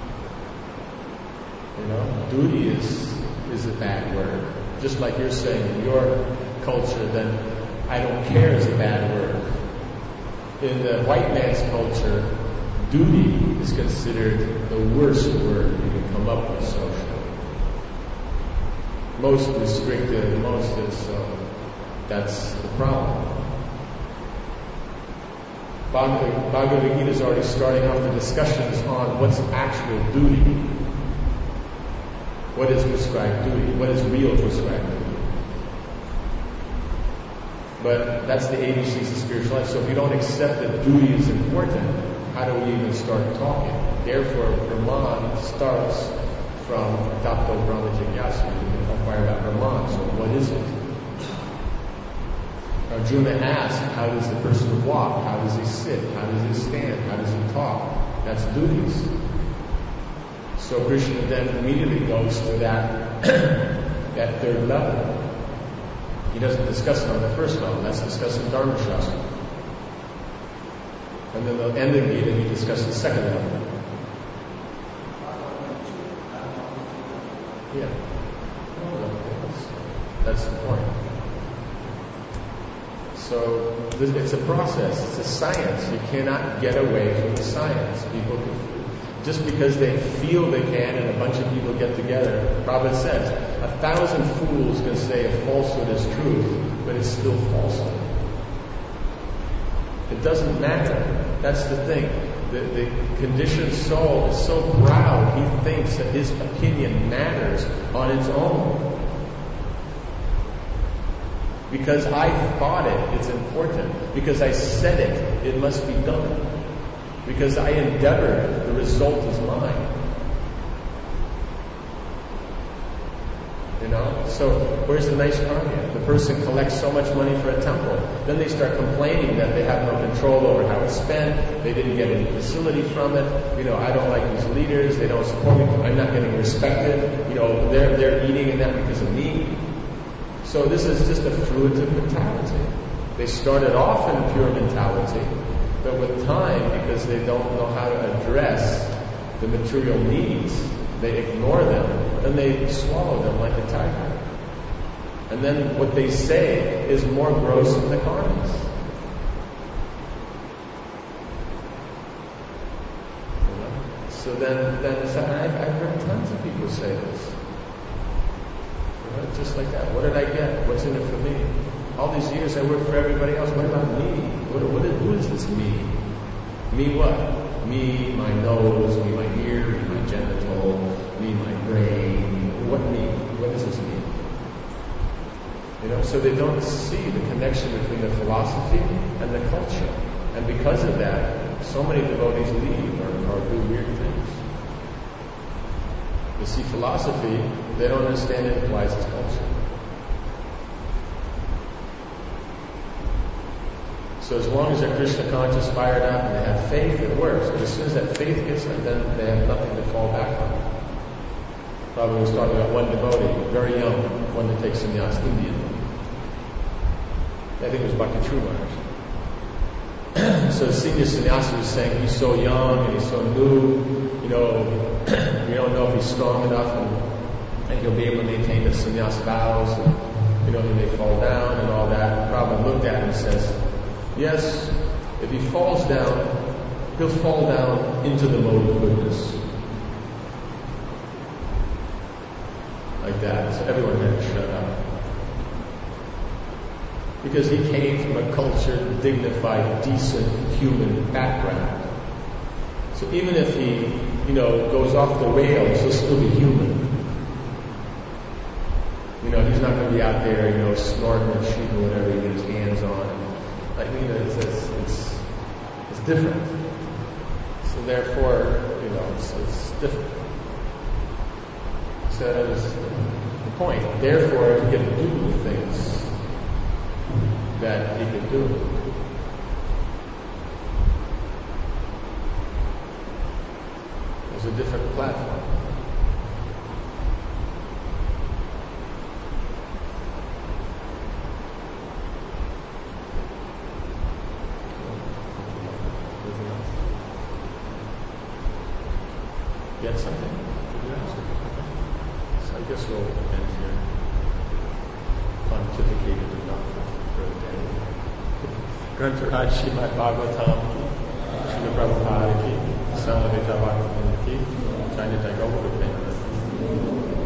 You know, duty is is a bad word. Just like you're saying in your culture, then I don't care is a bad word. In the white man's culture, duty is considered the worst word you can come up with socially. Most restricted, most is, so that's the problem. Bhagavad, Bhagavad Gita is already starting off the discussions on what's actual duty. What is prescribed duty? What is real prescribed duty? But that's the A B Cs of spiritual life. So if you don't accept that duty is important, how do we even start talking? Therefore, Brahman starts from Tapto Brahma Jigyasu. You can inquire about Brahman. So what is it? Arjuna asks, how does the person walk? How does he sit? How does he stand? How does he talk? That's duties. So Krishna then immediately goes to that, that third level. He doesn't discuss it on the first level. That's discussed in Dharma Shastra. And then the end of the Gita, he discusses the second level. Yeah. That's the point. So it's a process. It's a science. You cannot get away from the science. People can, just because they feel they can and a bunch of people get together. Prabhupada says, a thousand fools can say a falsehood is truth, but it's still falsehood. It doesn't matter. That's the thing. The, the conditioned soul is so proud, he thinks that his opinion matters on its own. Because I thought it, it's important. Because I said it, it must be done. Because I endeavored, the result is mine. You know? So, where's the nice karma? The person collects so much money for a temple. Then they start complaining that they have no control over how it's spent. They didn't get any facility from it. You know, I don't like these leaders. They don't support me. I'm not getting respected. You know, they're, they're eating and that because of me. So this is just a fruitive mentality. They started off in a pure mentality, but with time, because they don't know how to address the material needs, they ignore them, and they swallow them like a tiger. And then what they say is more gross than the karmas. You know? So then, then it's, I've, I've heard tons of people say this. Just like that. What did I get? What's in it for me? All these years I worked for everybody else. What about me? What, what is, who is this me? Me what? Me, my nose, me, my ear, me, my genital, me, my brain. What me? What is this me? You know, so they don't see the connection between the philosophy and the culture. And because of that, so many devotees leave or, or do weird things. You see, philosophy, they don't understand it applies to culture. So as long as they're Krishna conscious, fired up, and they have faith, it works. But as soon as that faith gets them, then they have nothing to fall back on. Prabhupada was talking about one devotee, very young, one that takes sannyas, Indian. I think it was Bhakti Truma, actually. So the senior sannyasi was saying he's so young and he's so new, you know, we don't know if he's strong enough and, and he'll be able to maintain the sannyas vows, and, you know, he may fall down and all that. And Prabhupada looked at him and says, yes, if he falls down, he'll fall down into the mode of goodness. Like that. So everyone had to shut up. Because he came from a cultured, dignified, decent, human background. So even if he, you know, goes off the rails, he'll still be human. You know, he's not going to be out there, you know, snorting and shooting whatever he gets his hands on. Like, you know, it's, it's, it's, it's different. So therefore, you know, it's, it's different. So that is the point. Therefore, he can do the things that he can do. There's a different platform. Get something? Did you ask? So I guess we'll end here. Pontificated enough for the day. Grantaraj Srimad Bhagavatam ki, Srila Prabhupada ki, Samaveta Bhagavatam ki, China Thakur Prabhupada.